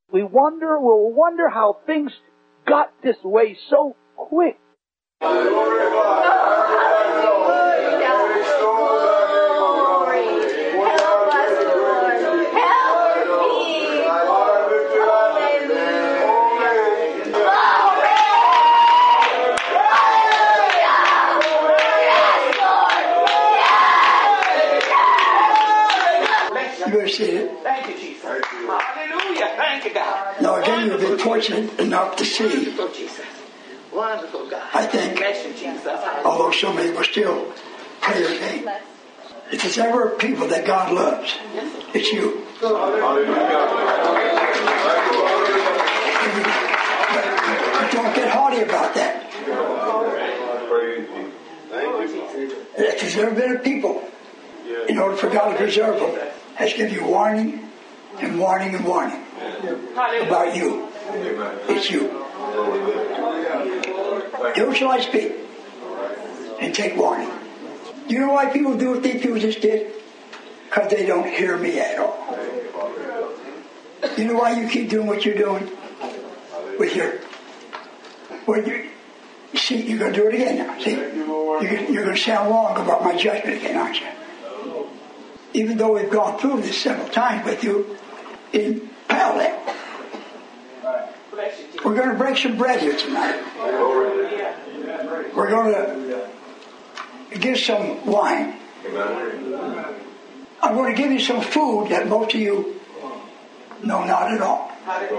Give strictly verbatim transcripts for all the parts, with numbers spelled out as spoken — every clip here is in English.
We wonder, we'll wonder how things got this way so quick. You see it? Thank you, Jesus. Hallelujah. Thank you, God. Now again, you've been fortunate enough to see. Wonderful, Jesus. Wonderful, God. I think, Bless you, Jesus. although so many will still play your game, if there's ever people that God loves, it's you. But, but don't get haughty about that. If there's ever been a people, in order for God to preserve them, has given you warning and warning and warning about you. It's you. Who shall I speak and take warning? You know why people do what these people just did? Because they don't hear me at all. You know why you keep doing what you're doing? With your... Well, you, see, you're going to do it again now. See? You're, you're going to sound wrong about my judgment again, aren't you? Even though we've gone through this several times with you in parallel. We're going to break some bread here tonight. We're going to give some wine. I'm going to give you some food that most of you know not at all.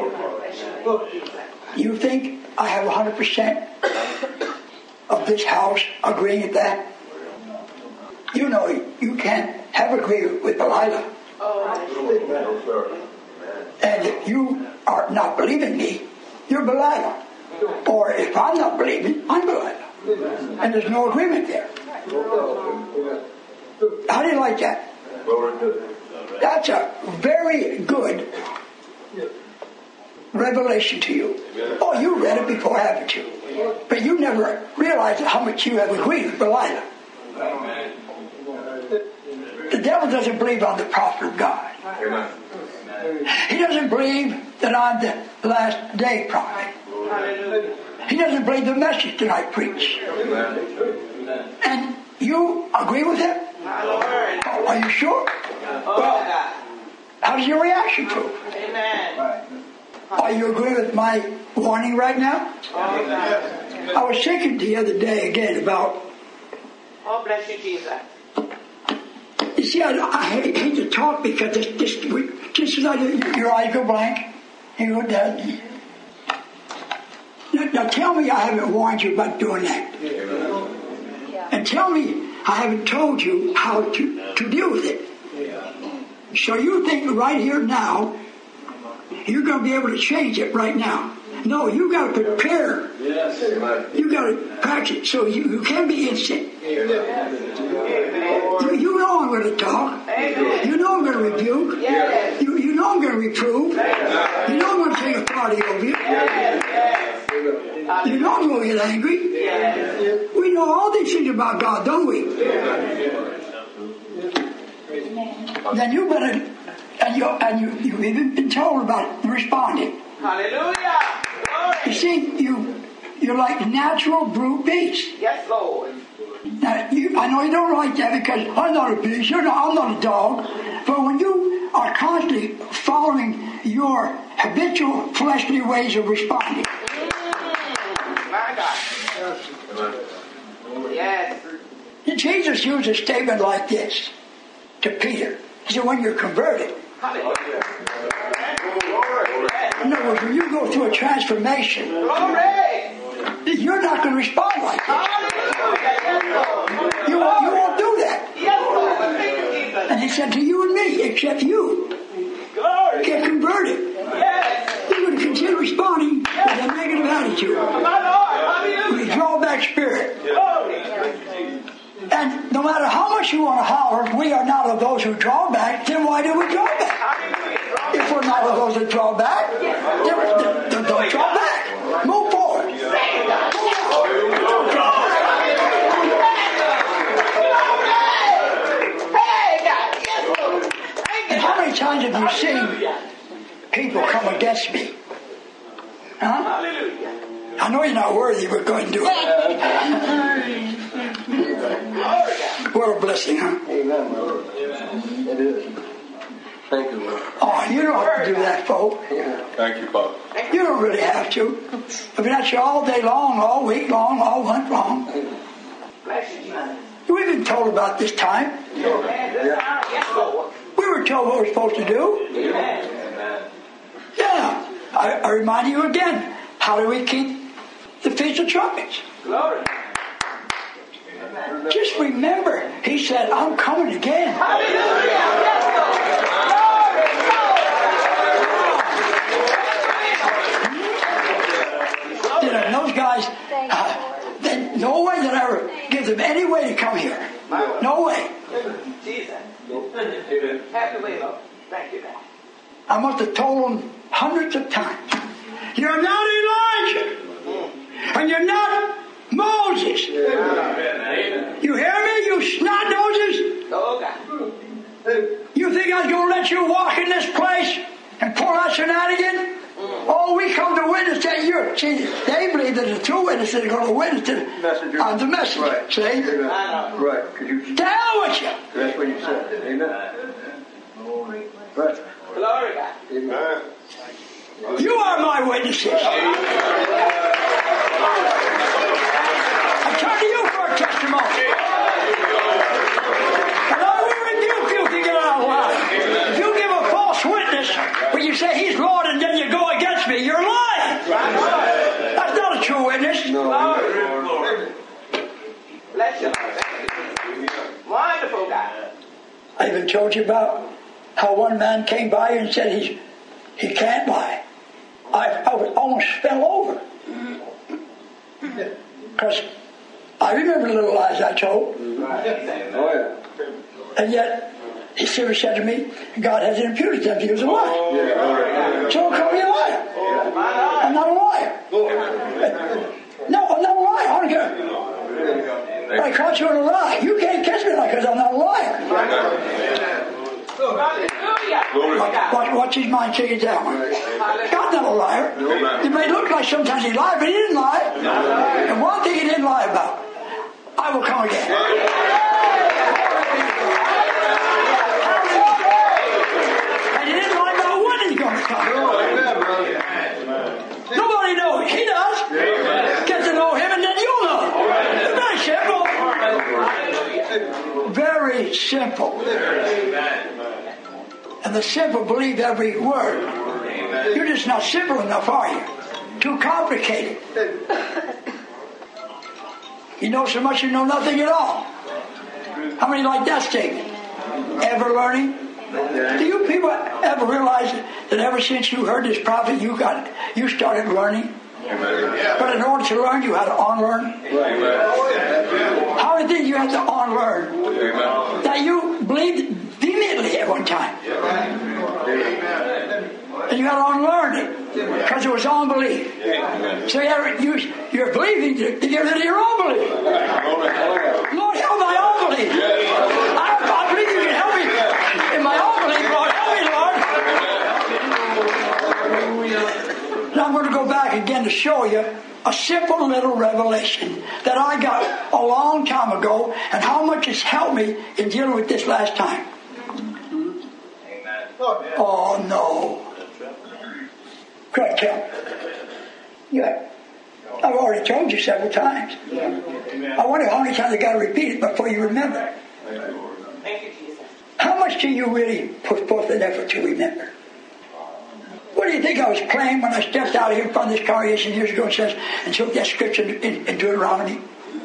You think I have one hundred percent of this house agreeing with that? You know you can't have agreed with Delilah. And if you are not believing me, you're Delilah. Or if I'm not believing, I'm Delilah. And there's no agreement there. How do you like that? That's a very good revelation to you. Oh, you read it before, haven't you? But you never realized how much you have agreed with Delilah. The devil doesn't believe I'm the prophet of God. He doesn't believe that I'm the last day prophet. He doesn't believe the message that I preach. And you agree with him? Oh, are you sure? Well, how does your reaction prove? Are you agree with my warning right now? I was thinking the other day again about... Oh, bless you, Jesus. You see, I, I hate, hate to talk because this, this, just as I do, your eyes go blank. You go down. Now, now tell me I haven't warned you about doing that. And tell me I haven't told you how to, to deal with it. So you think right here now, you're going to be able to change it right now. No, you got to prepare. You got to practice so you, you can be instant. You, you know I'm going to talk. You know I'm going to rebuke. You, you know I'm going to reprove. You know I'm going to take authority over you. You know I'm going to get angry. We know all these things about God, don't we? Then you better, and you and you you've even been told about responding. Hallelujah. You see, you you're like natural brute beast. Yes, Lord. Now, you, I know you don't like that because I'm not a beast. You're not. I'm not a dog. But when you are constantly following your habitual fleshly ways of responding, mm, my God. Yes. Jesus used a statement like this to Peter. He said, "When you're converted." Hallelujah. In other words, when you go through a transformation, Glory. You're not going to respond like that. You won't, you won't do that. And he said to you and me, except you get converted, you're going to continue responding with a negative attitude, with a drawback spirit. And no matter how much you want to holler, we are not of those who draw back, then why do we draw back? If we're not of those who draw back, then, then don't draw back. Move forward. And how many times have you seen people come against me. Huh? Hallelujah. I know you're not worthy, but go ahead and do it. What a blessing, huh? Amen, Lord. It is. Thank you, Lord. Oh, you don't have to do that, folk. Thank you, Father. You don't really have to. I mean, that's you all day long, all week long, all month long. Bless you, Jesus. We've been told about this time. Amen. This time, yes, Lord. We were told what we're supposed to do. Amen. Yeah. I, I remind you again, how do we keep the Feast of Trumpets? Glory. Just remember, he said, I'm coming again. You know, those guys, uh, they, no way did I ever give them any way to come here. No way. Jesus. Have your way, Lord. Thank you, God. I must have told them hundreds of times, you're not Elijah, and you're not Moses. You hear me, you snot noses? Oh, God. You think I was going to let you walk in this place and pull that shenanigan? Oh, we come to witness that you're. See, they believe that the true witnesses are going to witness to Messenger. uh, the message. Right. See? Amen. Right. Cause you, To hell with you. that's what you said. Amen. Right. Glory, God. Amen. You are my witnesses. I turn to you for a testimony. And I will rebuke you if you get out of line. If you give a false witness when you say he's Lord and then you go against me, you're lying. That's not a true witness. Bless you, Lord. Wonderful, God. I even told you about how one man came by and said he's, he can't lie. I, I was almost fell over. Because I remember the little lies I told. Oh, yeah. And yet, he still said to me, God hasn't imputed them to you as a lie. So don't call me a liar. I'm not a liar. No, I'm not a liar. I don't care. But I caught you in a lie. You can't catch me like because I'm not a liar. Hallelujah. Watch, watch his mind take it down. God's not a liar. It may look like sometimes he lied, but he didn't lie. And one thing he didn't lie about, I will come again. And he didn't lie about when he's going to come. Nobody knows. He does. Get to know him and then you'll know. It's very simple. Very simple. And the simple believe every word. You're just not simple enough, are you? Too complicated. You know so much you know nothing at all. How many like that statement? Ever learning? Do you people ever realize that ever since you heard this prophet, you got you started learning? But in order to learn, you had to unlearn. How did you have to unlearn? That you believed vehemently at one time. And you had to unlearn it because it was unbelief. So you, you're believing to, to get rid of your unbelief. Lord, help my unbelief. I, I believe you can help me in my unbelief. Lord, help me, Lord. Now I'm going to go back again to show you a simple little revelation that I got a long time ago and how much it's helped me in dealing with this last time. Oh, no. Good, Kel. Yeah. I've already told you several times. I wonder how many times I got to repeat it before you remember. Thank you, Jesus. How much do you really put forth an effort to remember? What do you think I was playing when I stepped out here in front of this congregation years ago and says, and took that scripture in, in Deuteronomy?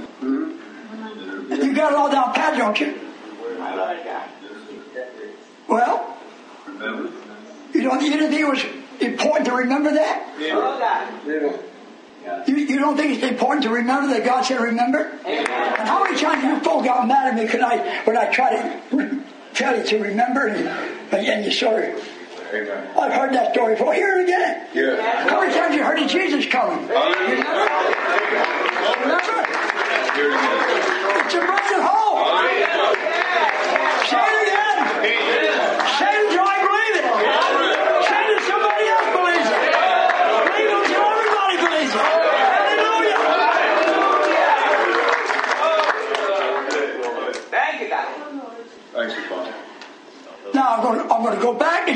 You got it all down pat, don't you? My Lord God. Well, you don't, you didn't think it was important to remember that? Oh, God. You, you don't think it's important to remember that God said remember? Amen. And how many times you folk got mad at me when I, when I try to re- tell you to remember and, and you sort of... Amen. I've heard that story before. Hear it again. Yeah. How many times you heard of Jesus coming? Remember? Remember? It's a blessed hope. Say it again. Say it until I believe it. Say it to somebody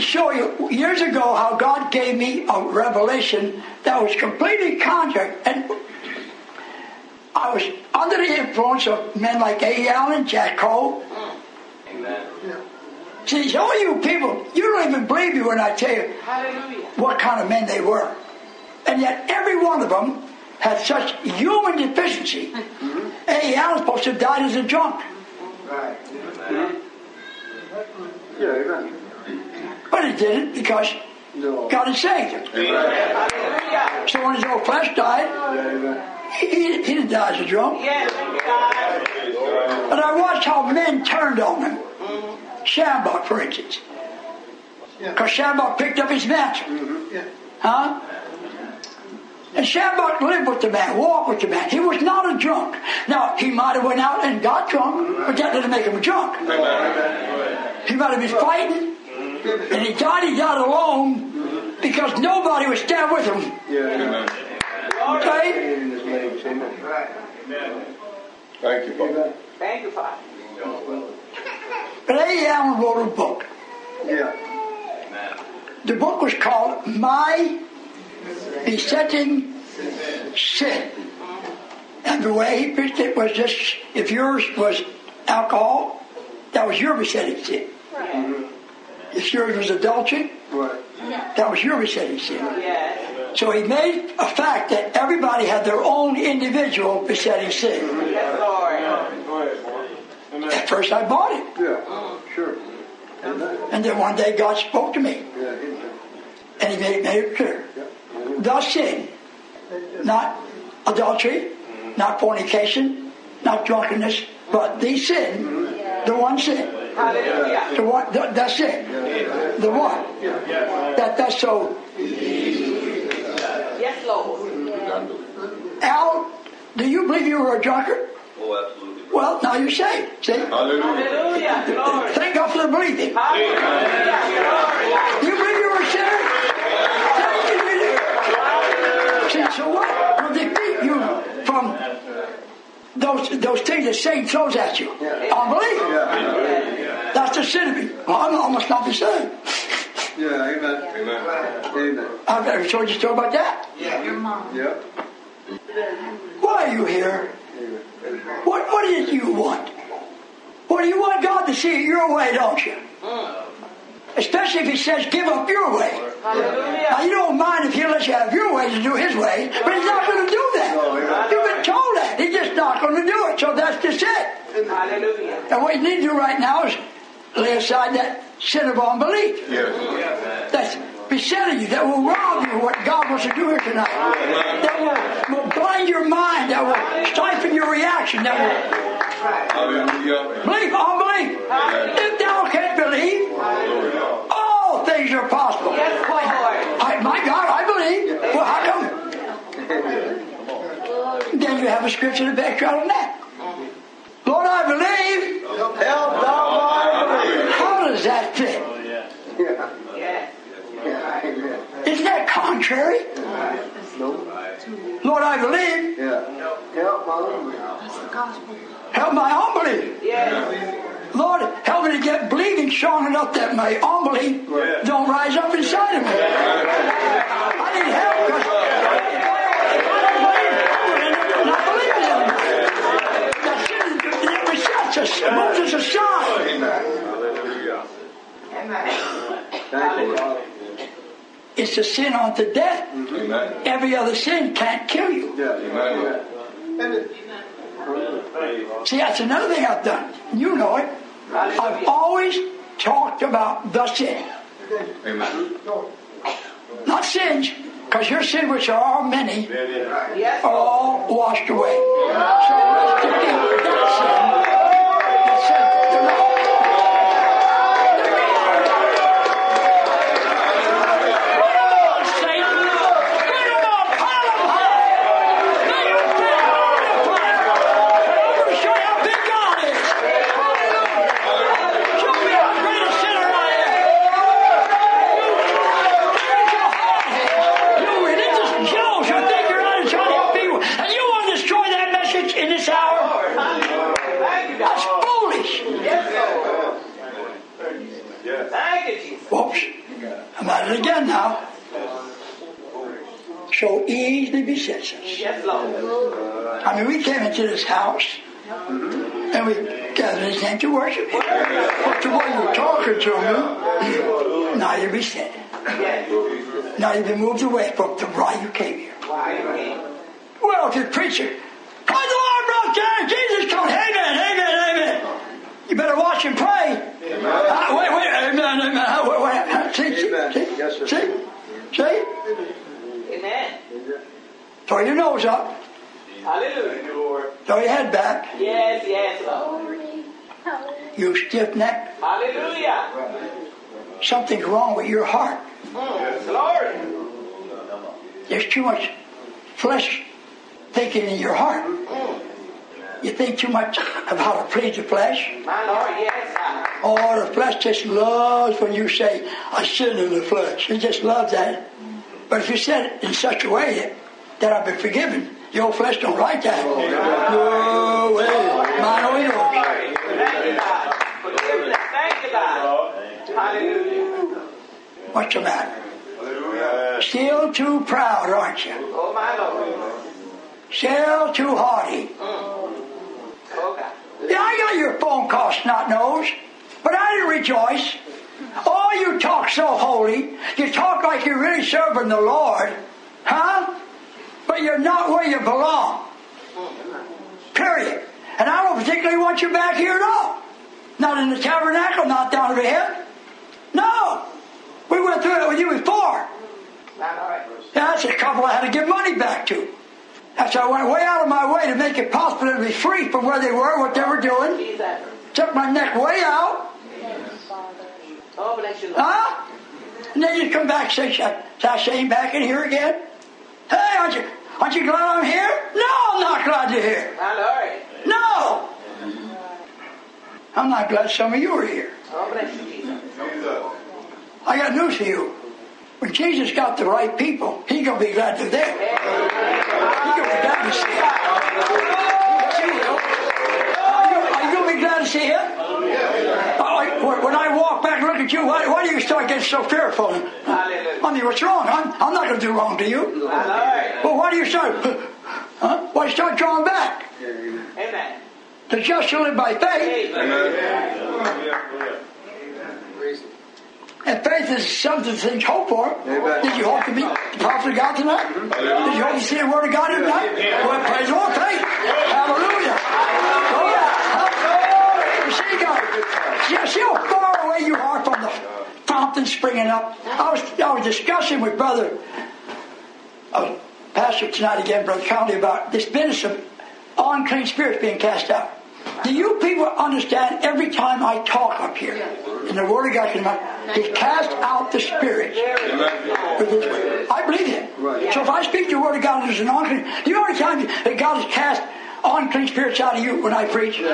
show you years ago how God gave me a revelation that was completely contrary. And I was under the influence of men like A. Allen, Jack Cole. Amen. See, some of you people, you don't even believe me when I tell you Hallelujah. what kind of men they were. And yet every one of them had such human deficiency. Mm-hmm. A. Allen's supposed to have died as a drunk. Right. Mm-hmm. Yeah, amen. But he didn't because no. God had saved him. Hallelujah. So when his old flesh died, Yeah, he, he, he didn't die as a drunk. Yes, God. But I watched how men turned on him. Shambach, for instance. Because Shambach picked up his mantle. Mm-hmm. Yeah. Huh? And Shambach lived with the man, walked with the man. He was not a drunk. Now, he might have went out and got drunk, but that didn't make him a drunk. He might have been fighting, and he died, he died alone, because nobody would stand with him. Yeah. Okay? In his legs, amen. Right. Thank you, Father. Thank you, Father. But A. Allen wrote a book. Yeah. The book was called My Besetting Sin. And the way he preached it was just, if yours was alcohol, that was your besetting sin. Right. If yours was adultery, Right. that was your besetting sin. Yes. So he made a fact that everybody had their own individual besetting sin. Yes, Lord. At first I bought it. Yeah. Sure. Amen. And then one day God spoke to me. Yeah. Amen. And he made, made it clear. Yeah. The sin, not adultery, not fornication, not drunkenness, but the sin, the one sin, Hallelujah. the one, the, the sin, the one that does so. Yes, Lord. Al, do you believe you were a drunkard? Oh, absolutely. Well, now you're saved. See? Hallelujah. Hallelujah. Glory. Thank God for the believing. Hallelujah. Glory. You believe you were a sinner? Thank you, you do. See, so what will defeat you from those those things that Satan throws at you? Unbelief. That's the sin of me. Well, I'm almost not the same. Yeah. Amen. Amen. Amen. I've never told you a story about that. Yeah. Yeah. Why are you here? What What is it you want? Well, you want God to see it your way, don't you? Especially if He says, give up your way. Hallelujah. Now, you don't mind if He'll let you have your way to do His way, but He's not going to do that. You've been told that. He's just not going to do it, so that's just it. Hallelujah. And what you need to do right now is lay aside that sin of unbelief. Yes. That's besetting you, that will rob you of what God wants to do here tonight. That will, will blind your mind, that will stifle your reaction, that will Hallelujah. believe, unbelief. If thou canst believe, all things are possible. Yes, Lord. I, my God, I believe. Well, how come? Then you have a scripture to back you out on that. Lord, I believe. Help thou my belief. How does that fit? Yeah. Yes. Yeah. Amen. Isn't that contrary? No. Lord, I believe. Yeah. Help my unbelief. Help my unbelief. Yes. Lord, help me to get believing strong enough that my unbelief don't rise up inside of me. I need help because if I don't believe, I'm not believing it. That sin that resets us, moves us aside. Hallelujah. Thank you. It's a sin unto death. Amen. Every other sin can't kill you. Yeah. Amen. See, that's another thing I've done. You know it. I've always talked about the sin. Amen. Not sins, because your sins, which are all many, Yes. are all washed away. So let's defeat that sin. That says they're not. In this hour, so easily besets us. Yes, Lord. I mean, we came into this house and we gathered His name to worship Him. But the way you're talking to me, now you're beset. Yes. Now you've been moved away from the why you came here. Why you came? Well, if you're preaching, praise the Lord, brother, Jesus coming. Amen, amen, amen. You better watch and pray. Uh, wait, wait, amen, amen. Uh, wait, wait. Uh, see, see, see, Yes, sir. see, see. Amen. Throw your nose up. Hallelujah. Throw your head back. Yes, yes, Lord. You stiff neck. Hallelujah. Something's wrong with your heart. Mm. Lord. There's too much flesh thinking in your heart. Mm. You think too much of how to please the flesh. My Lord, yes, God. Oh, the flesh just loves when you say, I sin in the flesh. It just loves that. But if you said it in such a way that I've been forgiven, the old flesh don't like that. No way. Mine only knows. Thank you, God. Forgiveness. Thank you, God. Hallelujah. What's the matter? Still too proud, aren't you? Oh, my Lord. Still too haughty. Mm. Oh, God. Yeah, I got your phone call, snot nose, but I didn't rejoice. Oh, you talk so holy. You talk like you're really serving the Lord. Huh? But you're not where you belong. Period. And I don't particularly want you back here at all. Not in the tabernacle, not down over here. No. We went through it with you before. My Lord. Yeah, that's a couple I had to give money back to. That's why I went way out of my way to make it possible to be free from where they were, what they were doing. Jesus. Took my neck way out. Oh, bless you, Lord. Huh? And then you come back and say, should I shame back in here again? Hey, aren't you, aren't you glad I'm here? No, I'm not glad you're here. My Lord. No. I'm not glad some of you are here. Oh, bless you, Jesus. I got news for you. When Jesus got the right people, He's going to be glad they're there. He's going to be glad to see it. Yes, He will. Are you, are you going to be glad to see Him? Uh, when I walk back and look at you, why, why do you start getting so fearful? I mean, what's wrong? I'm, I'm not going to do wrong to you. Well, why do you start? Huh? Why do you start drawing back? Amen. The just shall live by faith. Amen. And faith is something things hope for. Amen. Did you hope to be the prophet of God tonight? Did you hope to see the word of God tonight? Well, praise the Lord, faith. Hallelujah. Hallelujah. See, God, see, see how far away you are from the fountain springing up. I was, I was discussing with Brother, uh, Pastor tonight again, Brother County, about this business of unclean spirits being cast out. Do you people understand every time I talk up here, in the Word of God, He cast out the spirits with His word. I believe Him. So if I speak the Word of God as an unclean, do you understand that God has cast unclean spirits out of you when I preach? Then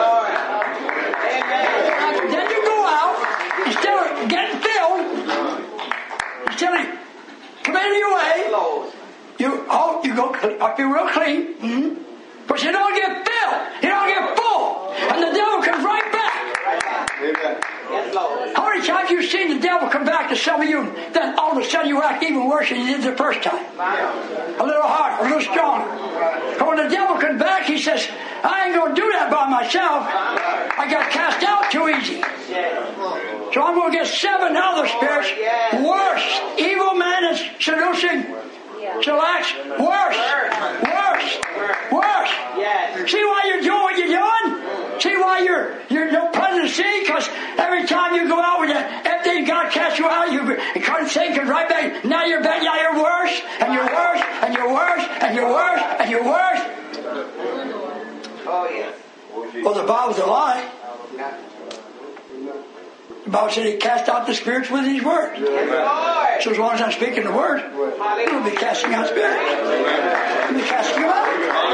you go out, instead of getting filled, instead of committing your way, you, oh, you go, I feel real clean. Mm-hmm. But you don't get filled. You don't get full. And the devil comes right back. Amen. Yes, Lord. How many times have you seen the devil come back to some of you, then all of a sudden you act even worse than you did the first time? A little harder, a little stronger. But when the devil comes back, he says, I ain't going to do that by myself. I got cast out too easy. So I'm going to get seven other spirits worse. Evil man is seducing. Shall act worse, worse, worse. Yes. See why you're doing what you're doing? See why you're you're no pleasant to see? Because every time you go out with that, everything God casts you out, you come Satan comes right back. Now you're back. Now you're worse, and you're worse, and you're worse, and you're worse, and you're worse. Oh yes. Well, the Bible's a lie. The Bible said He cast out the spirits with His word. Yes, So as long as I'm speaking the word, He will be casting out spirits. He'll be casting them out.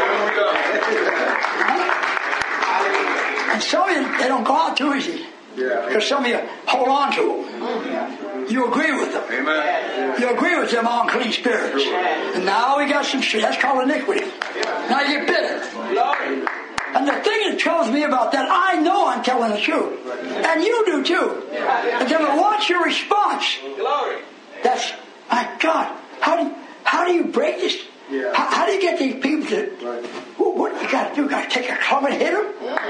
Huh? And some of you, they don't go out too easy. Because some of you hold on to them. You agree with them. Amen. You agree with them unclean spirits. And now we got some shit. That's called iniquity. Now you get bitter. And the thing that tells me about that, I know I'm telling the truth. And you do too. And then watch your response. Glory. That's, my God, how do, how do you break this? Yeah. How, how do you get these people to? Right. What, what you got to do? Got to take a club and hit them?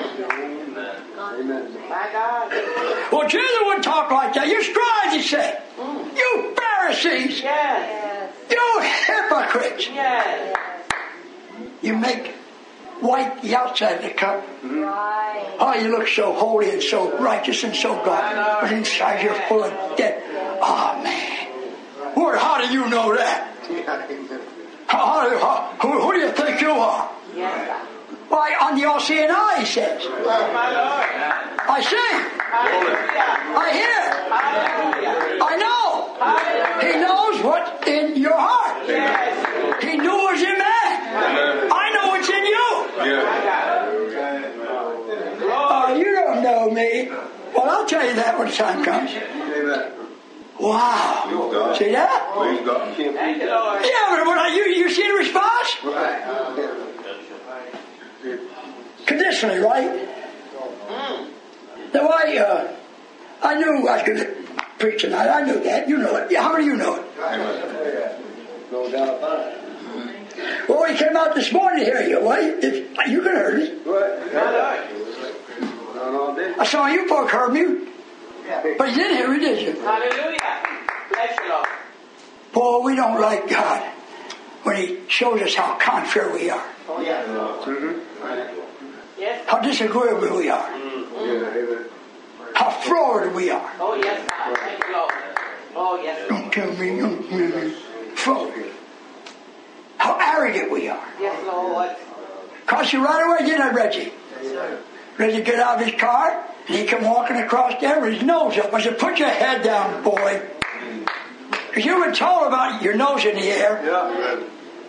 Amen. My God. Well, Jesus wouldn't talk like that. You scribes, he said. You Pharisees. Yes. You hypocrites. Yes. You make white the outside of the cup. Right. Oh, you look so holy and so righteous and so God. But inside you're full of debt. Oh, man. Well, how do you know that? How, how, how, who, who do you think you are? Yes. Why, on the all-seeing eye, he says. My Lord. I see. Hallelujah. I hear. Hallelujah. I know. He knows what's in your heart. Yes. He knew what's in man. I know what's in you. Oh, you don't know me. Well, I'll tell you that when the time comes. Amen. Wow. See that? Praise God. Thank you, Lord. Yeah, but when I, you, you see the response? Right. Conditionally, right? Now, I, uh, I knew I was going to preach tonight. I knew that. You know it. Yeah, how many of you know it? No doubt about it. Well, he came out this morning to hear you. Well, you, you could have heard me. Right. My Lord. Not all day. I saw you folk heard me. But you didn't hear me, did you? Hallelujah. Bless you, Lord. Boy, we don't like God when he shows us how contrary we are. Oh, yes. Mm-hmm. Yes. How disagreeable we are. Yeah, amen. How forward we are. Oh, yes, God. Thank you, Lord. Oh, yes. Don't tell me, don't tell me. Forward. How arrogant we are. Yes, Lord. Cause you right away, didn't I, Reggie? Reggie get out of his car, and he come walking across there with his nose up. I said, put your head down, boy. Because you were told about your nose in the air. Yeah.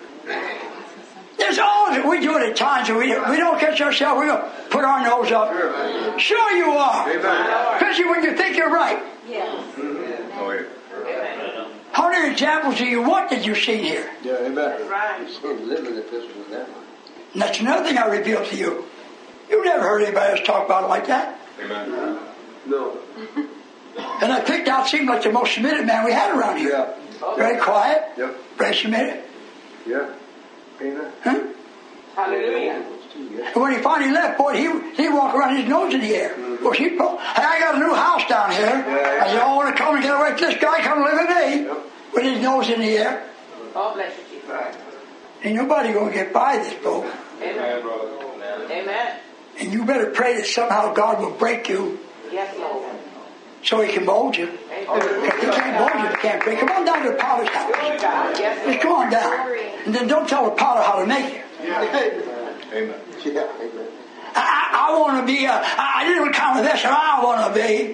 There's always, we do it at times, and we, we don't catch ourselves, we go put our nose up. Sure you are. Amen. Especially when you think you're right. Yes. Oh, yeah. How many examples do you want that you've seen here? Yeah, amen. Right. Living if this was that one. And that's another thing I revealed to you. You've never heard anybody else talk about it like that. Amen. No. And I picked out, seemed like the most submitted man we had around here. Yeah. Very quiet, Yep. very submitted. Yeah. Amen. Huh? Hallelujah. And when he finally left, boy, he he walked around his nose in the air. Mm-hmm. Well, she, hey, I got a new house down here. Yeah. I said, I want to come and get away from this guy, come live with me. Yep. With his nose in the air. Oh, bless you, Jesus. Ain't nobody going to get by this boat. Amen. Amen. And you better pray that somehow God will break you Yes, Lord. so he can mold you. Because he can't mold you, he can't break. Come on down to the potter's house. Good God. Yes, Just come on down. And then don't tell the potter how to make you. Amen. Yeah, amen. I, I want to be a, I didn't come with this, and I want to be.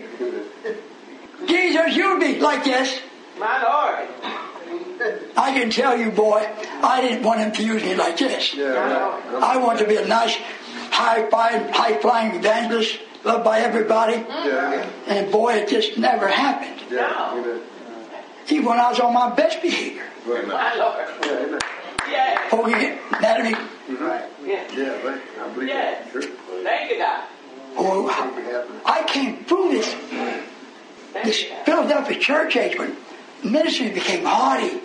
Jesus, you'd be like this. my Lord. I can tell you, boy, I didn't want him to use me like this. Yeah, right. I want to be a nice, high-flying, high-flying evangelist, loved by everybody. Yeah. And boy, it just never happened. Yeah. Amen. Even when I was on my best behavior. Right. My Lord. Yeah, amen. Yes. Folks get mad at me. Right. Yes. Yeah, right. I believe Yes. that. Sure. Thank you, God. Oh, I came through this, Thank this you, God. Philadelphia church age when ministry became haughty.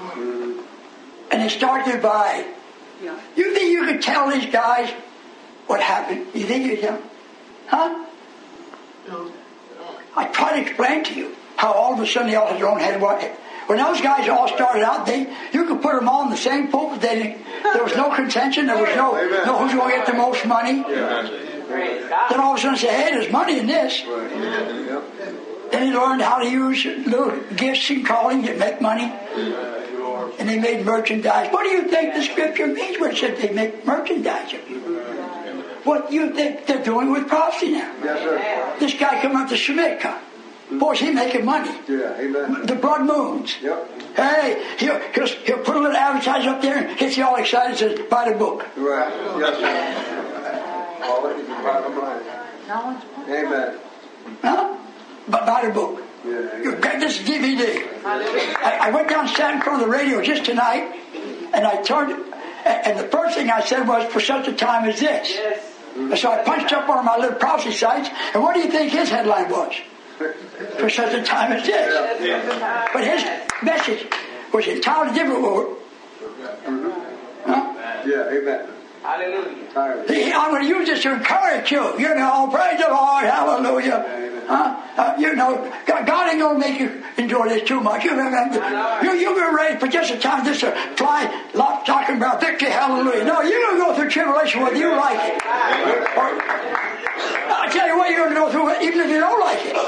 And it started by, you think you could tell these guys what happened? You think you could tell them? Huh? No. I try to explain to you how all of a sudden they all had their own head. When those guys all started out, they you could put them all in the same pulpit. They didn't, there was no contention. There was no, no who's going to get the most money. Praise God. Then all of a sudden say, hey, there's money in this. Right. Yep. Then he learned how to use little gifts and calling to make money. And they made merchandise. What do you think the scripture means when it said they make merchandise of you? What do you think they're doing with prophecy now? Yes, sir. This guy come up to Schmidt come. Boy, he making money. Yeah, amen. The blood moons. Yep. Hey, he'll, he'll, he'll put a little advertising up there and gets you all excited and says, buy the book. Right. Yes, sir. All that is the bottom line. Amen. Huh? But buy the book. Yeah. You get this D V D. I, I went down and sat in front of the radio just tonight, and I turned it, and, and the first thing I said was, for such a time as this. Yes. And so I punched up one of my little prophecy sites, and what do you think his headline was? For such a time as this. But his message was entirely different Huh? Yeah, amen. Hallelujah. See, I'm going to use this to encourage you. You know, praise the Lord, hallelujah. Huh? Uh, you know, God, God ain't going to make you enjoy this too much. You, you, you've been raised for just a time just to fly, lot talking about victory, hallelujah. No, you're going to go through tribulation whether you like it. Or, I'll tell you what you're going to go through it, even if you don't like it.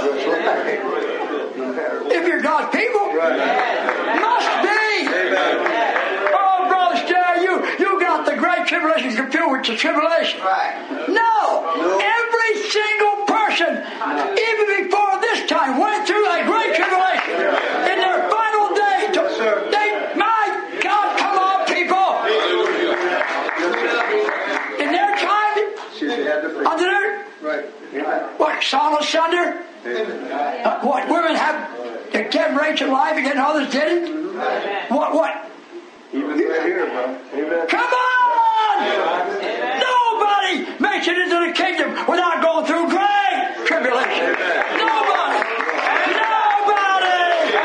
If you're God's people, must be. Oh, Brother Stair, you, you got the great tribulation confused with the tribulation. No, every single person, even before this time, went through a great tribulation. In their final day, to, they, my God, come on, people. In their time, under their, what, saw asunder? Uh, what, women have kept Rachel alive and getting others did it? What, what? Even right here, bro. Amen. Come on! Amen. Nobody makes it into the kingdom without going through great tribulation. Amen. Nobody! Nobody!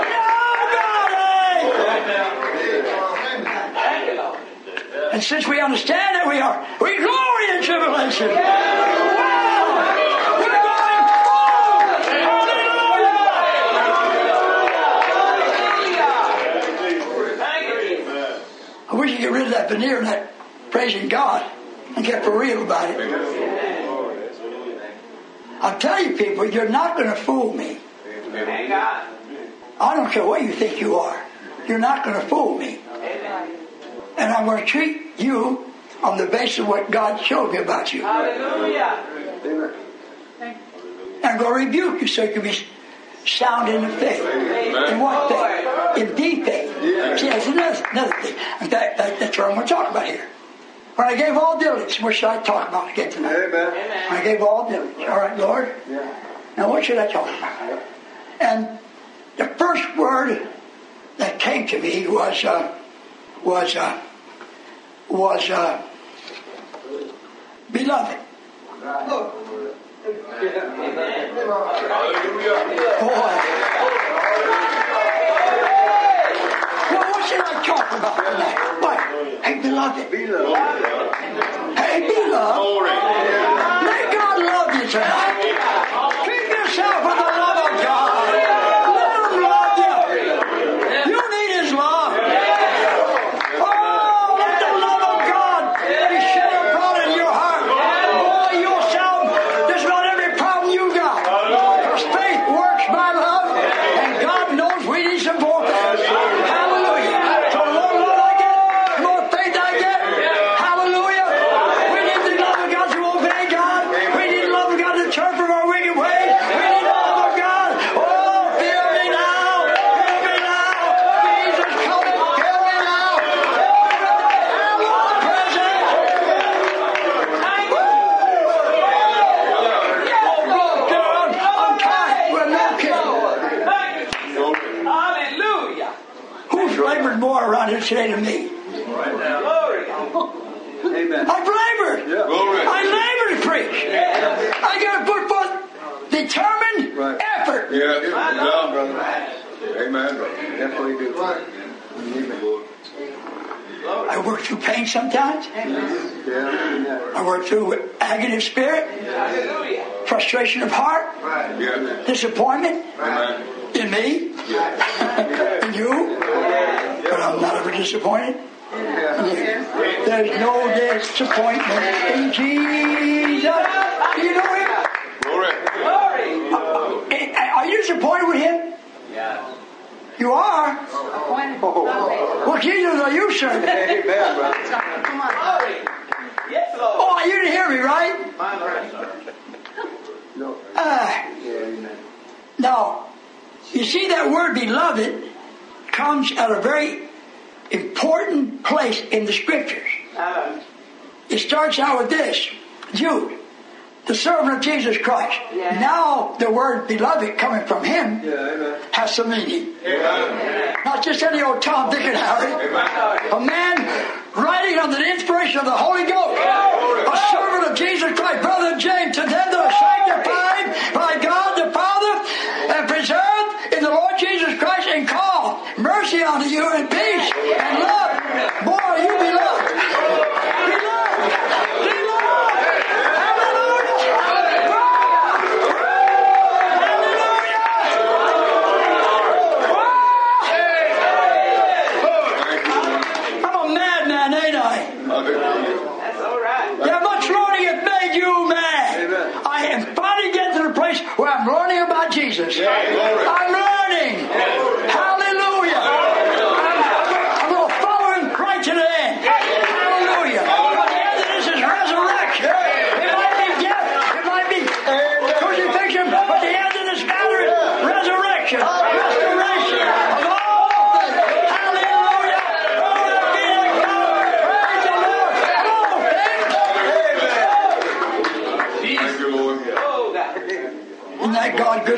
Nobody! And since we understand that we are, we glory in tribulation. Wow! We're going forward! Hallelujah! I wish you could get rid of that veneer and that praising God and get for real about it. I'll tell you people, you're not going to fool me. Thank God. I don't care what you think you are. You're not going to fool me. And I'm going to treat you on the basis of what God showed me about you. Hallelujah. And I'm going to rebuke you so you can be sound in the faith. In what faith? In the faith. See, that's another, another thing. In fact, that, that's what I'm going to talk about here. When I gave all diligence, what should I talk about again tonight? Amen. I gave all diligence. All right, Lord? Yeah. Now what should I talk about? And the first word that came to me was, uh, was, uh, was, uh, beloved. Boy. Well, what should I talk about tonight? What? Hey, beloved. Hey, beloved. Let God love you tonight. Keep yourself with the love of God. Let Him love you. You need His love. Oh, let the love of God be shed abroad in your heart. Boy, you'll solve just about every problem you got. Because faith works by love, and God knows we need some more faith. Hallelujah. So the more love I get, the more faith I get. Hallelujah. We need the love of God to obey God. We need the love of God to turn from our wicked ways. We need the love of God. Oh, feel me now. Feel me now. Jesus coming. Feel me now. Present. I'm kind. We're no kidding. Hallelujah. Who's labored more around here today than me? Glory. Amen. I've labored. Yeah. Glory. I labored to preach. I got to put forth determined Right. effort. Yeah, good job, brother. Amen, brother. Definitely do. Amen. I work through pain sometimes. Yeah. I work through agony of spirit, Hallelujah. frustration of heart, Yeah. disappointment Amen. in me, in you. But I'm not ever disappointed. Yeah. There's no disappointment in Jesus. Do you know Him? Glory. Glory. Are you disappointed with Him? Yeah. You are. Well, Jesus, are you serving? Amen, brother. Glory. Yes, Lord. Oh, you didn't hear me, right? My Lord. No. Uh, Yeah, amen. now, you see that word beloved comes at a very important place in the scriptures. Uh, It starts out with this, Jude, the servant of Jesus Christ. Yeah. Now the word beloved coming from him Yeah, amen. has some meaning. Amen. Not just any old Tom, Dick, and Harry. Amen. A man writing under the inspiration of the Holy Ghost. A servant of Jesus Christ, brother James, to them that are sanctified by God the Father and preserved in the Lord Jesus Christ and called. Mercy unto you and peace and love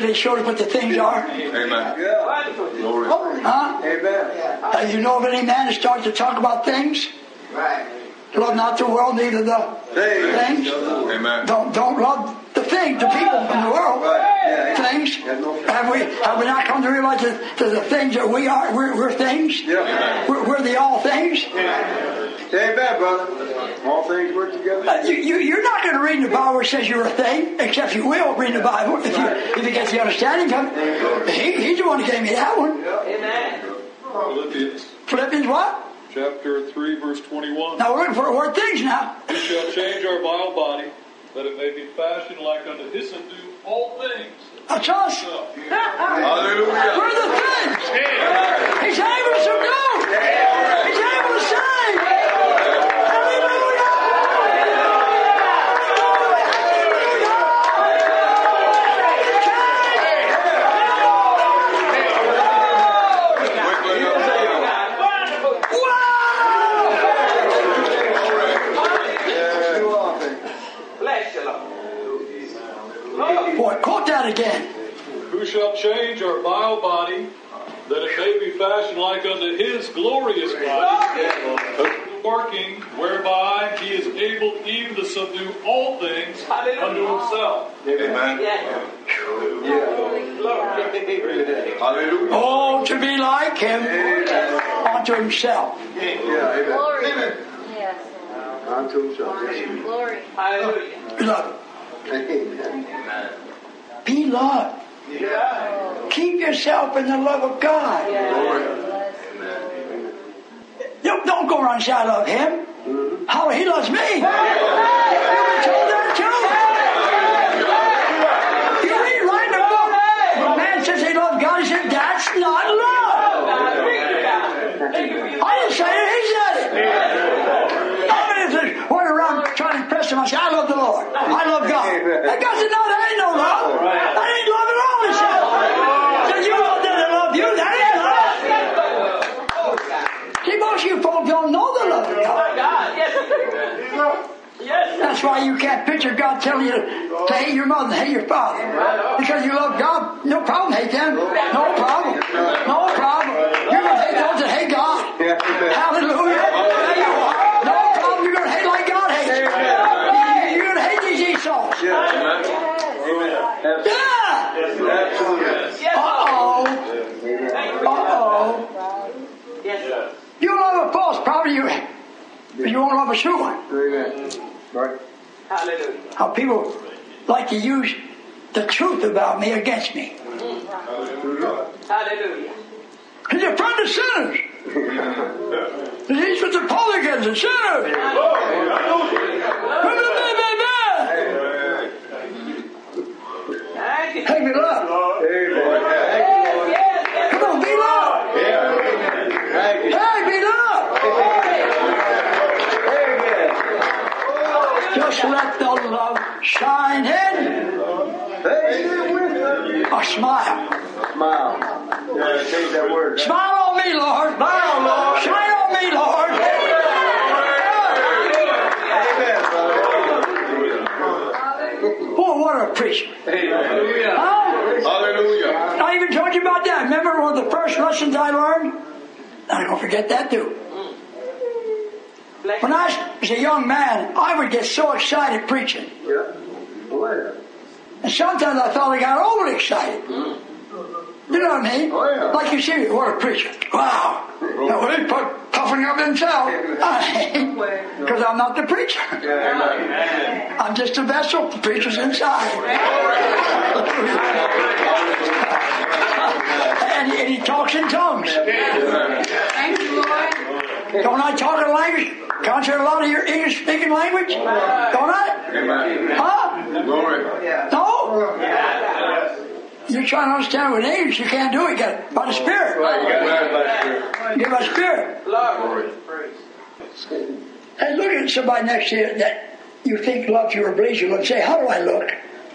because they showed us what the things are. Amen. Yeah. Glory. Huh? Amen. Uh, you know of any man that starts to talk about things? Right. Love not the world, neither the things. Amen. Don't don't love the things, the people in the world. Right. Yeah, yeah. Things. Yeah, no. Have we have we not come to realize that, that the things that we are, we're, we're things. Yeah. We're, we're the all things. Amen, brother. All things work together. Uh, you, you, you're not going to read in the Bible where it says you're a thing, except you will read in the Bible if you if you get the understanding of it. He, he's the one who gave me that one. Amen. Philippians Philippians what? chapter three, verse twenty-one. Now we're looking for word things now. We shall change our vile body, that it may be fashioned like unto his subdue all things. That's us. Hallelujah. We're the things. He's able to subdue. He's able to save. Hallelujah. Bless you, Lord. Boy, quote that again. Who shall change our vile body, that it may be fashioned like unto his glorious body, working whereby he is able even to subdue all things unto himself. Amen. Yes. Hallelujah. Oh, to be like him unto himself. Yeah, Glory. amen. Yes. Unto himself. Yes. Glory. Hallelujah. Beloved, Amen. be loved. Keep yourself in the love of God. Don't, don't go around and say, I love him. How he loves me. You've been told that too. You read right in the book. When a man says he loves God, he said, that's not love. I didn't say it, he said it. Nobody says, went around trying to impress him. I said, I love the Lord. I love God. That God said, no, that ain't no love. That ain't love at all, he said. Said, you love that I love you. That ain't love. See, most of you folks don't know the love of God. God, yes. Yes. That's why you can't picture God telling you to hate your mother and hate your father. Because you love God, no problem, hate them. No problem. No problem. You're going to hate those that hate God. Hallelujah. No problem. You're going to hate like God hates. You're going to hate these Esau's. Yeah. Uh-oh. Uh-oh. Yes. You love a false prophet, you, you won't love a true one. Amen. Right. Hallelujah. How people like to use the truth about me against me. Hallelujah. He's a friend of sinners. He's with the publicans and sinners. Thank you. Hey, be loved. Come on, be loved. Hey, be loved. Just let the love shine in. A smile. Smile. Yeah, change that word. Smile on me, Lord. Smile, Lord. Shine on me, Lord. Boy, what a preacher. Huh? Hallelujah. I even told you about that. Remember one of the first lessons I learned? I'm going to forget that too. When I was a young man, I would get so excited preaching. Yeah. Oh, And sometimes I thought I got overly excited. You know what I mean? Oh, yeah. Like you see, what a preacher. Wow. Now, he's put puffing up himself. Because I'm not the preacher. yeah. I'm just a vessel. The preacher's inside. and, and he talks in tongues. Thank you, Lord. Don't I talk a language? Contrary to a lot of your English speaking language? Don't I? Amen. Huh? Glory. No? You're trying to understand with English, you can't do it. You got it by the Spirit. Get by the Spirit. Glory. Hey, look at somebody next to you that you think loves you or believes you and say, how do I look?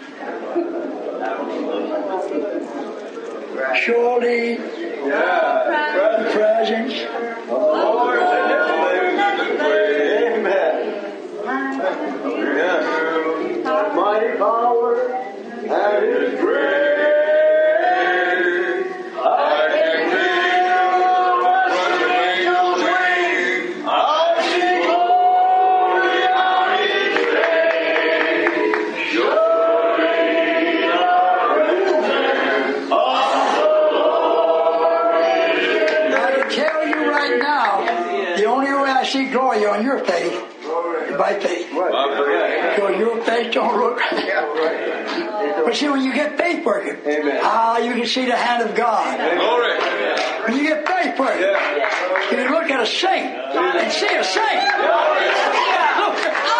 Surely the presence. Mighty power and his grace. see glory on your face by faith. Because your face don't look. But see, when you get faith working, ah, you can see the hand of God. When you get faith working, you can look at a saint and see a saint. Look.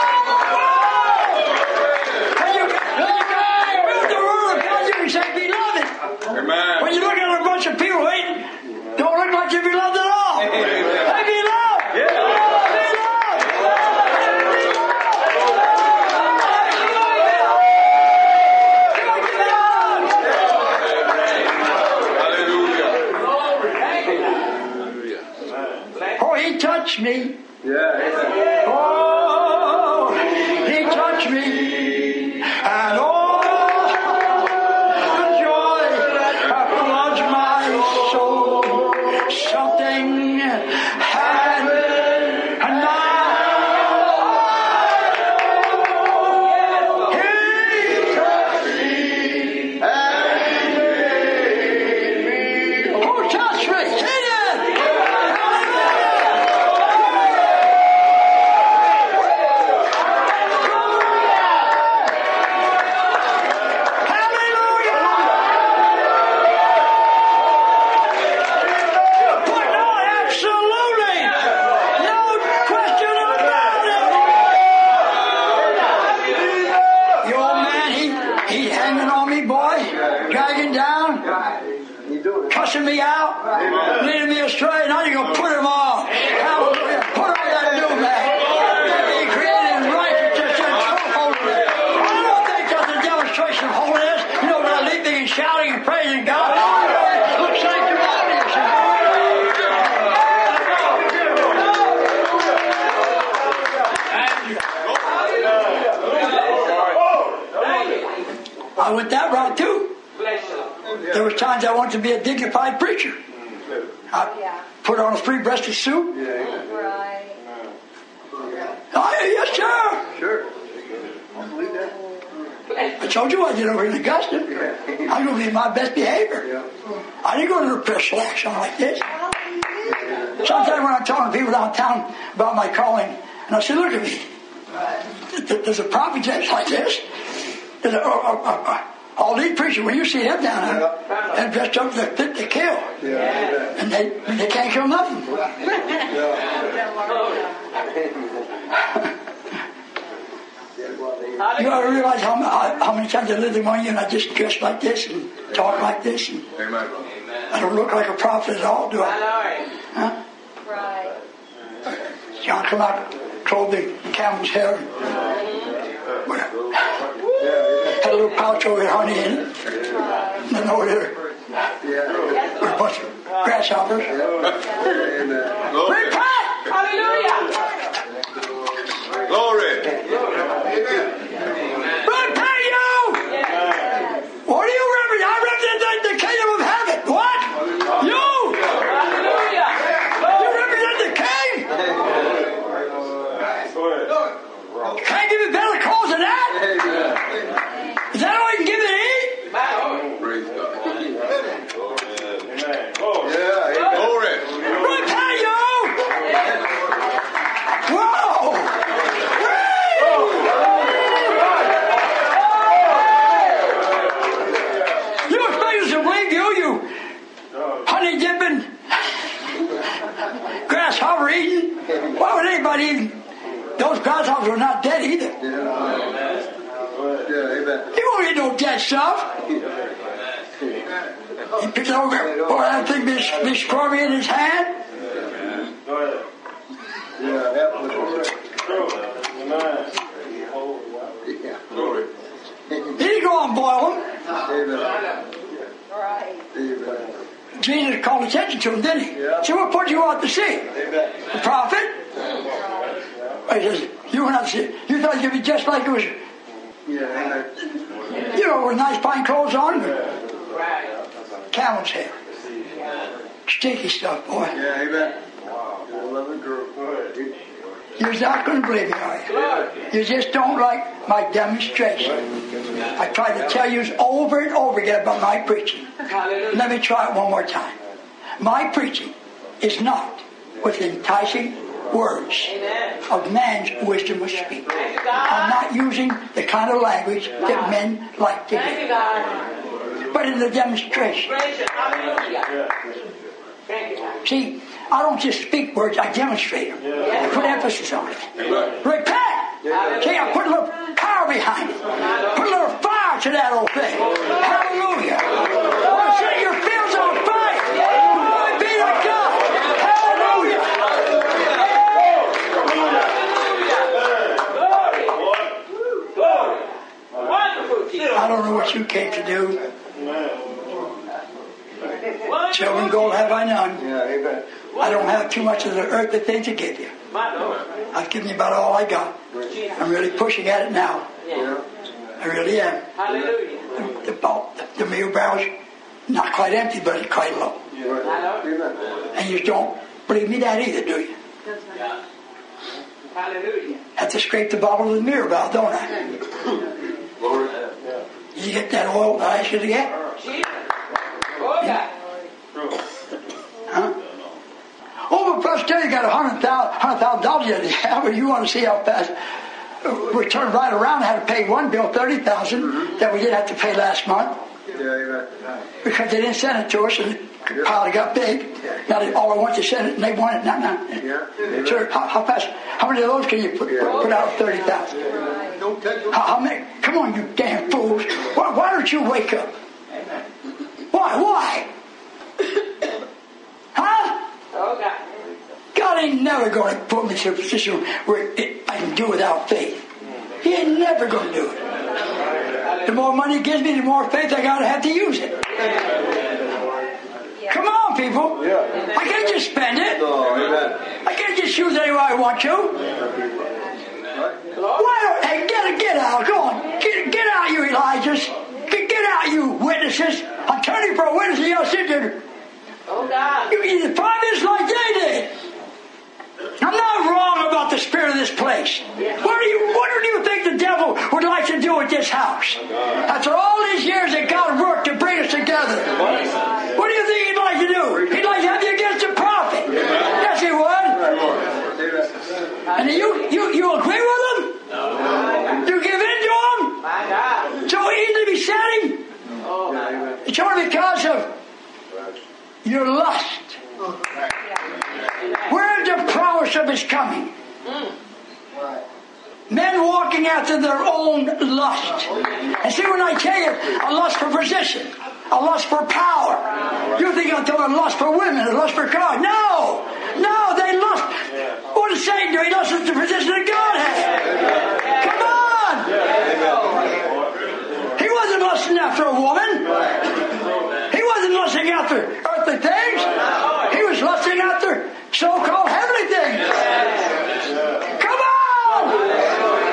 When you, when you build the word of God, you can say, beloved. Amen. When you look at a bunch of people waiting, don't look like you're beloved at all. Hey, beloved. Touch me. Yeah. Oh, he touched me. And oh, the joy that floods my soul. Something had and now he touched me and made me. Who touched me? He did. Me out, leading me astray. Now you're going to put him on. Hallelujah. Put on that new man. He created righteousness and true holiness. I don't think that's a demonstration of holiness. You know, by leaping and shouting and praising God. It looks like you're out of yourself. I went that route too. There was times I wanted to be a dignified preacher. I put on a three-breasted suit. Right. Oh, yes, sir. Sure. I told you I did over in Augusta. I'm going to be my best behavior. I didn't go to the press slacks on like this. Sometimes when I'm talking to people downtown about my calling, and I say, look at me. There's a prophet that's like this. There's a, a, a, a, all these preachers, when you see them down there, they're dressed up, they're fit to kill. Yeah. And they they can't kill nothing. You ought to realize how, how many times I lived among you and I just dressed like this and talk like this. And Amen. I don't look like a prophet at all, do I? Huh? Right. John come out, clothed in camel's hair. Had a little pouch over with honey in it. And then over there, with a bunch of grasshoppers. Repent! Hallelujah! Glory! Repent, you! What do you represent? I represent the kingdom of heaven. What? You! Hallelujah! You represent the king? Can't give me better cause than that? Is that all you can give me to eat? Praise God. Yeah. Glory! Repent, you! Whoa! You expect us to believe you, you honey dipping, grasshopper eating? Why would anybody eat? Those grasshoppers were not dead either. Yeah, amen. He won't eat no dead stuff. He picks it over, boy, that thing be, be squirmy in his hand. Yeah, that was Glory. He didn't go and boil them. Amen. Right. Amen. Jesus called attention to him, didn't he? Yeah. So what put you out to sea? Amen. The prophet? He says, you were not to sea. You thought you'd be just like it was, Yeah, amen. you know, with nice fine clothes on. Camel's hair. Stinky stuff, boy. Yeah, amen. You're a loving girl. You're not going to believe me, are you? You just don't like my demonstration. I try to tell you over and over again about my preaching. Let me try it one more time. My preaching is not with enticing words Amen. of man's wisdom of speech. Thank you, I'm God. not using the kind of language that men like to Thank you, hear, God. but in the demonstration. Praise you. Hallelujah. Thank you, God. See, I don't just speak words, I demonstrate them. I put emphasis on it. Repent! See, I put a little power behind it. Put a little fire to that old thing. Hallelujah. Oh, set your fields on fire. Glory be to God. Hallelujah. Glory. Wonderful Jesus. I don't know what you came to do. Children, gold have I none. Yeah, amen. I don't have too much of the earthly thing to give you. My Lord. I've given you about all I got. I'm really pushing at it now. Yeah. I really am. Hallelujah. The, the, the meal barrel's not quite empty, but it's quite low. My Lord. Amen. And you don't believe me that either, do you? Yeah. Hallelujah. Have to scrape the bottom of the mirror valve, don't I? Glory. Did you get that oil that I asked you to get? Jesus. Oh, God. Huh? Oh, but plus tell you got a hundred thousand, hundred thousand dollars yet to have, but you want to see how fast we turned right around. Had to pay one bill thirty thousand mm-hmm. that we didn't have to pay last month. Yeah, amen. Because they didn't send it to us, and the pile got big. Now they, all I want to send it, and they want it now. now. Yeah. Sir, how, how fast? How many of those can you put, Yeah. put, put out thirty thousand? Don't take them. How, how many? Come on, you damn fools! Why, why don't you wake up? Why? Why? Huh? Oh, God. God ain't never going to put me in a position where it, I can do without faith. He ain't never going to do it. The more money he gives me, the more faith I got to have to use it. Come on, people. Yeah. I can't just spend it. No, amen. I can't just use it any way I want to. Why don't, hey, get, get out. Go on. Get, get out, you Elijahs. Get, get out, you witnesses. I'm turning for a witness, and y'all sit there. Oh, God. You need five minutes like they did. I'm not wrong about the spirit of this place. What do you what do you think the devil would like to do with this house? After all these years that God worked to bring us together, what do you think he'd like to do? He'd like to have you against the prophet. Yes, he would. And you you you agree with him? You give in to him? My God. So easily besetting? Oh, my God. It's only because of your lust. Where's the promise of his coming? Men walking after their own lust. And see, when I tell you a lust for position, a lust for power, you think I'm talking lust for women, a lust for cars. No! No, they lust. What does Satan do? He lusts for the position that God has. Come on! He wasn't lusting after a woman. He wasn't lusting after earthly things. He was lusting after so-called heavenly things. Come on!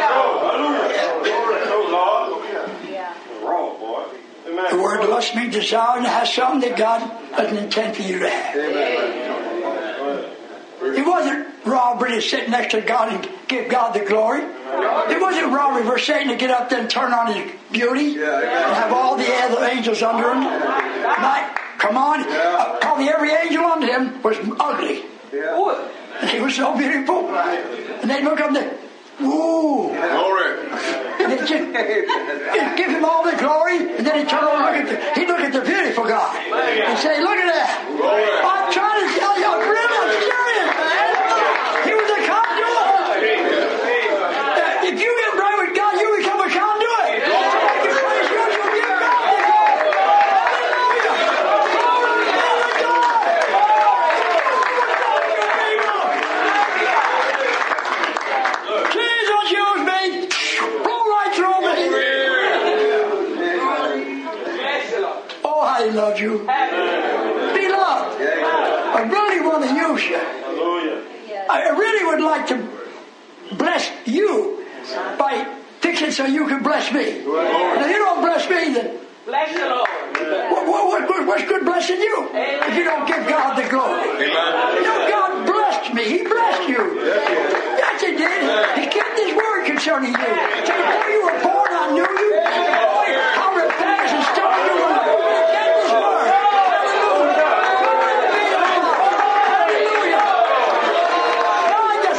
The word lust means desire to have something that God doesn't intend for you to have. It wasn't robbery to sit next to God and give God the glory. It wasn't robbery for Satan to get up there and turn on his beauty and have all the other angels under him. Not, come on, uh, probably every angel under him was ugly. And he was so beautiful. And they'd look up there, ooh. Glory. And they'd just, just give him all the glory, and then he'd turn over and look at the, he'd look at the beautiful God. And say, look at that. I'm trying to tell you, I'm really I'm serious. He was a conduit. Uh, if you get right with God, you become a conduit. So make your praise yours, you'll give God the glory. Hallelujah. Glory be to God. Jesus, use me. Blow right through me. Oh, how he loves you. Be loved. I really want to use you. I really would like to bless you by fixing so you can bless me. And if you don't bless me, then Bless the Lord. what, what, what, what's good blessing you if you don't give God the glory? You know, God blessed me. He blessed you. Yes, He did. He kept His word concerning you. So before you were born, I knew you. Boy, how rebellious and stubborn you were. He kept His word. Hallelujah. Glory be to God. Hallelujah. God, I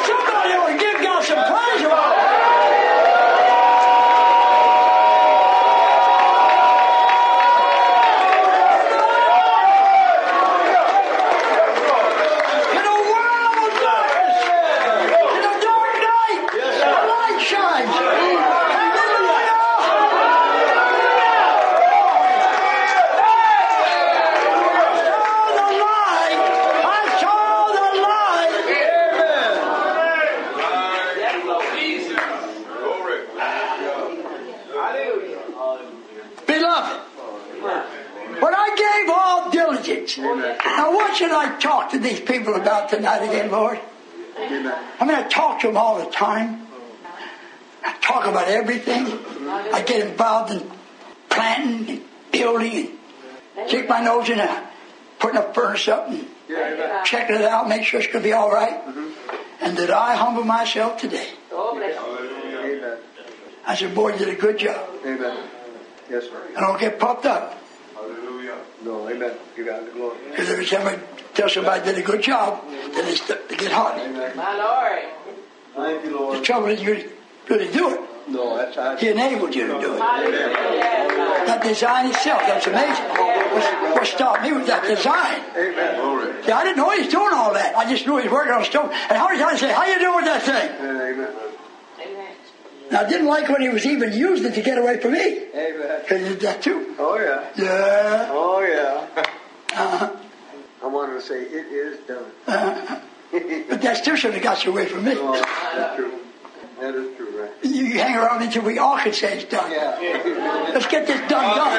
what should I talk to these people about tonight again, Lord? Amen. I mean, I talk to them all the time. I talk about everything. I get involved in planting and building and stick my nose in a, putting a furnace up and Yeah, checking it out, make sure it's going to be all right. Mm-hmm. And that I humble myself today. Amen. I said, boy, you did a good job. Amen. Yes, sir. I don't get puffed up. Hallelujah. No, amen. You got the glory. Because every time I tell somebody did a good job, then they, st- they get hot. Amen. My Lord. Thank you, The Lord. trouble is you didn't really do it. No, that's how. He enabled you to do it. Hallelujah. That design itself, that's amazing. What, what stopped me was that design. Amen. Glory. See, I didn't know he was doing all that. I just knew he was working on a stove. And how many times I say, how you doing with that thing? Amen. Amen. Now, I didn't like when he was even using it to get away from me. Amen. Because he did that too. Oh, yeah. Yeah. Oh, yeah. Uh-huh. I wanted to say, it is done. Uh-huh. But that still should have got you away from me. Oh, that's true. That is true, right? You, you hang around until we all can say it's done. Yeah. Let's get this done done.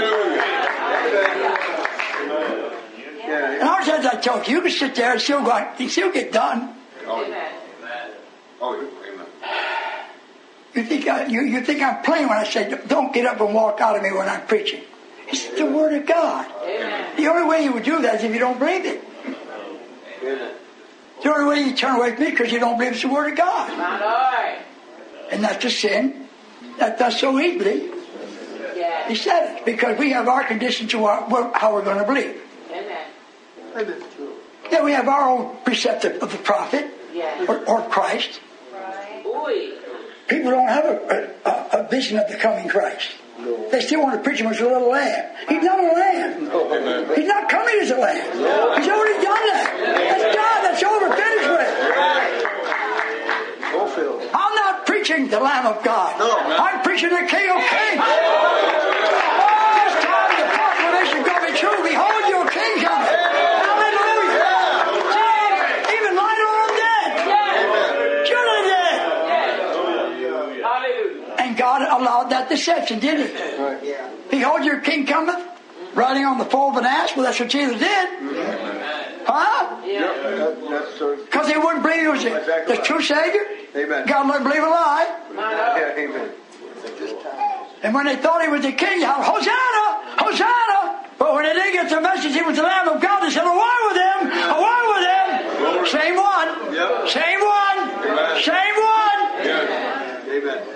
Yeah. And all the times I talk, you can sit there and still go, you still get done. Amen. Oh, amen. You think I, you, you think I'm playing when I say don't get up and walk out of me when I'm preaching. It's the Word of God. Amen. The only way you would do that is if you don't believe it. Amen. The only way you turn away from me is because you don't believe it's the Word of God. My Lord. And that's a sin that does so easily. Yes. He said it because we have our conditions to our, how we're going to believe. Amen. That is true. Then we have our own precept of, of the prophet Yes. or, or Christ. Right. Ooh. People don't have a, a, a vision of the coming Christ. No. They still want to preach him as a little lamb. He's not a lamb. No. He's not coming as a lamb. He's already done that. That's done. That's over. Finished with. Fulfilled. I'm not preaching the Lamb of God. No. I'm preaching the King of Kings. This time the proclamation going to be true. Behold your King coming. Hallelujah. See, even later on dead. Should have dead. Hallelujah. And God allowed that deception, didn't he? Right. Yeah. Behold your King cometh, riding on the foal of an ass. Well, that's what Jesus did. Huh? Yep. That, that's true. Because they wouldn't believe he was the, the true Savior. Amen. God let them believe a lie. My Lord. Yeah, amen. And when they thought he was the king, they yelled, Hosanna! Hosanna! But when they didn't get the message he was the Lamb of God, they said, away with him! Away with him! Same one! Yep. Same one! Amen. Same one! Yeah. Amen.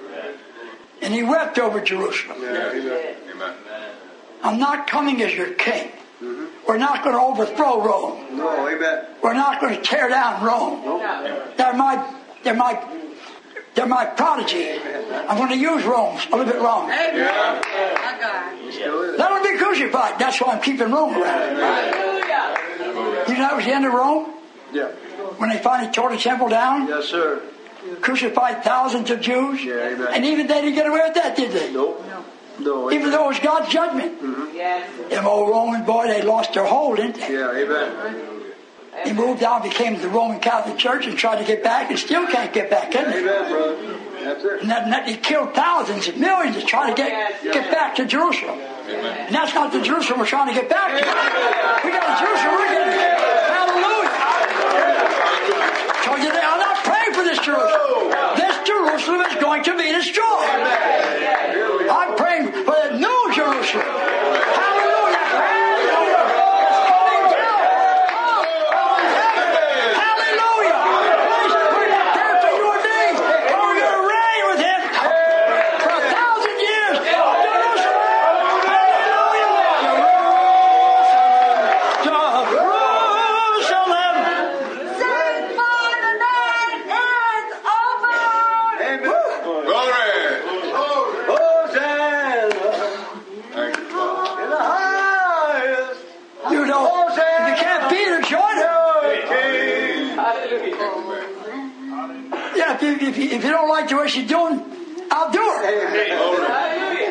And he wept over Jerusalem. Yeah, amen. Amen. I'm not coming as your king. Mm-hmm. We're not going to overthrow Rome. No, amen. We're not going to tear down Rome. They're my, they're my, they're my prodigy. I'm going to use Rome a little bit longer. Yeah. Still is. Let them be crucified. That's why I'm keeping Rome around. Hallelujah. You know that was the end of Rome? Yeah. When they finally tore the temple down, Yes, sir. crucified thousands of Jews. Yeah, amen. And even they didn't get away with that, did they? Nope. No. Even though it was God's judgment. Yes. Them old Roman boy, they lost their hold, didn't they? Yeah, amen. They moved out, became the Roman Catholic Church and tried to get back and still can't get back, can they? Amen, brother. That's it. And that, and that they killed thousands and millions to try to get, get back to Jerusalem. And that's not the Jerusalem we're trying to get back to. We got a Jerusalem we're getting. Hallelujah. Told you that I'm not praying for this Jerusalem. This Jerusalem is going to be destroyed. I'm praying for the new Jerusalem. Hallelujah. Hallelujah. It's coming down. From heaven. Hallelujah. We're not there for you and me. But we're going to reign with him for a thousand years. Jerusalem. Hallelujah. Jerusalem. Sing for the night is over. Amen. Glory. Hosanna Thank you, Father. in the highest. You know, if you can't beat her, join her. Hallelujah. Yeah, if you, if, you, if you don't like the way she's doing, I'll do her. Hallelujah.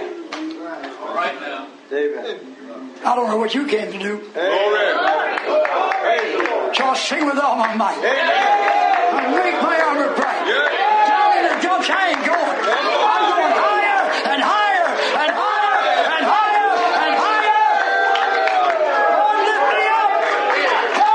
Amen. I don't know what you came to do. Glory. So I'll sing with all my might. I'll make my armor bright. Down in the dumps, I ain't going. I'm going higher and higher and higher and higher and higher. Lord, lift me up.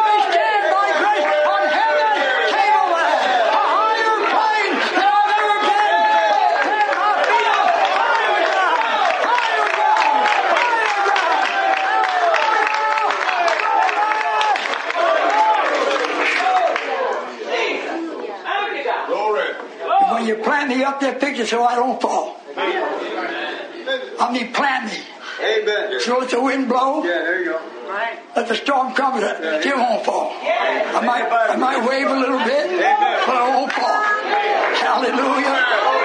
And you plant me up there, picture, so I don't fall. I mean, plant me. Amen. So let the wind blow. Yeah, there you go. Let the storm come, but I still won't fall. I might, I might wave a little bit, but I won't fall. Hallelujah.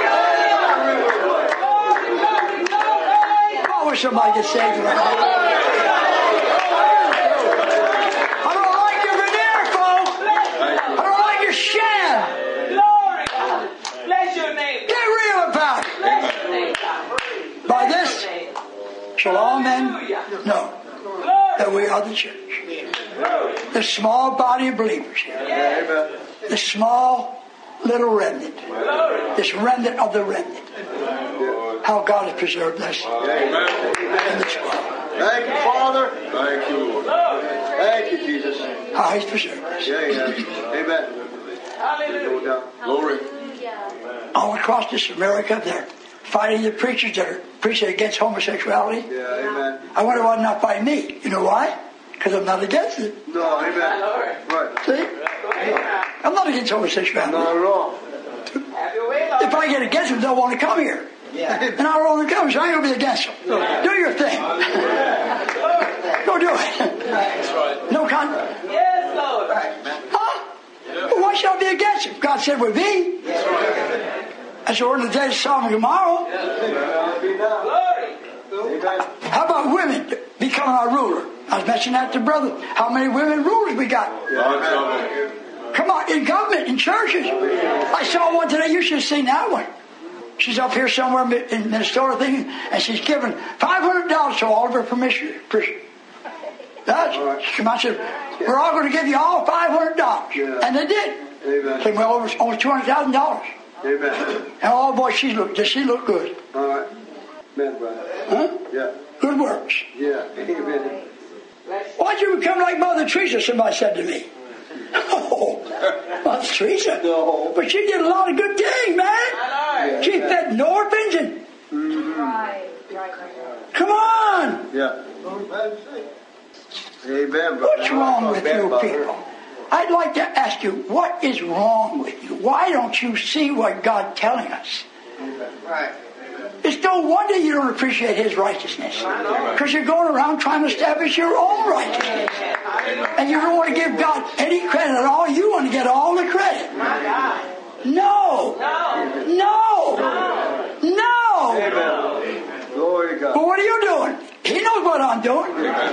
I wish somebody could save me right now. I don't like your veneer, folks. I don't like your sham. Glory. Bless your name. Get real about it. Bless your name. By this shall all men know that we are the church. The small body of believers here. The small little remnant. This remnant of the remnant. How God has preserved us in this world. Thank you, Father. Thank you, Lord. Thank you, Jesus. How He's preserved us. Yeah, yeah. Amen. Hallelujah. Glory. All across this America, they're fighting the preachers that are preaching against homosexuality. Yeah, amen. I wonder why they're not fighting me. You know why? Because I'm not against it. No, amen. Right. See? I'm not against homosexuality. Not at all. Have your way, Lord. If I get against them, they'll want to come here. And I don't want to come, so I ain't going to be against them. Do your thing. Go do it. No con. Yes, Lord. Huh? Well, why should I be against him? God said we'd be. That's the word of the day of Sodom and Gomorrah. Glory. How about women becoming our ruler? I was mentioning that to brother. How many women rulers we got? Come on, in government, in churches. I saw one today. You should have seen that one. She's up here somewhere in Minnesota thinking, and she's given five hundred dollars to all of her permission. That's, she come out and said, we're all going to give you all five hundred dollars. Yeah. And they did. Amen. Came well over almost two hundred thousand dollars. Amen. And oh boy, she looked, does she look good? All right. Amen, brother. Huh? Yeah. Good works. Yeah. Amen. Why'd you become like Mother Teresa, somebody said to me. Oh, Mother Teresa? No. But she did a lot of good things, man. Yeah. She fed no orphans and... Mm-hmm. Right, right, right. Come on! Yeah. Amen, brother. What's wrong with you people? I'd like to ask you, what is wrong with you? Why don't you see what God's telling us? Right. It's no wonder you don't appreciate His righteousness. Because you're going around trying to establish your own righteousness. And you don't want to give God any credit at all. You want to get all the credit. No. No. No. Glory to God. But what are you doing? He knows what I'm doing.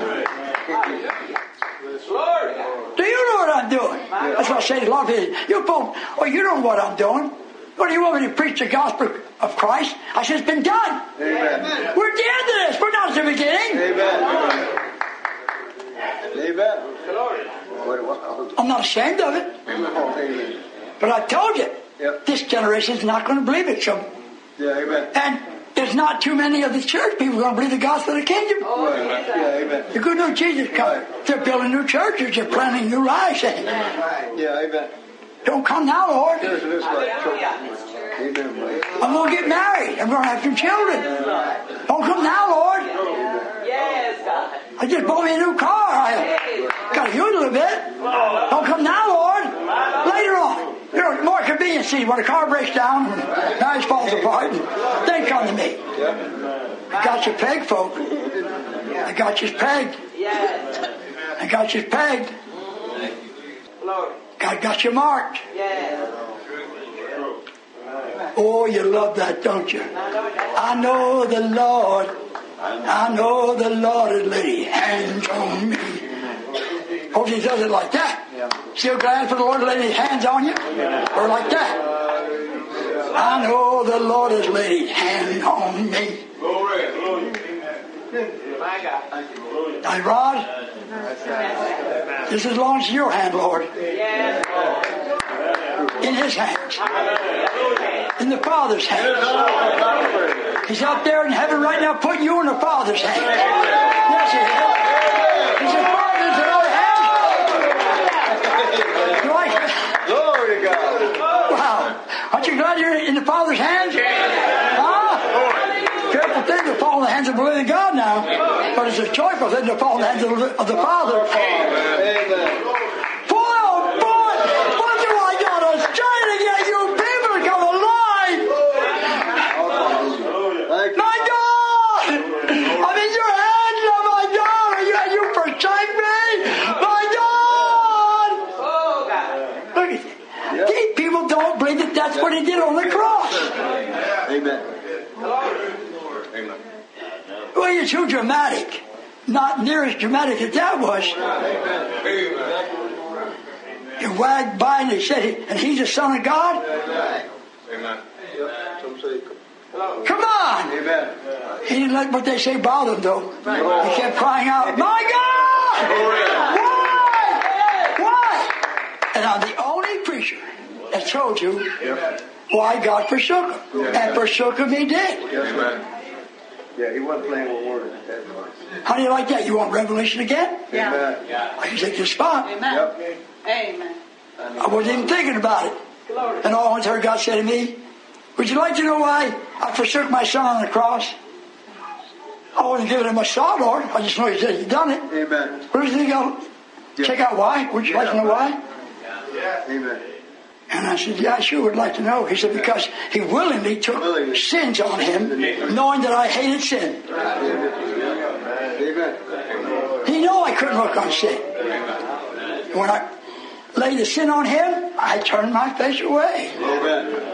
Glory. Do you know what I'm doing? That's what I say to a lot of people. You folks, oh, you know what I'm doing. What do you want me to preach the gospel of Christ? I said, it's been done. Amen. We're at the end of this. We're not at the beginning. Amen. Amen. I'm not ashamed of it. Amen. But I told you, Yep. this generation is not going to believe it. So, Yeah, amen. and there's not too many of the church people going to believe the gospel of the kingdom. Yeah, amen. The good news of Jesus coming. They're building new churches. They're planting new lives. Yeah, amen. Don't come now, Lord. There's this way. Amen, brother. I'm going to get married. I'm going to have some children. Don't come now, Lord. Yes, God. I just bought me a new car. I got to use it a little bit. Don't come now, Lord. Later on. There are more conveniences when a car breaks down and marriage falls apart. And then come to me. I got you pegged, folks. I got you pegged. Yes. I got you pegged. Glory. God got you marked. Yes. Oh, you love that, don't you? I know the Lord. I know the Lord has laid hands on me. Hope He does it like that. Still glad for the Lord to lay His hands on you? Or like that? I know the Lord has laid His hand on me. Glory. My God. Now, Rod, this is long as your hand, Lord. Yes. In His hands. In the Father's hands. He's up there in heaven right now putting you in the Father's hands. Yes, He is. He said, Father, is another hand? Glory to God. Wow. Aren't you glad you're in the Father's hands? Huh? Careful thing to fall in the hands of the living God now. But it's a joyful thing to fall in the hands of the, of the Father. Amen. Boy, oh boy, what do I got to try to get you people to come alive don't believe that that's what he did on the cross. Amen. Amen. Well, you're too dramatic. Not near as dramatic as that was. You wagged by and he said, he, and he's the Son of God? Amen. Come on! Amen. He didn't let what they say bother him, though. He kept crying out, my God! Why? Why? And I'm the only preacher that told you why God forsook him. And forsook him he did. Amen. Yeah, he wasn't playing with words. How do you like that? You want revelation again? Yeah. Amen. Yeah. I can take the spot. Amen. Yep. Amen. I wasn't even thinking about it. And all I once heard God say to me, would you like to know why I forsook my Son on the cross? I wasn't giving him a saw, Lord. I just know he said he'd done it. Amen. What does he think I'll check out why? Would you like to know why? Amen. And I said, yeah, I sure would like to know. He said, because he willingly took willingly. sins on him, knowing that I hated sin. Amen. He knew I couldn't look on sin. When I laid the sin on him, I turned my face away. Amen.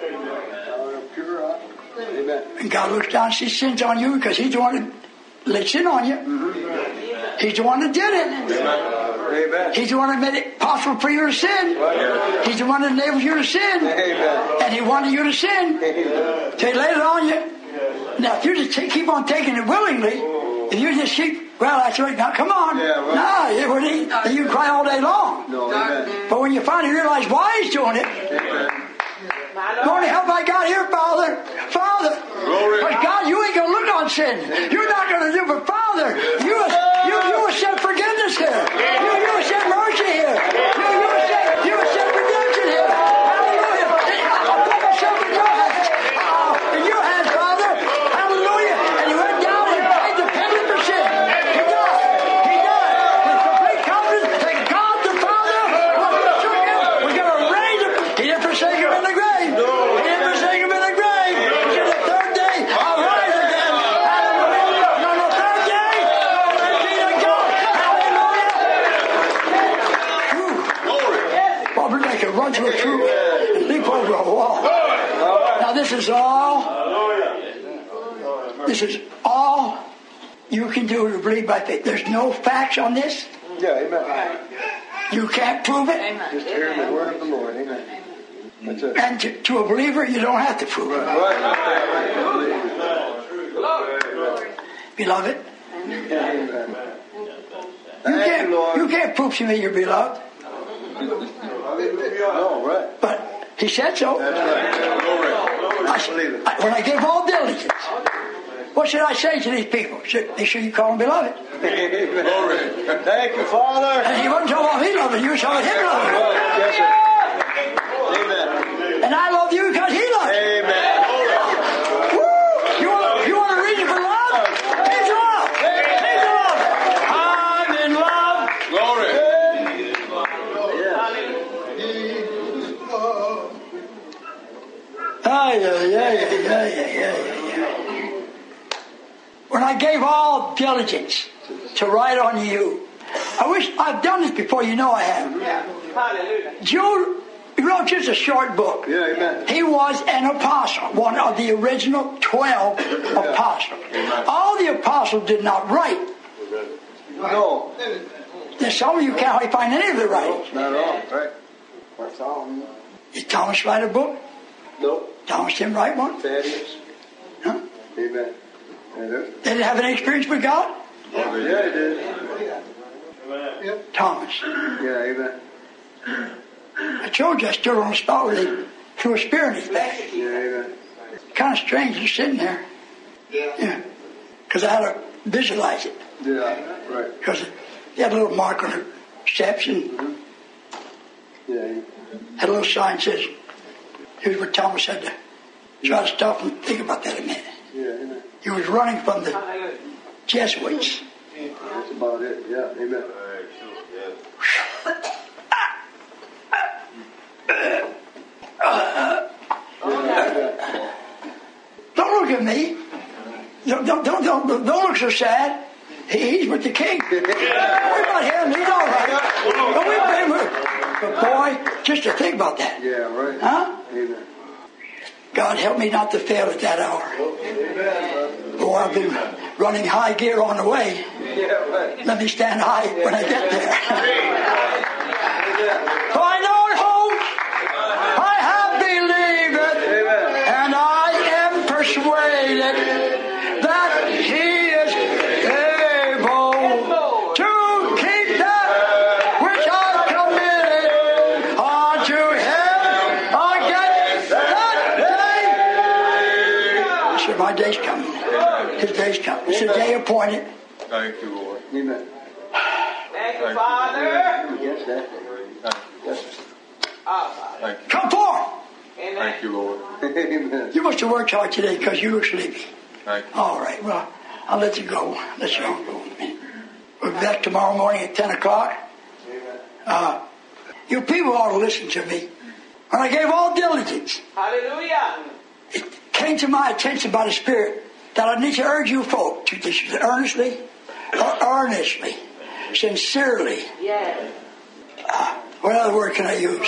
Amen. And God looks down and sees sins on you because he's the one that laid sin on you. Mm-hmm. He's the one that did it. Amen. He's the one that made it possible for you to sin. He's the one that enables you to sin. Amen. And he wanted you to sin. Amen. So he laid it on you. Now, if you just take, keep on taking it willingly, if you just keep, well, that's right, now come on. Yeah, right. No, it wouldn't, you can cry all day long. No, amen. But when you finally realize why he's doing it, Amen. the only help I got here, Father, Father, but God, you ain't going to look on sin. You're not going to do, but Father, you you you will send forgiveness here. You you will send mercy here. You you will send you will send redemption here. Hallelujah! I'll put myself in your hands, uh, in your hands, Father. Hallelujah! And he went down and paid the penalty for sin. He died. He died with complete confidence that God the Father was forsook him. We're going to raise him. He didn't forsake him in the grave. He didn't forsake him in the grave. He said the third day I'll rise again. Hallelujah! On the third day, glory be to God. Hallelujah! Whew. Well, we can run through a troop and leap over a wall. Now this is all. This is all you can do to believe by faith. There's no facts on this. Yeah, amen. You can't prove it. Just hear the word of the Lord. Amen. That's it. And to, to a believer, you don't have to prove it. Right. Beloved, Amen. you Thank can't, you, Lord. you can't prove to me you're beloved. No, right. But he said so. That's right. I, I, when I gave all diligence, what should I say to these people? Should make sure you call them beloved. Amen. Thank you, Father. And he wasn't telling them he loved you, he was telling him loved you. Yes, sir. Amen. And I love you because he loves you. Amen. Woo! You want, you want a reason for love? He's love. He's love. I'm in love. Glory. Ah, yeah, yeah, yeah, yeah, yeah, yeah. When I gave all diligence to write on you, I wish I've done this before. You know I have. Hallelujah. Jude wrote just a short book. Yeah, amen. He was an apostle, one of the original twelve apostles. All the apostles did not write. No. There's some of you can't hardly find any of the writings. Not at all. Right. That's all. Did Thomas write a book? Nope. Thomas didn't write one? Thaddeus. Huh? Amen. They didn't have any experience with God? Yeah, he did. Thomas. Yeah, amen. I told you I stood on the spot where they threw a spear in his back. Yeah, amen. Kind of strange, just sitting there. Yeah. Because I had to visualize it. Yeah, right. Because he had a little mark on the steps and Yeah, he- had a little sign that says, here's what Thomas had to try to stop and think about that a minute. yeah, amen. He was running from the Jesuits. That's about it. Yeah, amen. Don't look at me. Don't, don't, don't, don't, don't look so sad. He, he's with the king. Don't worry about him. He's all right. Don't worry about him. But boy, just to think about that. Yeah, right. Huh? Amen. God help me not to fail at that hour. Boy, I've been running high gear on the way. Yeah, right. Let me stand high when I get there. For I know it holds. I have believed it. And I am persuaded that He is able to keep that which I've committed unto Him against that day. So my day's coming. His day's coming. It's a day appointed. Thank you, Lord. Amen. Thank you, Father. Yes, that. Yes. Thank you. Come forth. Amen. Thank you, Lord. Amen. You must have worked hard today because you look sleepy. Thank you. All right, well, I'll let you go. Let you all go. We'll be back tomorrow morning at ten o'clock. Uh, you people ought to listen to me. When I gave all diligence, Hallelujah. it came to my attention by the Spirit that I need to urge you folk to this earnestly, or earnestly, sincerely. Yes. Uh, what other word can I use?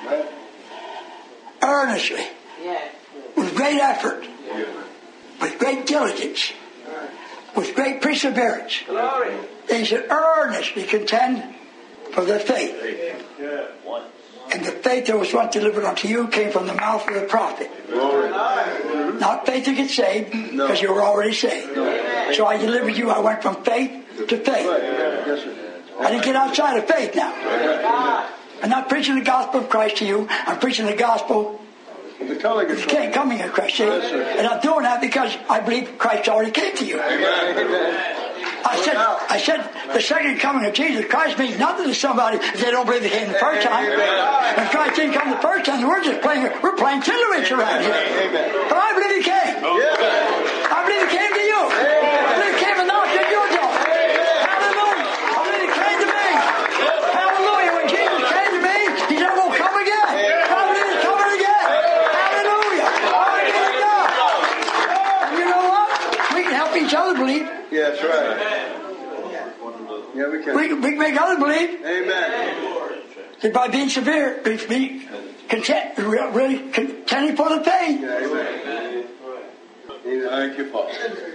Earnestly, Yes. with great effort, with great diligence, with great perseverance. Glory. They should earnestly contend for their faith. And the faith that was once delivered unto you came from the mouth of the prophet. Glory. Not faith to get saved, because you were already saved. So I delivered you. I went from faith to faith. Yes, sir. I didn't get outside of faith now. I'm not preaching the gospel of Christ to you. I'm preaching the gospel The coming of of King, coming of Christ. See? And I'm doing that because I believe Christ already came to you. I said, I said, the second coming of Jesus Christ means nothing to somebody if they don't believe He came the first time. If Christ didn't come the first time, we're just playing, we're playing tiddlywinks around here. But I believe He came. I believe He came to you. I believe He came and knocked at your door. Hallelujah. I believe He came to me. Hallelujah. When Jesus came to me, He said, "We'll come again." I believe He's coming again. Hallelujah. Glory be to God. And you know what? We can help each other believe. Yeah, that's right. Yeah, we can. We can, we can make others believe. Amen. That by being severe, be, be content, re- really contending for the pain. Yeah, amen. Thank you, Father.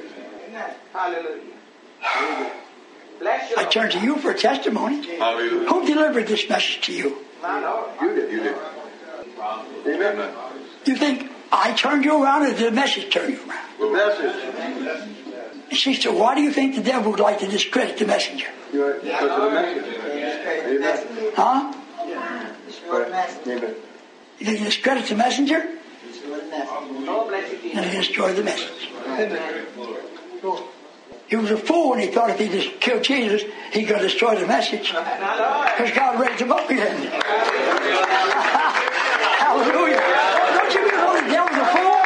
Hallelujah. Bless you. I turn to you for a testimony. Hallelujah. Who delivered this message to you? My Lord. You did. You did. Amen. You think I turned you around, or did the message turn you around? The message. And she said, why do you think the devil would like to discredit the messenger? You're because of the message. Amen. Huh? Amen. You think he discredits the messenger? Oh, bless you, Then Jesus. he destroyed the message. Amen. He was a fool when he thought if he just killed Jesus, he could destroy the message. My Lord. Because God raised him up again. Hallelujah. Don't you know the devil's a fool?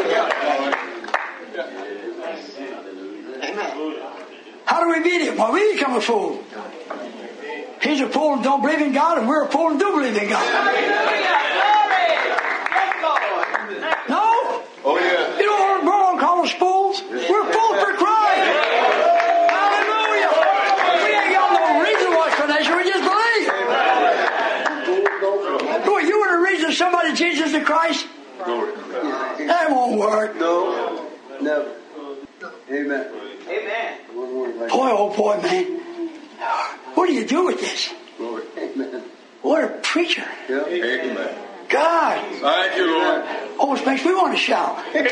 How do we beat him? Well, we become a fool. He's a fool and don't believe in God, and we're a fool and do believe in God. Hallelujah. Glory. Yes, Lord. No? Oh, yeah. You don't want to borrow and call us fools? We're fools for Christ. Hallelujah. We ain't got no reason why explanation. We just believe. Boy, you want to reason somebody Jesus to Christ? Glory. That won't work. No. Never. Amen. Amen. One word like Boy, oh boy, man. What do you do with this? glory. Amen. What a preacher. Yeah. Amen. God. Thank you, Lord. Almost makes me want to shout. When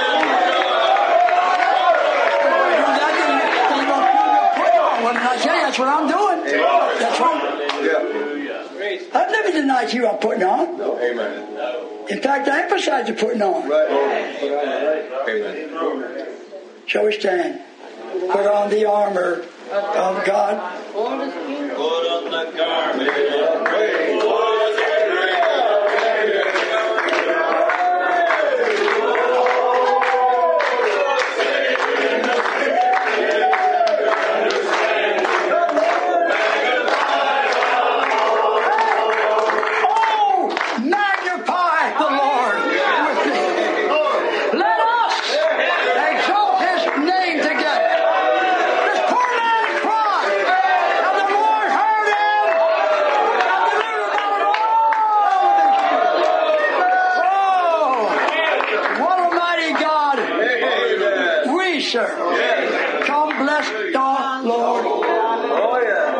I tell you, that's what I'm doing. That's what Yeah. I've never denied you I'm putting on. No. Amen. In fact, I emphasize the putting on. Right. Put on the right. Amen. Shall we stand? Put on the armor of God. Put on the garment of praise. serve. Come bless the Lord. Oh, yeah.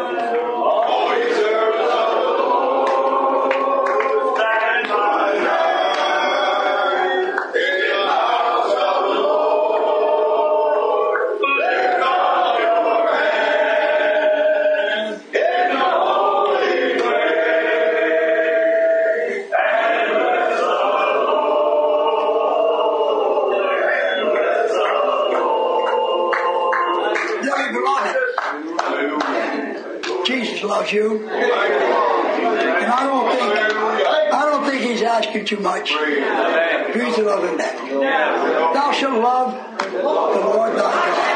Loves you, and I don't think I don't think He's asking too much. You need to love Him back. Thou shalt love the Lord thy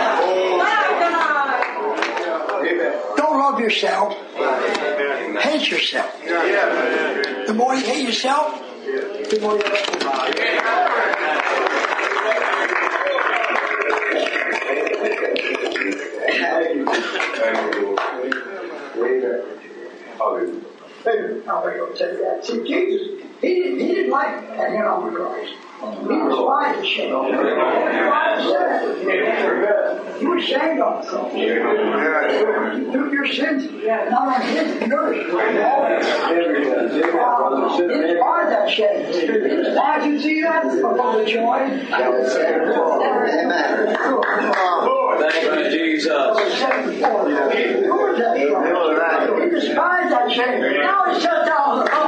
God. Don't love yourself. Hate yourself. The more you hate yourself, the more you love God. See, Jesus, he didn't, he didn't like hanging on the cross. He despised the shame. He was shamed on the cross. You took your sins, not on his, yours. He despised that shame. He despised, you see that? For the joy. Amen. Thank you, Jesus. He despised that shame. Now he sits down on the cross.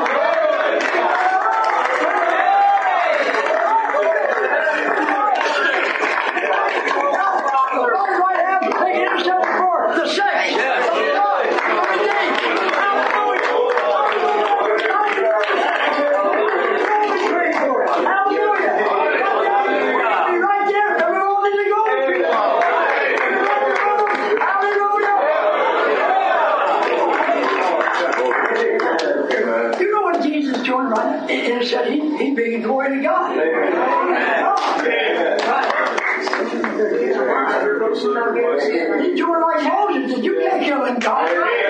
He said he, he'd bring glory to God. He joined like Moses, and you can't kill him, God.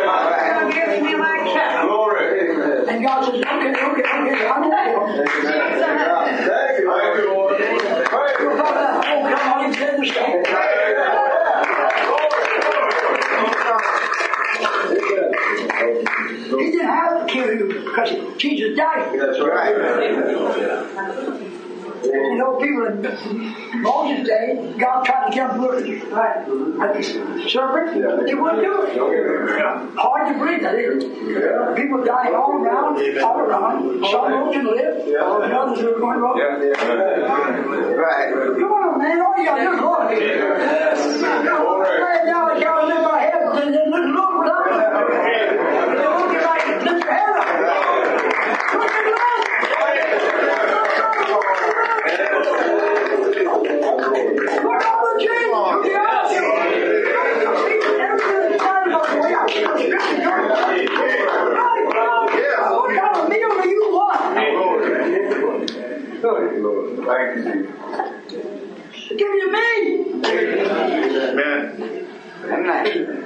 And God says, okay, okay, okay, I'm going to kill him. Thank you, Lord. Oh, come on, he said the same. He didn't have to kill you because Jesus died. That's right. You know, people in Moses' day, God tried to kill them at the serpent, but they wouldn't do it. Hard to breathe, that is. People dying all around, all around. Some of them live, and others are going wrong. Right. Come on, man, all you got to do is look. Right now, I got to lift my head, and then look, look without it. Look like lift your head up. Look at that. Look up the Jesus. Look at us. Everything's fine about the way I feel. What kind of meal do you want? Thank you, Give me a me. Amen. Amen.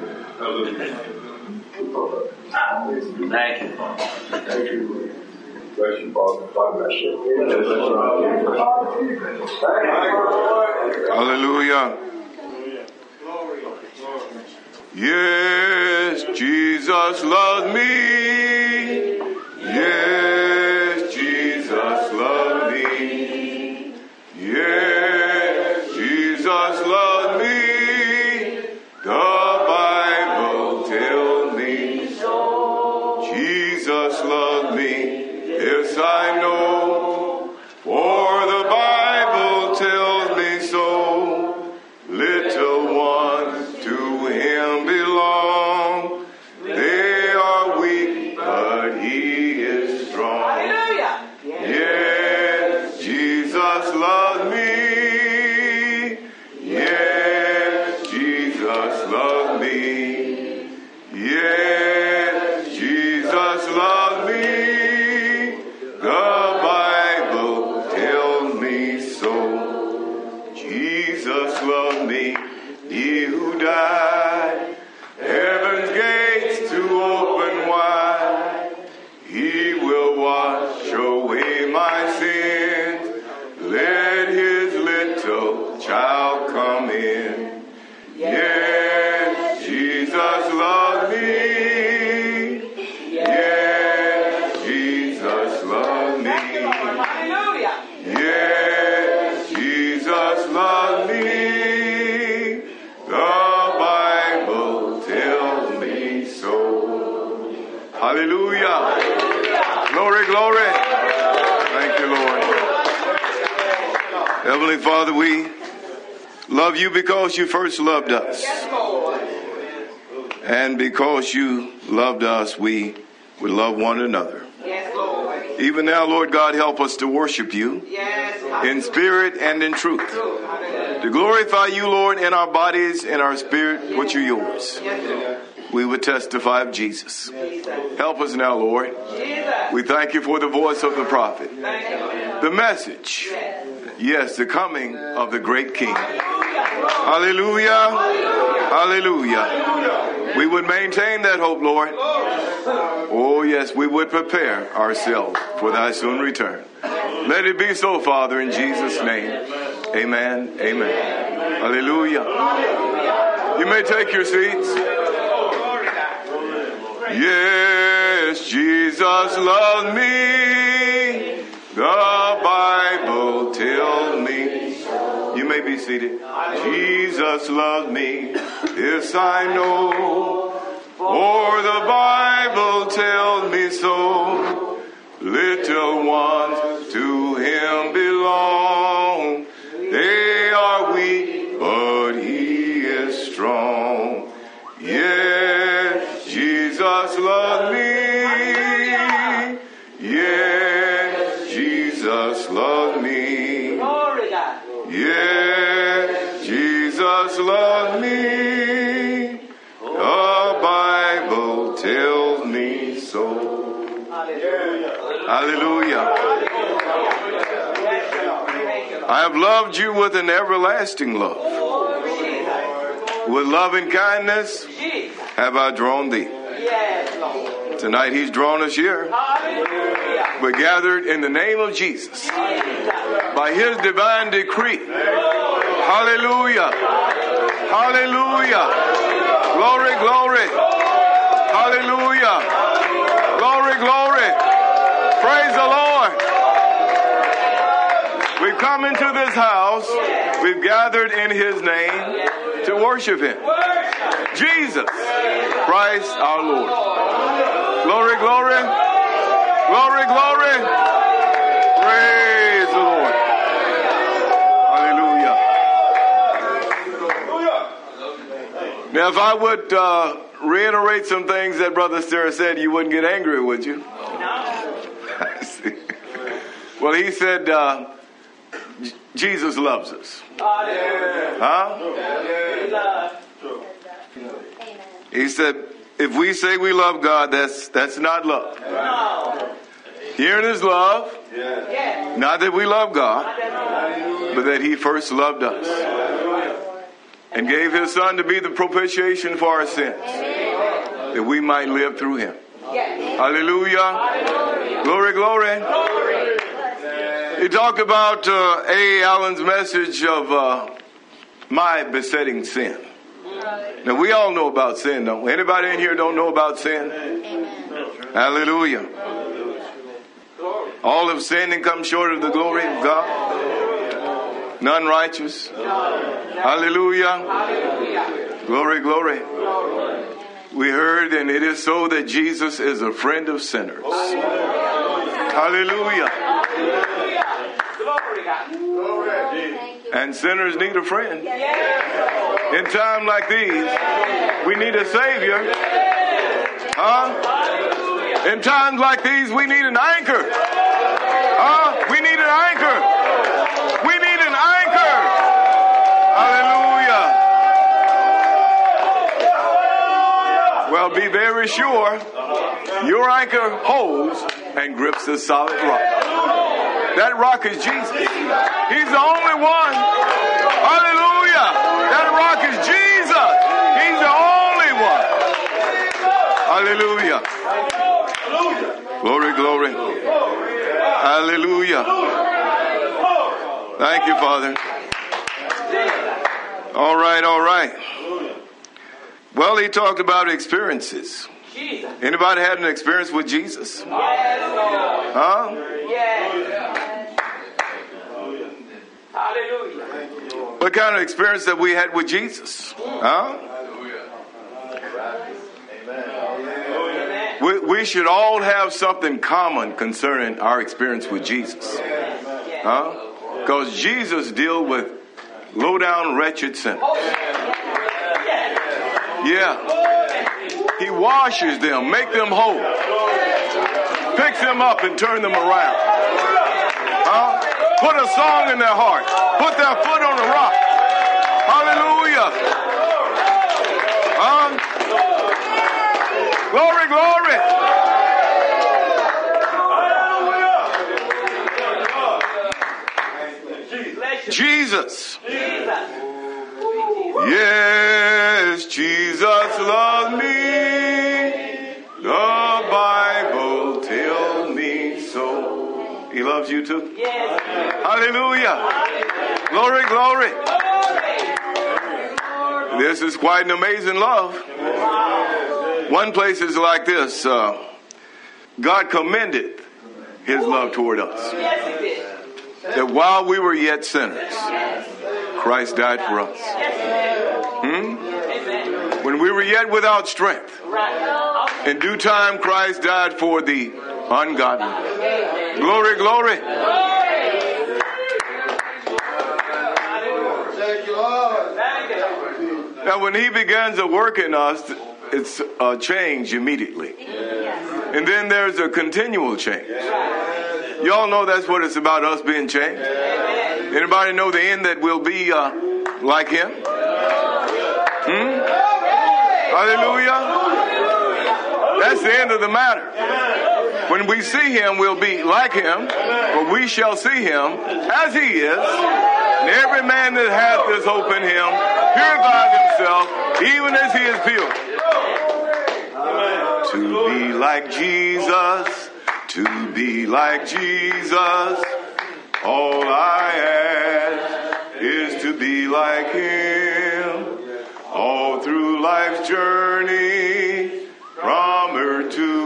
Thank you. Thank you. Bless you, Father. God bless you. Hallelujah. Yes, Jesus loves me. Yes, Jesus loves me. Yes, Jesus loves me. The Bible tells me. Jesus loves me. Yes, I know, for the Bible tells me so. Little ones to Him belong. They are weak, but He is strong. Hallelujah. Yes, Jesus loves me. Yes, Jesus loves me. Yes, Jesus loves me. The Bible tells me so. Jesus loved me, He who died, heaven's gates to open wide. He will wash away my sins, let His Heavenly Father, we love you because you first loved us. And because you loved us, we would love one another. Even now, Lord God, help us to worship you in spirit and in truth. To glorify you, Lord, in our bodies, in our spirit, which are yours. We would testify of Jesus. Help us now, Lord. We thank you for the voice of the prophet. The message. Yes, the coming of the great King. Hallelujah. Hallelujah. We would maintain that hope, Lord. Oh, yes, we would prepare ourselves for thy soon return. Let it be so, Father, in Jesus' name. Amen. Amen. Hallelujah. You may take your seats. Yes, Jesus loves me. The Bible tells me. You may be seated. Jesus loves me. This I know. For the Bible tells me so. Little ones to him belong. They are weak, but he is strong. Yes, Jesus loves me. Yes, Jesus loves me. Yes, Jesus loves me. The Bible tells me so. Hallelujah. I have loved you with an everlasting love. With loving kindness have I drawn thee. Tonight he's drawn us here. We're gathered in the name of Jesus. By his divine decree. Hallelujah. Hallelujah. Glory, glory. Hallelujah. Glory, glory. Praise the Lord. We've come into this house. We've gathered in his name to worship him. Jesus Christ our Lord. Glory, glory. Glory, glory. Praise the Lord. Hallelujah. Now, if I would uh, reiterate some things that Brother Starr said, you wouldn't get angry, would you? I see. Well, he said, uh, J- Jesus loves us. Huh? He said, if we say we love God, that's that's not love. Herein is love, not that we love God, but that he first loved us and gave his son to be the propitiation for our sins, that we might live through him. Hallelujah. Glory, glory. He talked about uh, A. Allen's message of uh, my besetting sin. Now, we all know about sin, don't we? Anybody in here don't know about sin? Amen. Hallelujah. All have sinned and come short of the glory of God. None righteous. Hallelujah. Glory, glory. We heard, and it is so, that Jesus is a friend of sinners. Hallelujah. And sinners need a friend. In times like these, we need a Savior. Huh? In times like these, we need an anchor. Huh? We need an anchor. We need an anchor. Hallelujah. Well, be very sure your anchor holds and grips the solid rock. That rock is Jesus. He's the only one. Hallelujah. That rock is Jesus. He's the only one. Hallelujah. Glory, glory. Hallelujah. Thank you, Father. All right, all right. Well, he talked about experiences. Anybody had an experience with Jesus? Huh? Hallelujah. What kind of experience that we had with Jesus? Huh? We, we should all have something common concerning our experience with Jesus. Huh? Because Jesus dealt with low-down, wretched sinners. Yeah. He washes them, make them whole. Picks them up and turn them around. Huh? Put a song in their heart. Put their foot on the rock. Hallelujah. Huh? Glory, glory. Jesus. Yes, Jesus loves me. The Bible tells me so. He loves you too? Yes. Hallelujah. Glory, glory. This is quite an amazing love. One place is like this. Uh, God commended his love toward us. That while we were yet sinners, Christ died for us. Hmm? When we were yet without strength, in due time Christ died for the ungodly. Glory, glory. Now when he begins a work in us, it's a change immediately. And then there's a continual change. Y'all know that's what it's about, us being changed. Anybody know the end that will be uh, like him? Hmm? Hallelujah. That's the end of the matter. When we see him, we'll be like him, for we shall see him as he is. And every man that hath this hope in him purifies himself, even as he is pure. To be like Jesus. To be like Jesus, all I ask is to be like him. All through life's journey, from earth to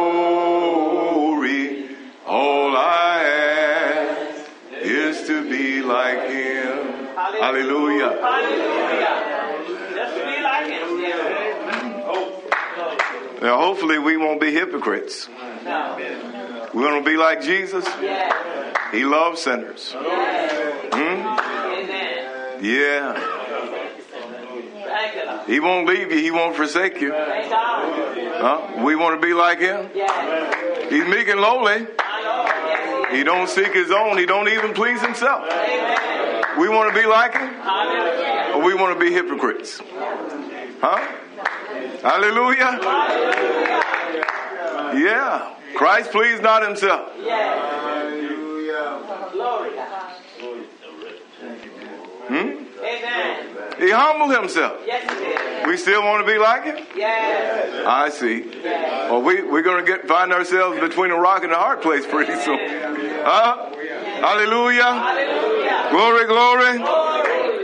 glory, all I ask is to be like him. Hallelujah. Hallelujah. Just to be like him. Now, hopefully, we won't be hypocrites. No. We're going to be like Jesus. Yes. He loves sinners. Yes. Hmm? Yeah. He won't leave you. He won't forsake you. Huh? We want to be like him. Yes. He's meek and lowly. He don't seek his own. He don't even please himself. Amen. We want to be like him. Or we want to be hypocrites. Huh? Hallelujah. Hallelujah. Yeah. Christ pleased not himself. Hallelujah. Hmm? Amen. He humbled himself. Yes, he did. We still want to be like him? Yes. I see. Yes. Well, we, we're going to get find ourselves between a rock and a hard place pretty soon. Huh? Hallelujah. Hallelujah. Glory, glory. Glory.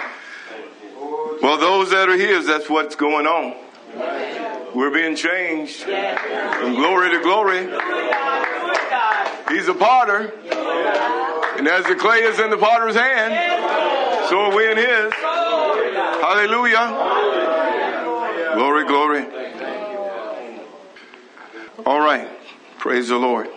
Well, those that are his, that's what's going on. We're being changed from glory to glory. He's a potter. And as the clay is in the potter's hand, so are we in his. Hallelujah. Glory, glory. All right. Praise the Lord.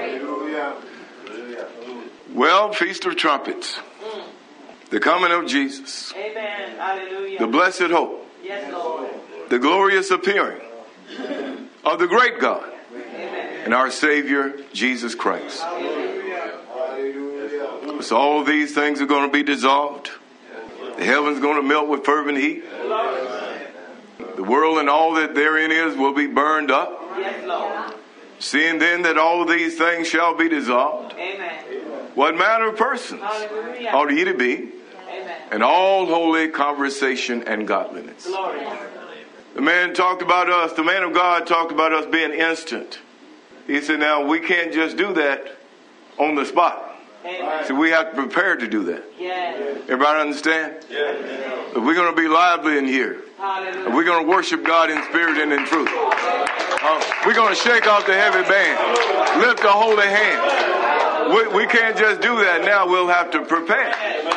Well, Feast of Trumpets. The coming of Jesus. Amen. Hallelujah. The blessed hope. Yes, Lord. The glorious appearing of the great God. Amen. And our Savior, Jesus Christ. Hallelujah. So all these things are going to be dissolved. The heaven's going to melt with fervent heat. The world and all that therein is will be burned up. Yes, Lord. Seeing then that all of these things shall be dissolved. Amen. What manner of persons Hallelujah. Ought ye to be? Amen. And all holy conversation and godliness. Glory. The man talked about us, the man of God talked about us being instant. He said, now we can't just do that on the spot. Amen. So we have to prepare to do that. Yes. Everybody understand? Yes. If we're going to be lively in here, Hallelujah. If we're going to worship God in spirit and in truth, uh, we're going to shake off the heavy band, lift the holy hand. We, we can't just do that now. We'll have to prepare.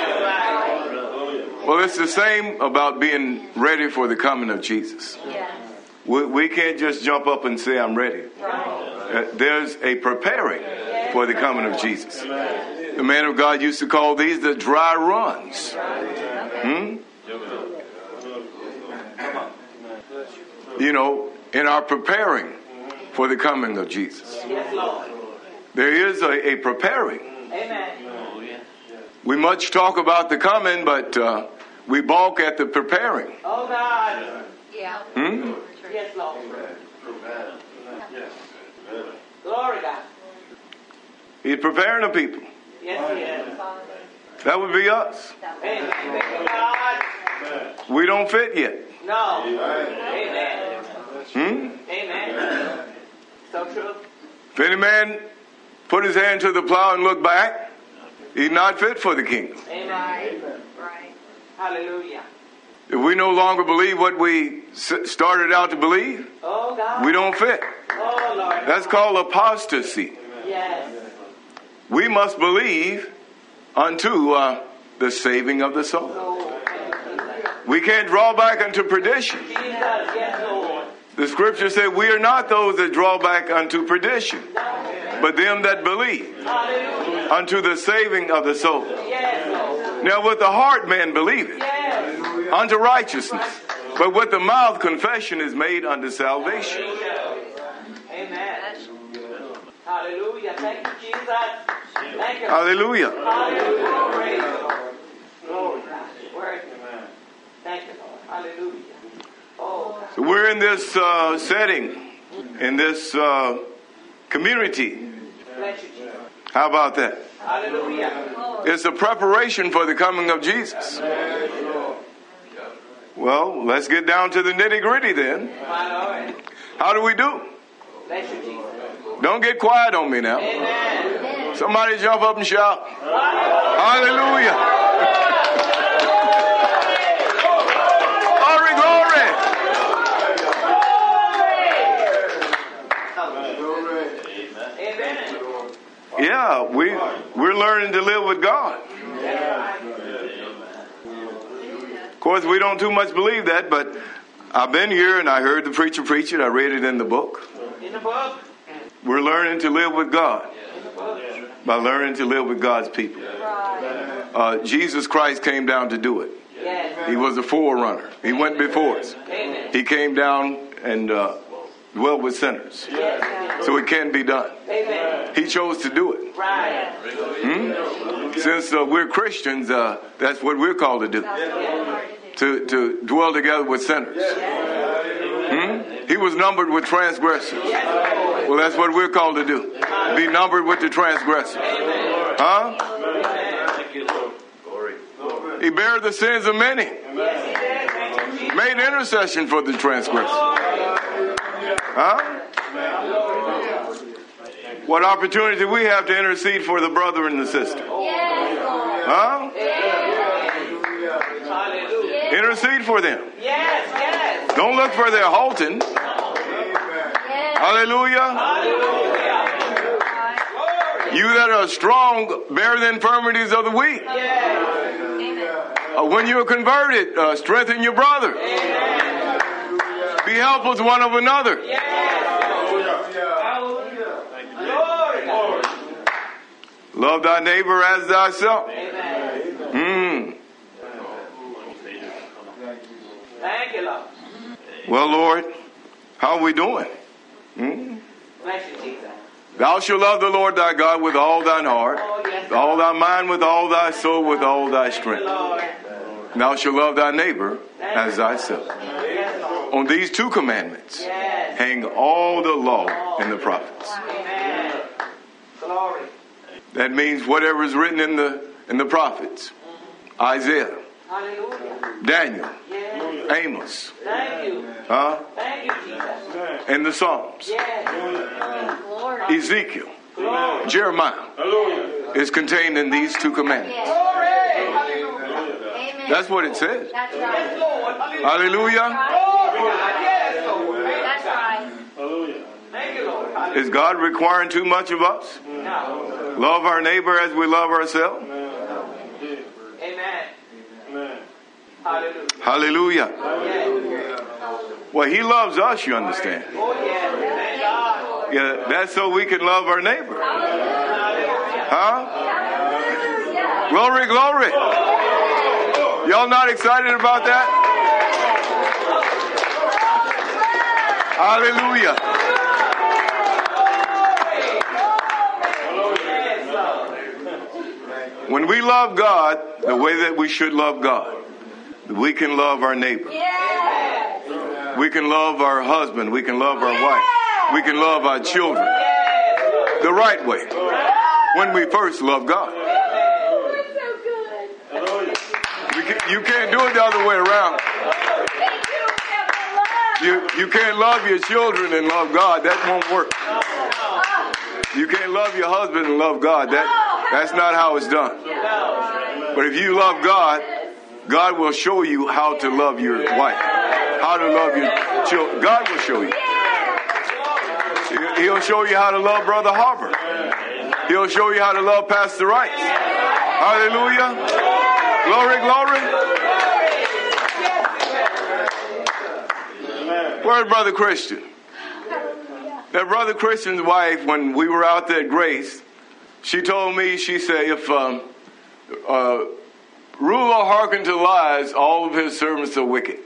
Well, it's the same about being ready for the coming of Jesus. We, we can't just jump up and say, I'm ready. Uh, there's a preparing for the coming of Jesus. The man of God used to call these the dry runs. Hmm? You know, in our preparing for the coming of Jesus. There is a, a preparing. We much talk about the coming, but uh, we balk at the preparing. Oh, God. Yeah. Hmm? Yes, Lord. Glory, God. He's preparing the people. Yes, He is. That would be us. Amen. Thank you, God. We don't fit yet. No. Amen. Hmm? Amen. So true. If any man put his hand to the plow and look back, he's not fit for the kingdom. Amen. Right. Hallelujah. If we no longer believe what we started out to believe, Oh, God. we don't fit. Oh, Lord. That's called apostasy. Yes. We must believe unto uh, the saving of the soul. Oh, We can't draw back unto perdition. Jesus. Yes, Lord. The scripture said we are not those that draw back unto perdition, but them that believe Hallelujah. unto the saving of the soul. Yes, Lord. Now with the heart man believeth Yes. unto righteousness, but with the mouth confession is made unto salvation. Amen. Hallelujah. Thank you, Jesus. Thank you. Hallelujah. Hallelujah. Praise the Lord. Glory to God. Word. Thank you, Lord. Hallelujah. Oh, God. So we're in this uh, setting, in this uh, community. Bless you, Jesus. How about that? Hallelujah. It's a preparation for the coming of Jesus. Well, let's get down to the nitty gritty then. My Lord. How do we do? Bless you, Jesus. Don't get quiet on me now. Amen. Somebody jump up and shout, hallelujah. Glory, glory. Amen. Yeah, we, we're learning to live with God. Of course, we don't too much believe that, but I've been here and I heard the preacher preach it. I read it in the book. In the book. We're learning to live with God In the book. by learning to live with God's people. Uh, Jesus Christ came down to do it. Yes. He was a forerunner. He went before us. Amen. He came down and uh, dwelt with sinners. Yes. So it can be done. Amen. He chose to do it. Right. Hmm? Since uh, we're Christians, uh, that's what we're called to do. To, to dwell together with sinners. Hmm? He was numbered with transgressors. Well, that's what we're called to do. Be numbered with the transgressors. Huh? He bare the sins of many. Made intercession for the transgressors. Huh? What opportunity do we have to intercede for the brother and the sister? Huh? Hallelujah. Intercede for them. Yes, yes. Don't look for their halting. Hallelujah. Hallelujah. You that are strong, bear the infirmities of the weak. Yes. Uh, when you are converted, uh, strengthen your brother. Amen. Be helpful to one of another. Yes. Glory. Glory. Love thy neighbor as thyself. Amen. Mm. Thank you, Lord. Well, Lord, how are we doing? Mm. Bless you, Jesus. Thou shalt love the Lord thy God with all thine heart, Oh, yes. with all thy mind, with all thy soul, with all thy Thank you, strength. Lord. Thou shalt love thy neighbor as thyself. Yes, Lord. On these two commandments Yes. hang all the law and the prophets. Amen. Glory. That means whatever is written in the in the prophets. Isaiah, Hallelujah. Daniel, Yes. Amos, Thank you. huh? Thank you, Jesus. And the Psalms. Yes. Glory. Ezekiel, Glory. Jeremiah is contained in these two commandments. Glory. Hallelujah. Amen. That's what it says. That's Yes, right. Lord. Hallelujah. Hallelujah. Glory, God. Yes, Lord. That's right. Thank you, Lord. Hallelujah. Is God requiring too much of us? No. Love our neighbor as we love ourselves? Amen. Hallelujah. Hallelujah. Yes. Well, he loves us, you understand. Oh, yes. Thank God. Yeah, that's so we can love our neighbor. Hallelujah. Huh? Glory, glory. Y'all not excited about that? Hallelujah. When we love God the way that we should love God, we can love our neighbor. We can love our husband. We can love our wife. We can love our children the right way when we first love God. You can't, you can't do it the other way around. You, you can't love your children and love God. That won't work. You can't love your husband and love God. That, that's not how it's done. But if you love God, God will show you how to love your wife, how to love your children. God will show you. He'll show you how to love Brother Harper. He'll show you how to love Pastor Rice. Hallelujah. Glory, glory. Where's Brother Christian? That Brother Christian's wife, when we were out there at Grace, she told me, she said, if um, uh, ruler hearken to lies, all of his servants are wicked.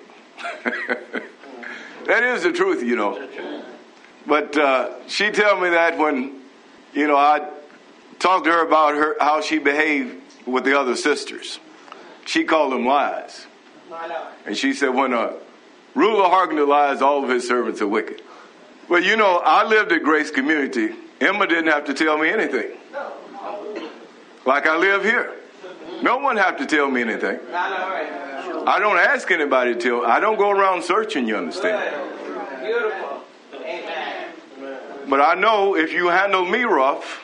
That is the truth, you know. But uh, she told me that when, you know, I talked to her about her how she behaved with the other sisters. She called them lies. And she said, when a ruler hearken to lies, all of his servants are wicked. Well, you know, I lived at Grace Community. Emma didn't have to tell me anything. Like I live here. No one have to tell me anything. I don't ask anybody to tell. I don't go around searching, you understand? Beautiful. Amen. But I know if you handle me rough,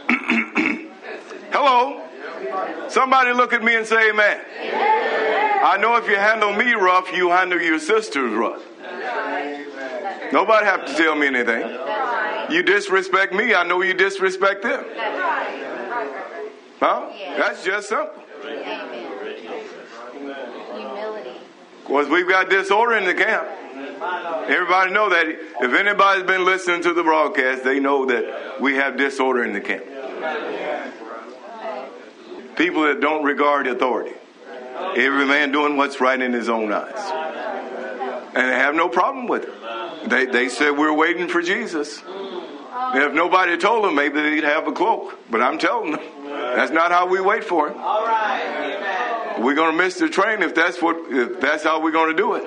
hello, somebody look at me and say amen. I know if you handle me rough, you handle your sisters rough. Nobody have to tell me anything. You disrespect me, I know you disrespect them. Huh? That's just simple. Because we've got disorder in the camp. Everybody know that. If anybody's been listening to the broadcast, they know that we have disorder in the camp. People that don't regard authority. Every man doing what's right in his own eyes. And they have no problem with it. They, they said we're waiting for Jesus. And if nobody told them, maybe they'd have a cloak. But I'm telling them, that's not how we wait for him. All right. Amen. We're going to miss the train if that's what if that's how we're going to do it.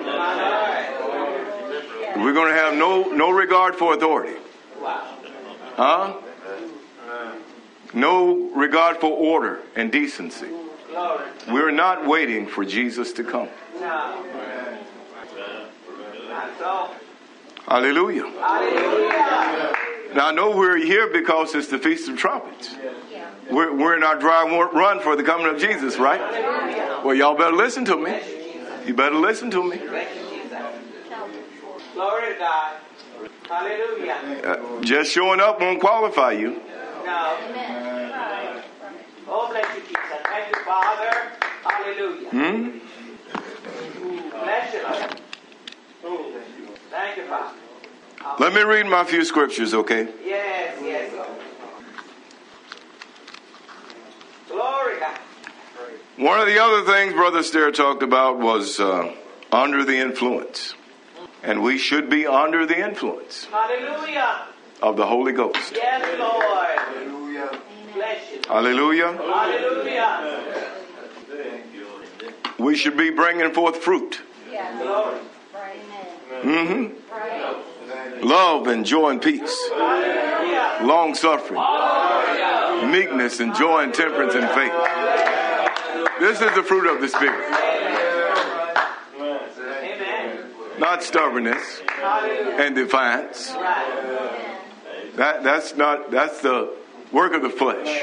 We're going to have no no regard for authority. Huh? No regard for order and decency. We're not waiting for Jesus to come. Hallelujah. Hallelujah. Now I know we're here because it's the Feast of Trumpets. We're, we're in our dry run for the coming of Jesus, right? Well, y'all better listen to me. You better listen to me. Glory to God. Hallelujah. Uh, just showing up won't qualify you. No. Oh, bless you, Jesus. Thank you, Father. Hallelujah. Hmm? Bless you, Lord. Thank you, Father. Let me read my few scriptures, okay? Yes, yes, Lord. Glory to God. One of the other things Brother Stair talked about was uh, under the influence. And we should be under the influence. Hallelujah. Of the Holy Ghost. Yes, Lord. Hallelujah. Bless you. Hallelujah. Hallelujah. We should be bringing forth fruit. Yes, Lord. Mm-hmm. Love and joy and peace. Long suffering. Meekness and joy and temperance and faith. This is the fruit of the Spirit. Not stubbornness and defiance. That, that's not, that's the work of the flesh.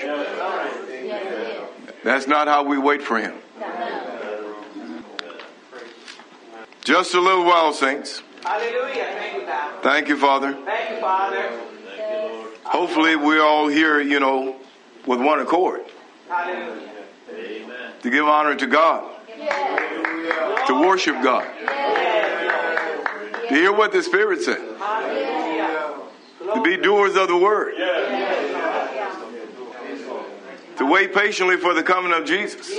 That's not how we wait for him. Just a little while, saints. Hallelujah. Thank you, God. Thank you, Father. Thank you, Father. Hopefully we're all here, you know, with one accord. Hallelujah. To give honor to God. To worship God. To hear what the Spirit said. To be doers of the word. to wait patiently for the coming of Jesus.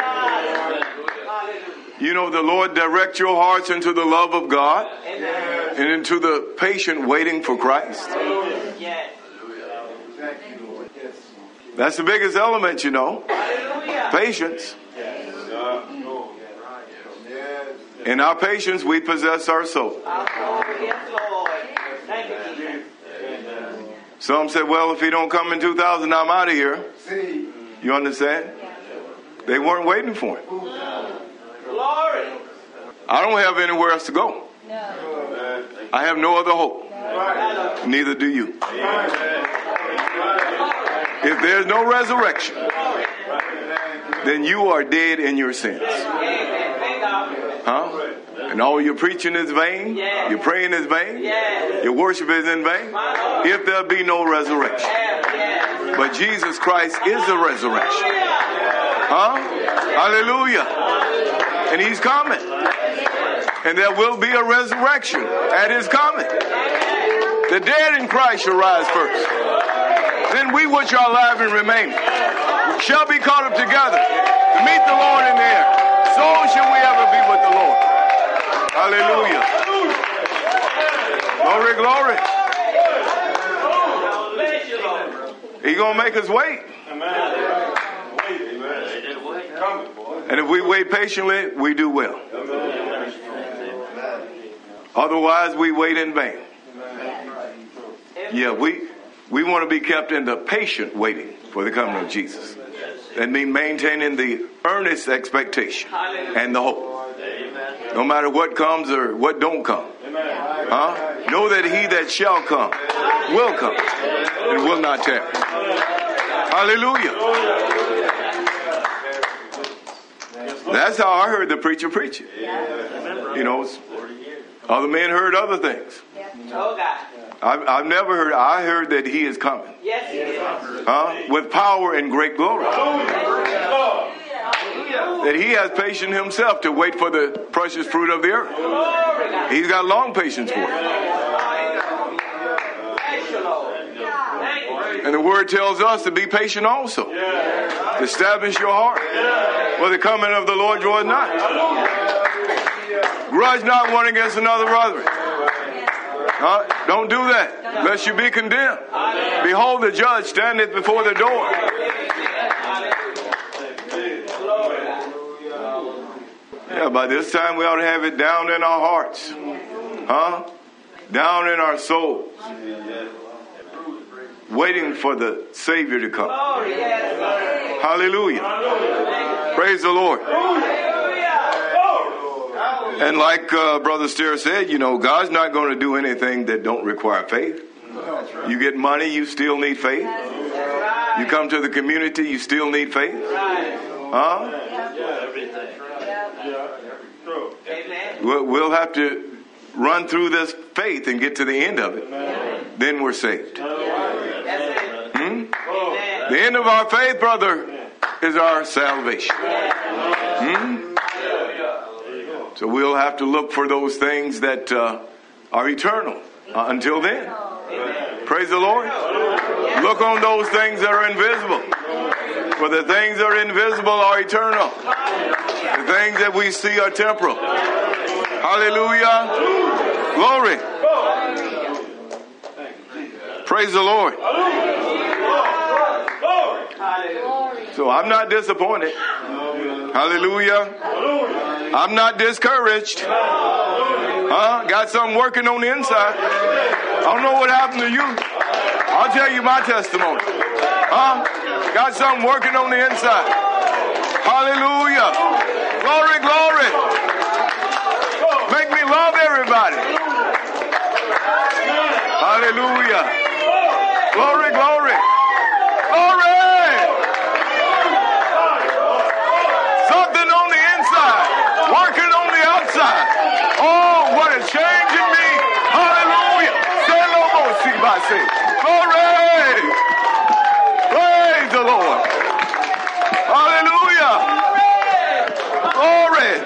You know, the Lord direct your hearts into the love of God and into the patient waiting for Christ. That's the biggest element, you know. Patience. In our patience, we possess our soul. Some said, well, if he don't come in two thousand, I'm out of here. You understand? They weren't waiting for him. I don't have anywhere else to go. I have no other hope. Neither do you. If there's no resurrection, then you are dead in your sins. Huh? And all your preaching is vain, your praying is vain, your worship is in vain, if there be no resurrection. But Jesus Christ is the resurrection. Huh? Hallelujah. And he's coming. And there will be a resurrection at his coming. The dead in Christ shall rise first. Then we which are alive and remain shall be caught up together to meet the Lord in the air. So shall we ever be with the Lord. Hallelujah. Glory, glory. He's going to make us wait. And if we wait patiently, we do well. Otherwise, we wait in vain. Yeah, we we want to be kept in the patient waiting for the coming of Jesus. That means maintaining the earnest expectation and the hope. No matter what comes or what don't come. Huh? Know that he that shall come will come and will not tarry. Hallelujah. That's how I heard the preacher preach it. You know, other men heard other things. I've, I've never heard, I heard that he is coming. Yes, he is. Huh? With power and great glory. That he has patience himself to wait for the precious fruit of the earth. He's got long patience for it. And the word tells us to be patient also. To establish your heart. For the coming of the Lord draweth nigh. Grudge not one against another, brethren. Huh? Don't do that, lest you be condemned. Behold, the judge standeth before the door. Yeah, by this time we ought to have it down in our hearts. Huh? Down in our souls. Waiting for the Savior to come. Hallelujah. Praise the Lord. And like uh, Brother Steer said, you know, God's not going to do anything that don't require faith. You get money, you still need faith. You come to the community, you still need faith. Huh? We'll have to run through this faith and get to the end of it. Then we're saved. Hmm? The end of our faith, brother, is our salvation. Hmm? So we'll have to look for those things that uh, are eternal uh, until then. Praise the Lord. Look on those things that are invisible. For the things that are invisible are eternal. The things that we see are temporal. Hallelujah. Glory. Praise the Lord. So I'm not disappointed. Hallelujah. I'm not discouraged. Huh? Got something working on the inside. I don't know what happened to you. I'll tell you my testimony. Huh? Got something working on the inside. Hallelujah. Glory, glory. Make me love everybody. Hallelujah. Glory, glory. Glory. Something on the inside. Working on the outside. Oh, what a change in me. Hallelujah. Say lobo, see by say. Glory. Praise the Lord. Hallelujah. Glory.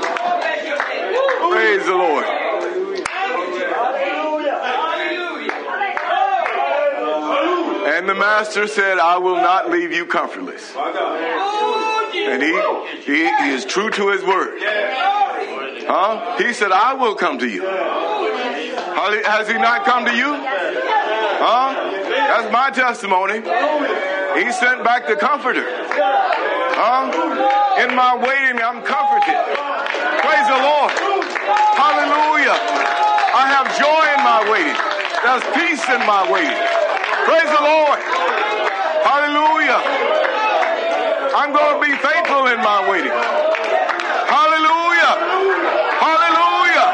Praise the Lord. And the man master said, I will not leave you comfortless. And he, he, he is true to his word. Huh? He said, I will come to you. Has he not come to you? Huh? That's my testimony. He sent back the comforter. Huh? In my waiting, I'm comforted. Praise the Lord. Hallelujah. I have joy in my waiting. There's peace in my waiting. Praise the Lord. Hallelujah. I'm going to be faithful in my waiting. Hallelujah. Hallelujah.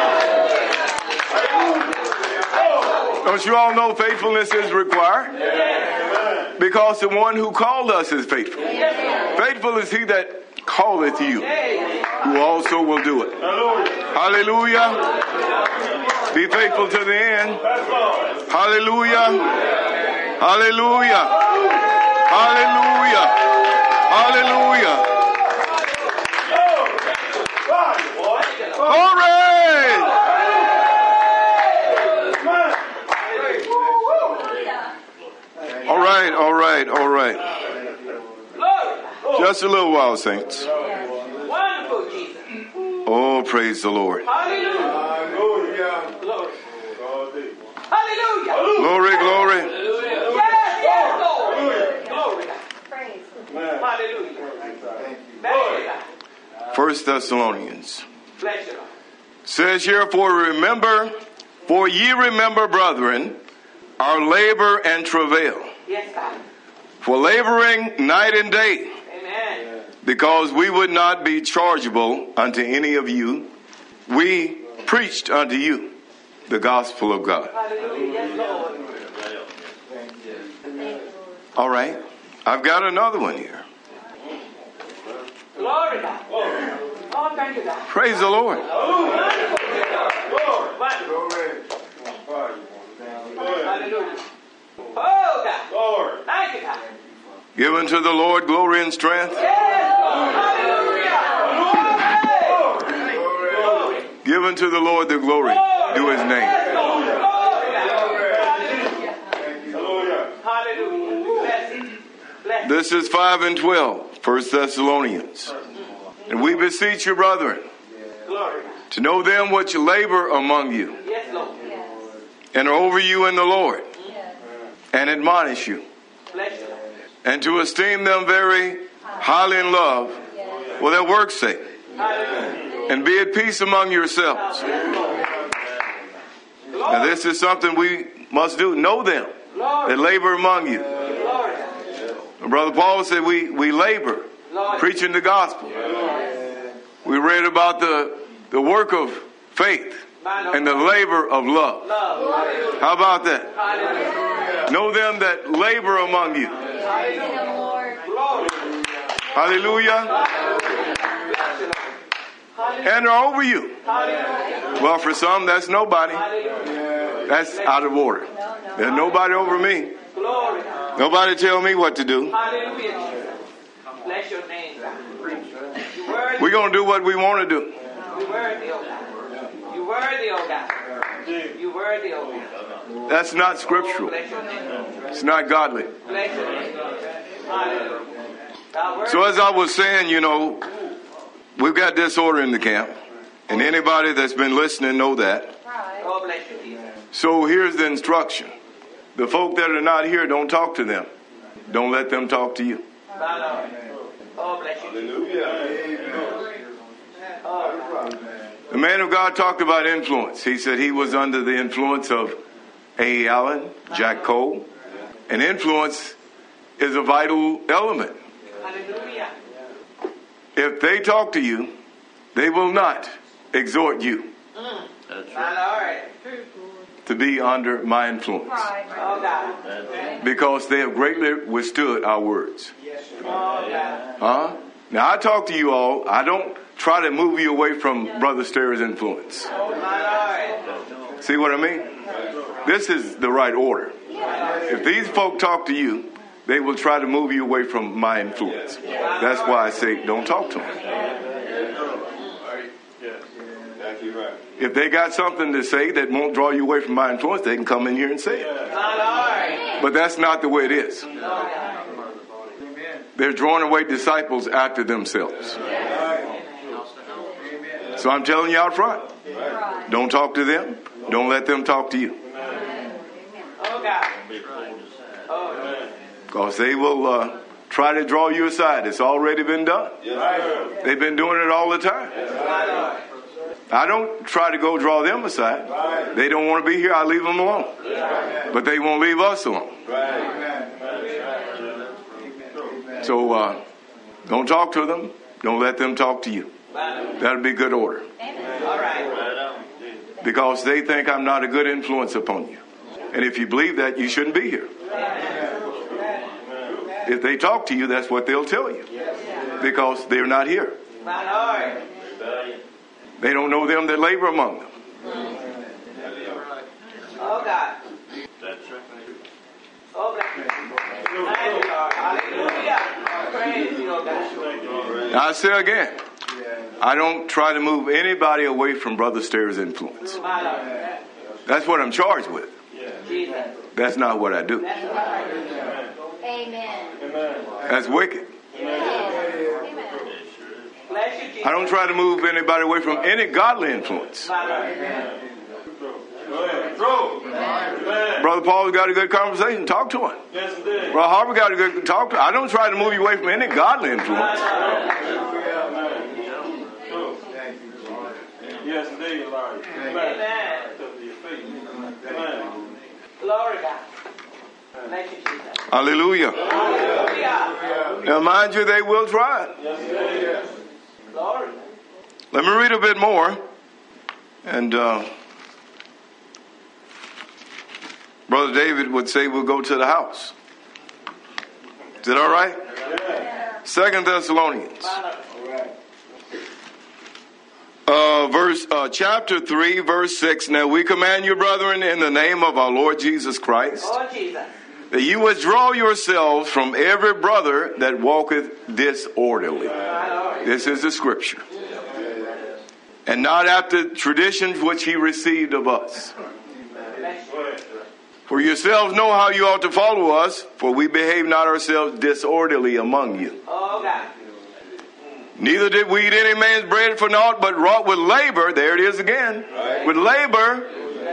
Don't you all know faithfulness is required? Because the one who called us is faithful. Faithful is he that calleth you, who also will do it. Hallelujah. Be faithful to the end. Hallelujah. Hallelujah. Hallelujah. Hallelujah. Glory. All right, all right, all right. Just a little while, saints. Wonderful Jesus. Oh, praise the Lord. Hallelujah. Glory. Hallelujah. Glory, glory. Yes, yes, Lord. Glory. Praise. Hallelujah. Hallelujah. First Thessalonians. Bless you. Says here, for remember, for ye remember, brethren, our labor and travail. Yes, God. For laboring night and day. Amen. Because we would not be chargeable unto any of you, we preached unto you the gospel of God. Hallelujah. Yes, Lord. All right. I've got another one here. Glory, God. Oh, thank you, God. Praise the Lord. Hallelujah. Oh, God. Lord. Thank you, God. Give unto the Lord glory and strength. Yes, hallelujah. Give unto the Lord the glory due his name. This is five and twelve, First Thessalonians. And we beseech you, brethren, to know them which labor among you and are over you in the Lord, and admonish you, and to esteem them very highly in love for their work's sake, and be at peace among yourselves. Now this is something we must do. Know them that labor among you. Brother Paul said we, we labor preaching the gospel. We read about the, the work of faith and the labor of love. How about that? Know them that labor among you. Hallelujah. And are over you. Well, for some, that's nobody. That's out of order. There's nobody over me. Nobody tell me what to do. Bless your name, God. We're going to do what we want to do. You worthy, oh God. You worthy, oh God. You worthy, oh God. That's not scriptural. It's not godly. Bless your name. Hallelujah. So as I was saying, you know, we've got disorder in the camp. And anybody that's been listening know that. Oh, bless you, Jesus. So here's the instruction. The folk that are not here, don't talk to them. Don't let them talk to you. Oh, bless you. The man of God talked about influence. He said he was under the influence of A E. Allen, Jack Cole. And influence is a vital element. Hallelujah. If they talk to you, they will not exhort you to be under my influence. Oh, God. Because they have greatly withstood our words. Huh? Now I talk to you all. I don't try to move you away from Brother Sterr's influence. See what I mean? This is the right order. If these folk talk to you, they will try to move you away from my influence. That's why I say don't talk to them. If they got something to say that won't draw you away from my influence, they can come in here and say it. But that's not the way it is. They're drawing away disciples after themselves. So I'm telling you out front, don't talk to them. Don't let them talk to you. Because they will uh, try to draw you aside. It's already been done. They've been doing it all the time. I don't try to go draw them aside. They don't want to be here. I leave them alone. But they won't leave us alone. So uh, don't talk to them. Don't let them talk to you. That'll be good order. Because they think I'm not a good influence upon you. And if you believe that, you shouldn't be here. If they talk to you, that's what they'll tell you. Because they're not here. They don't know them that labor among them. Oh, God. Oh, hallelujah. Now I say again, I don't try to move anybody away from Brother Stair's influence. That's what I'm charged with. That's not what I do. Amen. That's wicked. Amen. I don't try to move anybody away from any godly influence. Brother Paul's got a good conversation. Talk to him. Brother Harper got a good talk to him. I don't try to move you away from any godly influence. Yes, indeed, Lord. Amen. Glory God. Thank you, Jesus. Hallelujah. Hallelujah. Now, mind you, they will try it. Glory. Let me read a bit more. And uh, Brother David would say we'll go to the house. Is that all right? Second Thessalonians. Uh, verse, uh, chapter three, verse six. Now we command you, brethren, in the name of our Lord Jesus Christ, Oh, Jesus. that you withdraw yourselves from every brother that walketh disorderly. This is the scripture. And not after traditions which he received of us. For yourselves know how you ought to follow us, for we behave not ourselves disorderly among you. Oh, God. Neither did we eat any man's bread for naught, but wrought with labor. There it is again. Right. With labor.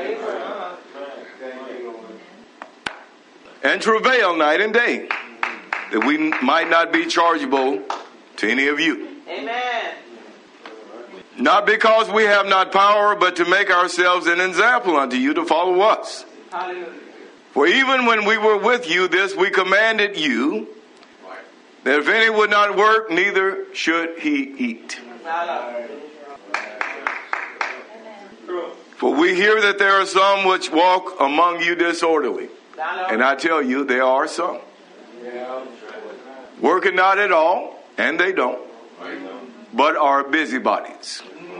And travail night and day, that we might not be chargeable to any of you. Amen. Not because we have not power, but to make ourselves an example unto you to follow us. Hallelujah. For even when we were with you, this we commanded you, that if any would not work, neither should he eat. For we hear that there are some which walk among you disorderly. And I tell you, there are some. Working not at all, and they don't, but are busybodies.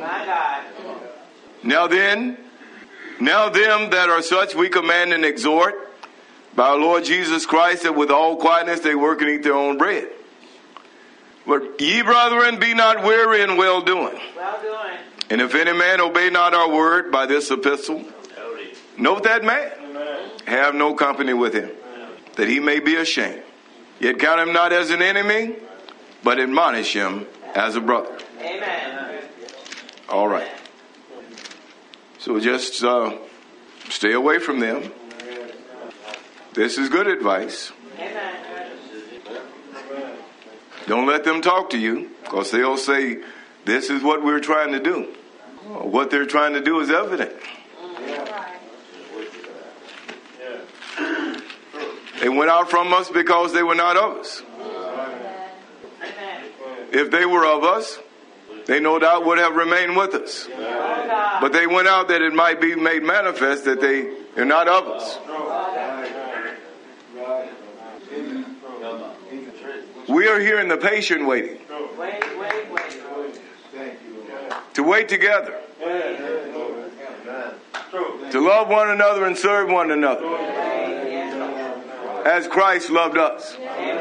Now then, now them that are such we command and exhort by our Lord Jesus Christ, that with all quietness they work and eat their own bread. But ye, brethren, be not weary in well doing. Well doing. And if any man obey not our word by this epistle, note that man. Have no company with him, that he may be ashamed. Yet count him not as an enemy, but admonish him as a brother. Amen. All right. So just uh, stay away from them. This is good advice. Amen. Don't let them talk to you, because they'll say, this is what we're trying to do. What they're trying to do is evident. They went out from us because they were not of us. If they were of us, they no doubt would have remained with us. But they went out that it might be made manifest that they are not of us. We are here in the patient waiting. Wait, wait, wait. To wait together. To love one another and serve one another. As Christ loved us.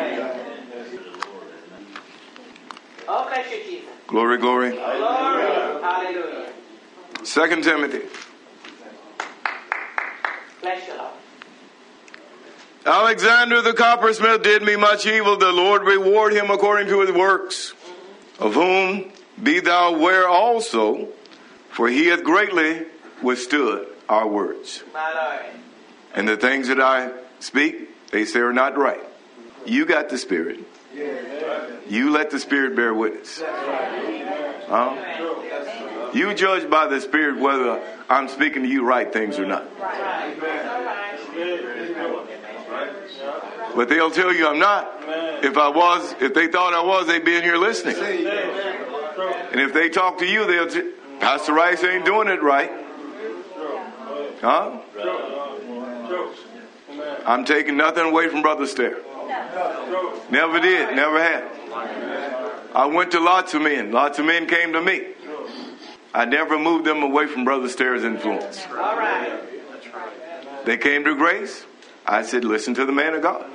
Oh, bless you, Jesus. Glory, glory. Glory. Hallelujah. Second Timothy. Bless you, Lord. Alexander the coppersmith did me much evil. The Lord reward him according to his works. Of whom be thou aware also, for he hath greatly withstood our words. And the things that I speak, they say are not right. You got the Spirit. You let the Spirit bear witness. Huh? You judge by the Spirit whether I'm speaking to you right things or not. But they'll tell you I'm not. If I was, if they thought I was, they'd be in here listening. And if they talk to you, they'll say, Pastor Rice ain't doing it right. Huh? I'm taking nothing away from Brother Stair. Never did, never had. I went to lots of men. Lots of men came to me. I never moved them away from Brother Stair's influence. They came to grace. I said, listen to the man of God.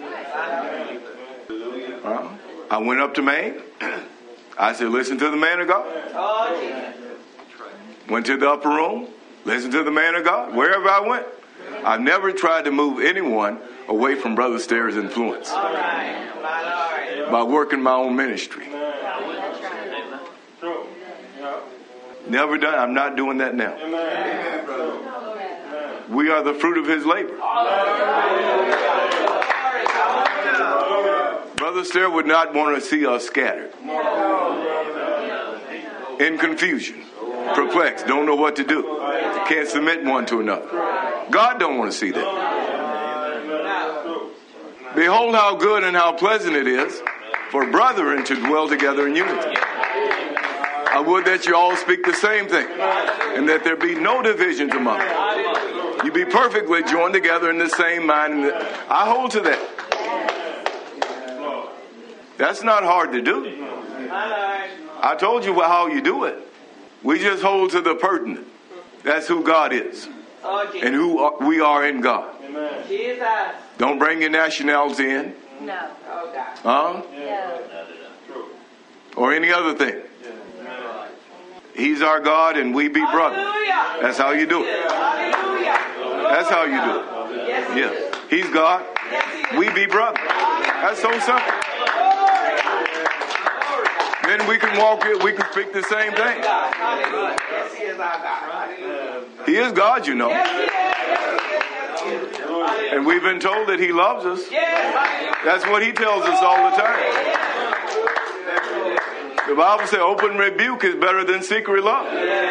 Uh, I went up to Maine. I said, listen to the man of God. Went to the upper room. Listen to the man of God. Wherever I went. I've never tried to move anyone away from Brother Stair's influence. By working my own ministry. Never done. I'm not doing that now. We are the fruit of his labor. Brother Stair would not want to see us scattered. In confusion. Perplexed. Don't know what to do. Can't submit one to another. God don't want to see that. Behold how good and how pleasant it is for brethren to dwell together in unity. I would that you all speak the same thing, and that there be no divisions among you. You be perfectly joined together in the same mind. And I hold to that. That's not hard to do. I told you how you do it. We just hold to the pertinent. That's who God is. And who we are in God. Don't bring your nationals in. No. Huh? No. Or any other thing. He's our God and we be brothers. That's how you do it. That's how you do it. Yeah. He's God. We be brothers. That's so simple. Then we can walk it, we can speak the same thing. He is God, you know. And we've been told that he loves us. That's what he tells us all the time. The Bible says open rebuke is better than secret love.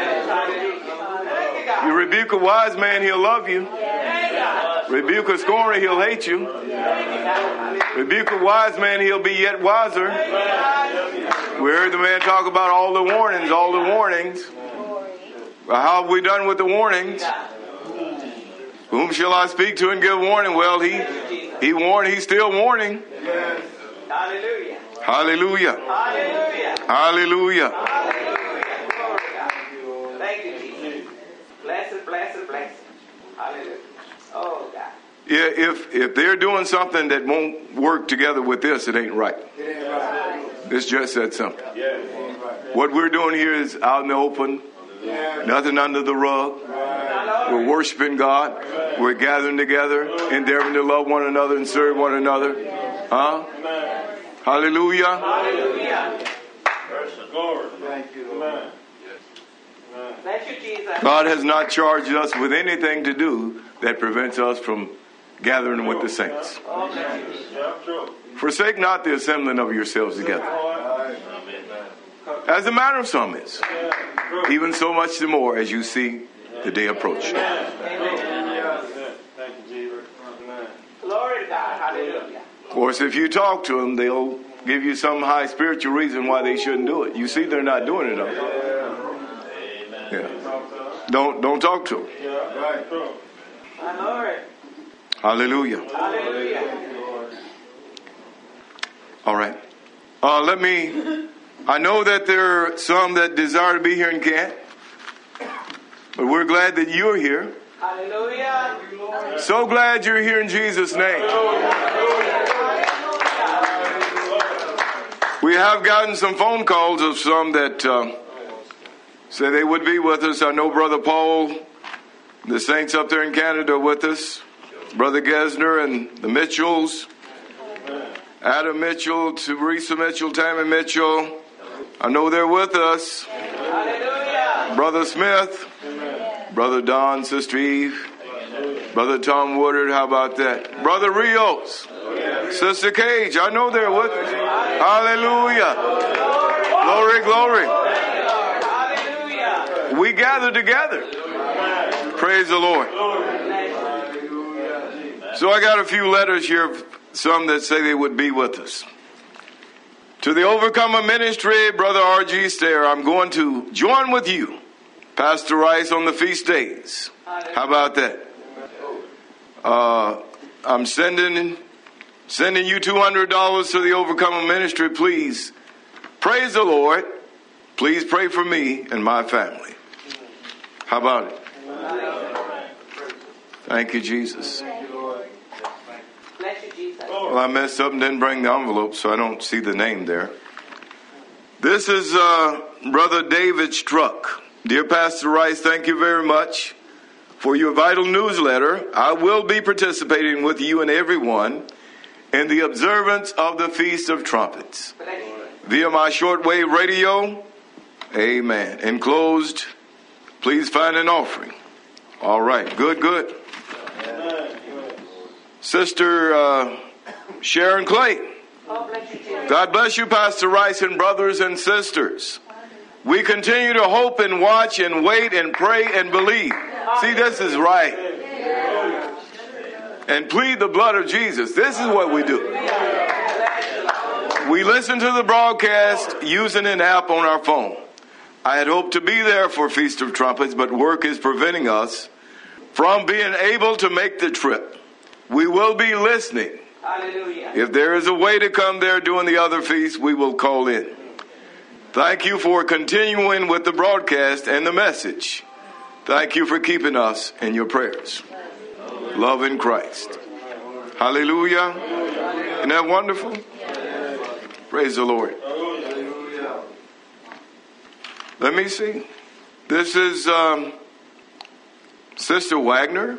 You rebuke a wise man, he'll love you. Rebuke a scorner, he'll hate you. Rebuke a wise man, he'll be yet wiser. We heard the man talk about all the warnings, all the warnings. Well, how have we done with the warnings? Whom shall I speak to and give warning? Well, he he warned, he's still warning. Hallelujah. Hallelujah. Hallelujah. Hallelujah. Hallelujah. Thank you, Jesus. Blessed, blessed, blessed. Hallelujah. Oh, God. Yeah, if if they're doing something that won't work together with this, it ain't right. It's just that simple. What we're doing here is out in the open. Nothing under the rug. We're worshiping God. We're gathering together, endeavoring to love one another and serve one another. Huh? Hallelujah. Hallelujah. Thank you, Lord. Thank you, Jesus. God has not charged us with anything to do that prevents us from gathering with the saints. Forsake not the assembling of yourselves together. As the manner of some is. Even so much the more as you see the day approach. Glory to God. Hallelujah. Of course, if you talk to them, they'll give you some high spiritual reason why they shouldn't do it. You see they're not doing it, though. Yeah. Don't, don't talk to them. My Lord. Hallelujah. Hallelujah. All right. Uh, let me... I know that there are some that desire to be here and can't. But we're glad that you're here. Hallelujah. So glad you're here in Jesus' name. We have gotten some phone calls of some that uh, say they would be with us. I know Brother Paul, the saints up there in Canada, are with us. Brother Gesner and the Mitchells, Adam Mitchell, Teresa Mitchell, Tammy Mitchell. I know they're with us. Hallelujah. Brother Smith, amen. Brother Don, Sister Eve, Brother Tom Woodard, how about that? Brother Rios, amen. Sister Cage, I know they're with us. Hallelujah. Glory, glory. Hallelujah. We gather together. Praise the Lord. So I got a few letters here, some that say they would be with us. To the Overcomer Ministry, Brother R G Stair, I'm going to join with you, Pastor Rice, on the feast days. How about that? Uh, I'm sending sending you two hundred dollars to the Overcomer Ministry. Please praise the Lord. Please pray for me and my family. How about it? Thank you, Jesus. Well, I messed up and didn't bring the envelope, so I don't see the name there. This is uh, Brother David Struck. Dear Pastor Rice, thank you very much for your vital newsletter. I will be participating with you and everyone in the observance of the Feast of Trumpets via my shortwave radio. Amen. Enclosed, please find an offering. All right. Good, good. Sister uh, Sharon Clay. God bless you, Pastor Rice, and brothers and sisters. We continue to hope and watch and wait and pray and believe. See, this is right. And plead the blood of Jesus. This is what we do. We listen to the broadcast using an app on our phone. I had hoped to be there for Feast of Trumpets, but work is preventing us from being able to make the trip. We will be listening. Hallelujah. If there is a way to come there during the other feasts, we will call in. Thank you for continuing with the broadcast and the message. Thank you for keeping us in your prayers. Love in Christ. Hallelujah. Isn't that wonderful? Praise the Lord. Let me see. This is um, Sister Wagner.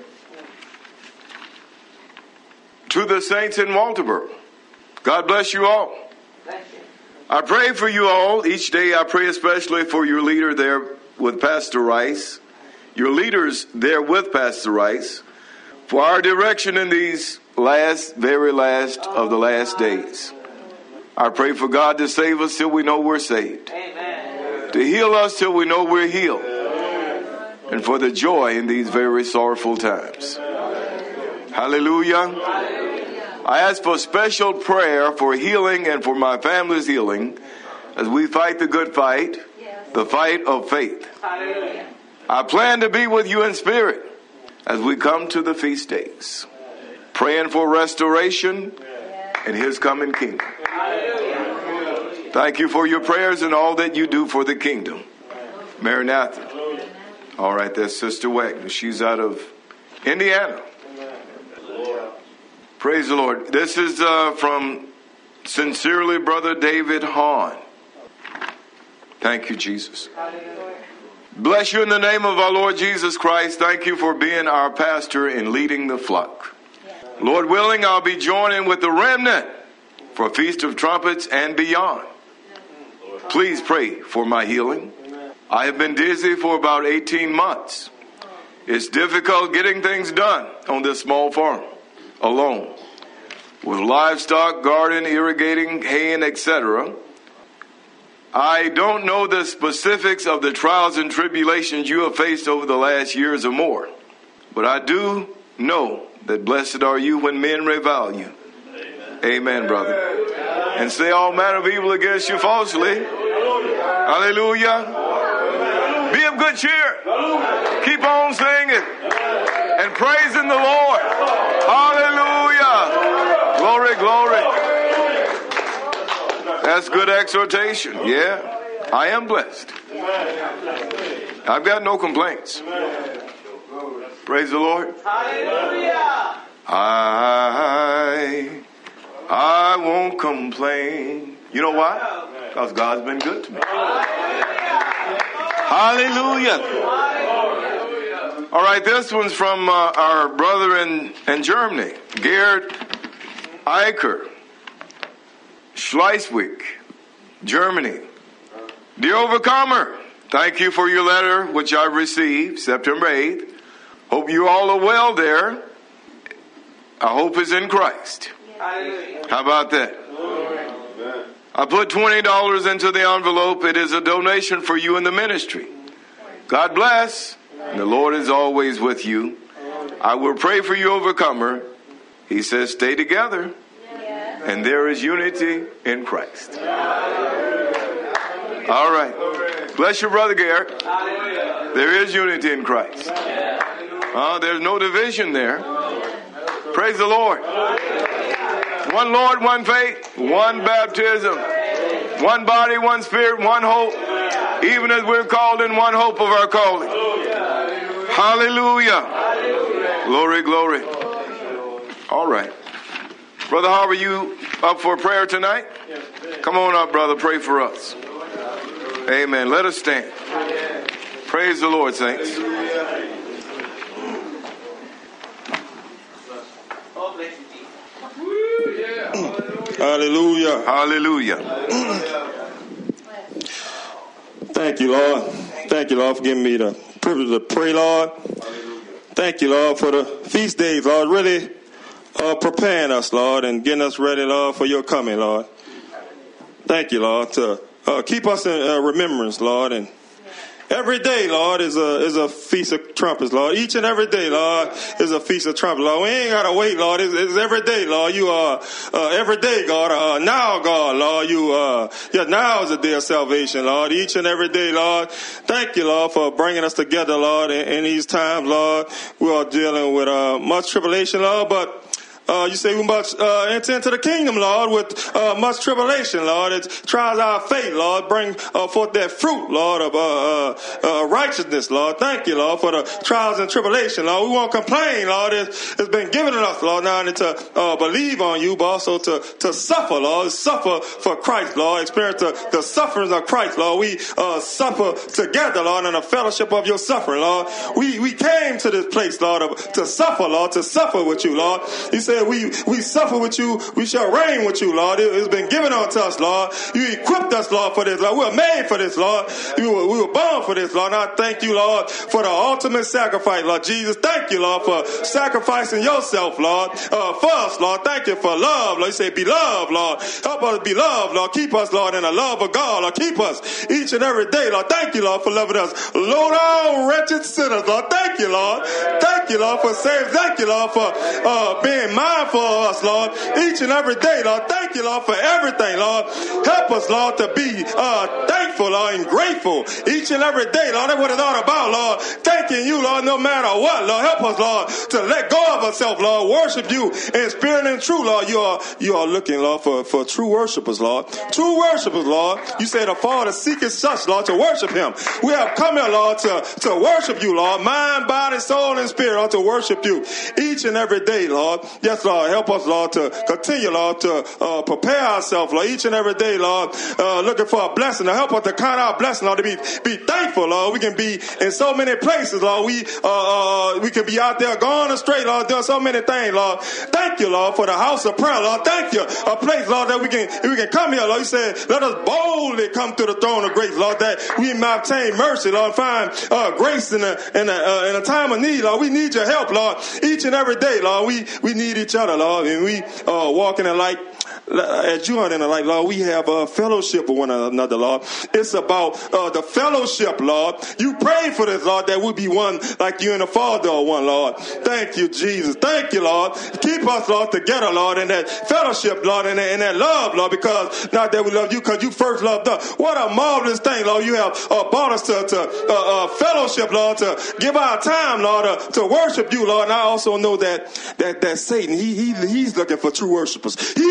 To the saints in Walterboro. God bless you all. I pray for you all. Each day I pray especially for your leader there with Pastor Rice. Your leaders there with Pastor Rice. For our direction in these last, very last of the last days. I pray for God to save us till we know we're saved. Amen. To heal us till we know we're healed. Amen. And for the joy in these very sorrowful times. Hallelujah. I ask for special prayer for healing and for my family's healing as we fight the good fight, the fight of faith. Hallelujah. I plan to be with you in spirit as we come to the feast days, praying for restoration in His coming kingdom. Hallelujah. Thank you for your prayers and all that you do for the kingdom. Maranatha. All right, that's Sister Wagner. She's out of Indiana. Praise the Lord. This is uh, from Sincerely Brother David Hahn. Thank you, Jesus. Bless you in the name of our Lord Jesus Christ. Thank you for being our pastor and leading the flock. Lord willing, I'll be joining with the remnant for Feast of Trumpets and beyond. Please pray for my healing. I have been dizzy for about eighteen months. It's difficult getting things done on this small farm. Alone, with livestock, garden, irrigating, haying, et cetera. I don't know the specifics of the trials and tribulations you have faced over the last years or more, but I do know that blessed are you when men revile you. Amen, Amen brother. And say all manner of evil against you falsely. Hallelujah. Be of good cheer. Keep on singing and praising the Lord. Hallelujah. Glory, glory. That's good exhortation. Yeah. I am blessed. I've got no complaints. Praise the Lord. Hallelujah. I, I won't complain. You know why? Because God's been good to me. Hallelujah. All right, this one's from uh, our brother in, in Germany, Gerd Eicher, Schleswig, Germany. Dear Overcomer, thank you for your letter, which I received September eighth. Hope you all are well there. Our hope is in Christ. How about that? I put twenty dollars into the envelope. It is a donation for you in the ministry. God bless. The Lord is always with you. I will pray for you, Overcomer. He says, stay together. And there is unity in Christ. All right. Bless your brother, Garrett. There is unity in Christ. Uh, there's no division there. Praise the Lord. One Lord, one faith, one baptism, one body, one spirit, one hope, even as we're called in one hope of our calling. Hallelujah. Glory, glory. All right. Brother Harvey, you up for prayer tonight? Come on up, brother. Pray for us. Amen. Let us stand. Praise the Lord, saints. Hallelujah. Hallelujah. Thank you, Lord. Thank you, Lord, for giving me the privilege to pray, Lord. Thank you, Lord, for the feast days, Lord. Really uh, preparing us, Lord, and getting us ready, Lord, for your coming, Lord. Thank you, Lord, to uh, keep us in uh, remembrance, Lord. And every day, Lord, is a is a feast of trumpets, Lord. Each and every day, Lord, is a feast of trumpets, Lord. We ain't got to wait, Lord. It's, it's every day, Lord. You are uh, every day, God. Uh, now, God, Lord, you uh, yeah, now is the day of salvation, Lord. Each and every day, Lord. Thank you, Lord, for bringing us together, Lord, in, in these times, Lord. We are dealing with uh, much tribulation, Lord, but Uh, you say we must uh, enter into the kingdom, Lord, with uh, much tribulation, Lord. It tries our faith, Lord. Bring uh, forth that fruit, Lord, of uh, uh, uh, righteousness, Lord. Thank you, Lord, for the trials and tribulation, Lord. We won't complain, Lord. It's, it's been given to us, Lord, not only to uh, believe on you, but also to, to suffer, Lord. Suffer for Christ, Lord. Experience the, the sufferings of Christ, Lord. We uh, suffer together, Lord, in the fellowship of your suffering, Lord. We, we came to this place, Lord, of, to suffer, Lord, to suffer with you, Lord. You said, We we suffer with you, we shall reign with you, Lord. It, it's been given unto us, Lord. You equipped us, Lord, for this, Lord. We were made for this, Lord. We were, we were born for this, Lord. And I thank you, Lord, for the ultimate sacrifice, Lord Jesus. Thank you, Lord, for sacrificing yourself, Lord, uh, for us, Lord. Thank you for love, Lord. You say, be loved, Lord. Help us be loved, Lord. Keep us, Lord, in the love of God, Lord. Keep us each and every day, Lord. Thank you, Lord, for loving us. Low down, wretched sinners, Lord. Thank you, Lord. Thank you, Lord, for saving. Thank you, Lord, for uh, being mindful of us, Lord, each and every day, Lord. Thank you, Lord, for everything, Lord. Help us, Lord, to be uh, thankful, Lord, and grateful each and every day, Lord. That's what it's all about, Lord. Thanking you, Lord, no matter what, Lord. Help us, Lord, to let go of ourselves, Lord. Worship you in spirit and truth, Lord. You are you are looking, Lord, for, for true worshipers, Lord. True worshipers, Lord. You say the Father seeketh such, Lord, to worship him. We have come here, Lord, to, to worship you, Lord. Mind, body, soul, and spirit, Lord, to worship you each and every day, Lord. Yes, Lord. Help us, Lord, to continue, Lord, to uh, prepare ourselves, Lord, each and every day, Lord, uh, looking for a blessing. To help us to count our blessing, Lord, to be be thankful, Lord. We can be in so many places, Lord. We uh, uh, we can be out there going astray, Lord, doing so many things, Lord. Thank you, Lord, for the house of prayer, Lord. Thank you, a place, Lord, that we can we can come here, Lord. You said, let us boldly come to the throne of grace, Lord, that we may obtain mercy, Lord, find uh, grace in a in a, uh, in a time of need, Lord. We need your help, Lord, each and every day, Lord. We we need each other, Lord, and we uh, walk in the light. As you are in the light, Lord, we have a fellowship with one another, Lord. It's about uh, the fellowship, Lord. You pray for this, Lord, that we be one like you and the Father are one, Lord. Thank you, Jesus. Thank you, Lord. Keep us, Lord, together, Lord, in that fellowship, Lord, and in that love, Lord, because not that we love you, because you first loved us. What a marvelous thing, Lord. You have uh, brought us to, to uh, uh, fellowship, Lord, to give our time, Lord, uh, to worship you, Lord. And I also know that that, that Satan, he, he he's looking for true worshipers. He's looking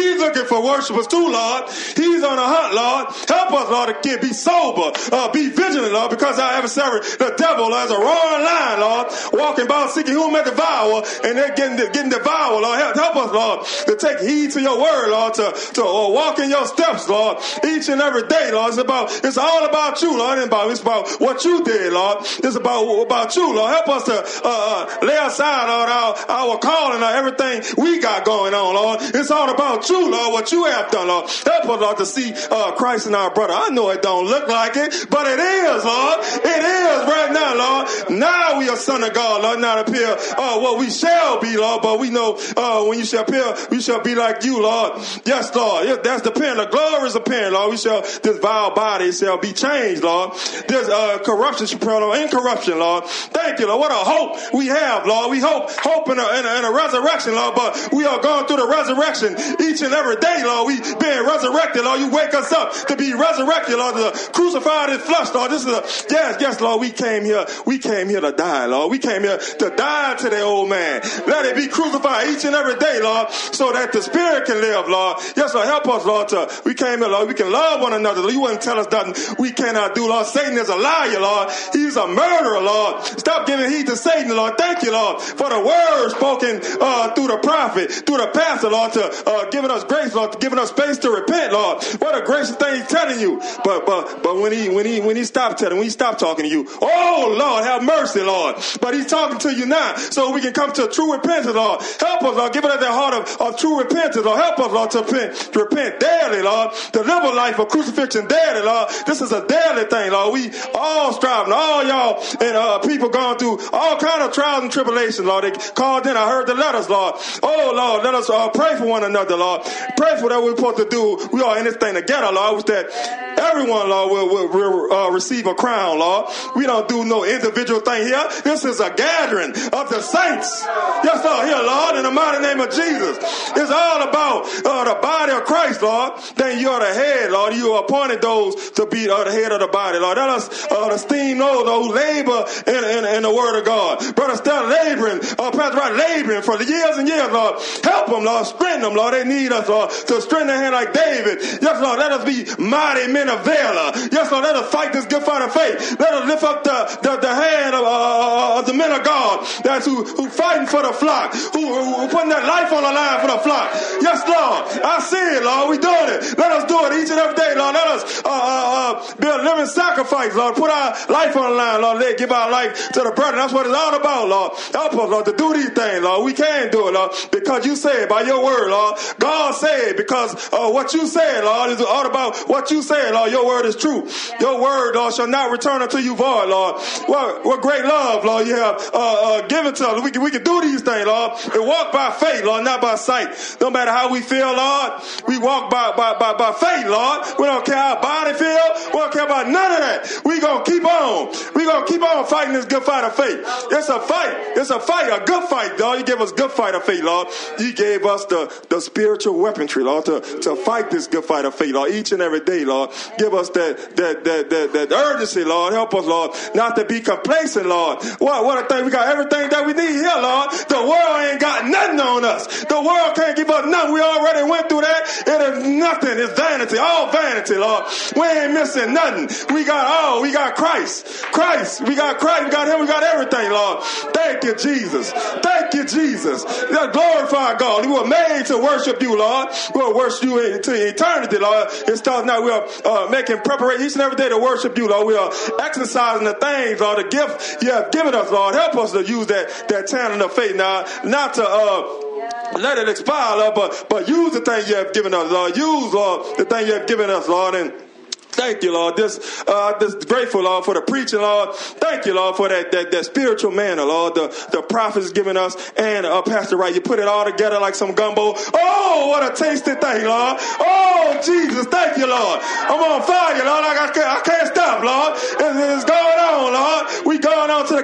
looking for worshipers too, Lord. He's on a hunt, Lord. Help us, Lord, to be sober, uh, be vigilant, Lord, because our adversary, the devil, Lord, is a roaring lion, Lord, walking about seeking whom may devour, and they're getting, getting devoured, Lord. Help, help us, Lord, to take heed to your word, Lord, to, to uh, walk in your steps, Lord, each and every day, Lord. It's about, it's all about you, Lord. It's about, it's about what you did, Lord. It's about, about you, Lord. Help us to uh, uh, lay aside, Lord, our, our calling, Lord, everything we got going on, Lord. It's all about you, Lord, what you have done, Lord. Help us, Lord, to see uh, Christ in our brother. I know it don't look like it, but it is, Lord. It is right now, Lord. Now we are son of God, Lord. Not appear uh, what we shall be, Lord, but we know uh, when you shall appear, we shall be like you, Lord. Yes, Lord. Yes, that's the pen. The glory is appearing, Lord. We shall, this vile body shall be changed, Lord. This uh, corruption shall be incorruption, Lord. Thank you, Lord. What a hope we have, Lord. We hope, hope in a, in a, in a resurrection, Lord, but we are going through the resurrection each and every day, Lord. We being resurrected, Lord. You wake us up to be resurrected, Lord, to crucify this flesh, Lord. This is a, yes, yes, Lord. We came here, we came here to die, Lord. We came here to die to the old man. Let it be crucified each and every day, Lord, so that the spirit can live, Lord. Yes, Lord. Help us, Lord, to, we came here, Lord. We can love one another. You wouldn't tell us nothing we cannot do, Lord. Satan is a liar, Lord. He's a murderer, Lord. Stop giving heed to Satan, Lord. Thank you, Lord, for the word spoken uh, through the prophet, through the pastor, Lord, to uh, giving us grace, Lord, to giving us space to repent, Lord. What a gracious thing he's telling you. But but but when he when he when he stopped telling, when he stopped talking to you, oh Lord, have mercy, Lord. But he's talking to you now, so we can come to true repentance, Lord. Help us, Lord. Give us that heart of, of true repentance, Lord. Help us, Lord, to repent, to repent daily, Lord. To live a life of crucifixion daily, Lord. This is a daily thing, Lord. We all striving, all y'all and uh, people going through all kind of trials and tribulations, Lord. They called in. I heard the letters, Lord. Oh, Lord, let us uh, pray for one another, Lord. Pray for that we're supposed to do. We are in this thing together, Lord. With that, everyone, Lord, will, will, will uh, receive a crown, Lord. We don't do no individual thing here. This is a gathering of the saints. Yes, Lord, here, Lord, in the mighty name of Jesus. It's all about uh, the body of Christ, Lord. Then you are the head, Lord. You appointed those to be uh, the head of the body, Lord. Let us uh, esteem those who labor in, in, in the word of God. Brother, start laboring, uh, Pastor Wright, laboring for the years and years, Lord. Help them, Lord. Strengthen them, Lord. They need us, Lord, to strengthen their hand like David. Yes, Lord. Let us be mighty men of valor. Yes, Lord. Let us fight this good fight of faith. Let us lift up the, the, the hand of, uh, of the men of God that's who, who fighting for the flock, who, who putting their life on the line for the flock. Yes, Lord. I see it, Lord. We doing it. Let us do it each and every day, Lord. Let us uh, uh, uh, be a living sacrifice, Lord. Put our life on the line, Lord. Let give our life to the brethren. That's what it's all about, Lord. Help us, Lord, to do these things, Lord. We can do it, Lord, because you said by your word, Lord. God said because uh, what you said, Lord, is all about what you said, Lord. Your word is true. Your word, Lord, shall not return unto you void, Lord. What, what great love, Lord, you have uh, uh, given to us. We can, we can do these things, Lord, and walk by faith, Lord, not by sight. No matter how we feel, Lord, we walk by, by, by, by faith, Lord. We don't care how our body feel. We don't care about none of that. We gonna keep on. We gonna keep on fighting this good fight of faith. It's a fight. It's a fight, a good fight, Lord. You gave us good fight of faith, Lord. You gave us the, the spiritual weaponry, Lord, to, to fight this good fight of faith, Lord, each and every day, Lord. Give us that that that that, that urgency, Lord. Help us, Lord, not to be complacent, Lord. What what a thing. We got everything that we need here, Lord. The world ain't got nothing on us. The world can't give us nothing. We already went through that. It is nothing. It's vanity. All vanity, Lord. We ain't missing nothing. We got all. We got Christ. Christ. We got Christ. We got him. We got everything, Lord. Thank you, Jesus. Thank you, Jesus. Let's glorify God. We were made to worship you, Lord. We'll worship you into eternity, Lord. It's starting now. We are uh, making preparation each and every day to worship you, Lord. We are exercising the things, Lord, the gift you have given us, Lord. Help us to use that, that talent of faith now, not to uh, let it expire, Lord, but, but use the thing you have given us, Lord. Use, Lord, the thing you have given us, Lord, and thank you, Lord. This, uh, this grateful, Lord, for the preaching, Lord. Thank you, Lord, for that, that, that spiritual manner, Lord. The, the prophets giving us and, uh, Pastor Wright, you put it all together like some gumbo. Oh, what a tasty thing, Lord. Oh, Jesus. Thank you, Lord. I'm on fire, Lord. I, I, can't, I can't stop, Lord. It's, it's going on, Lord. We going on to the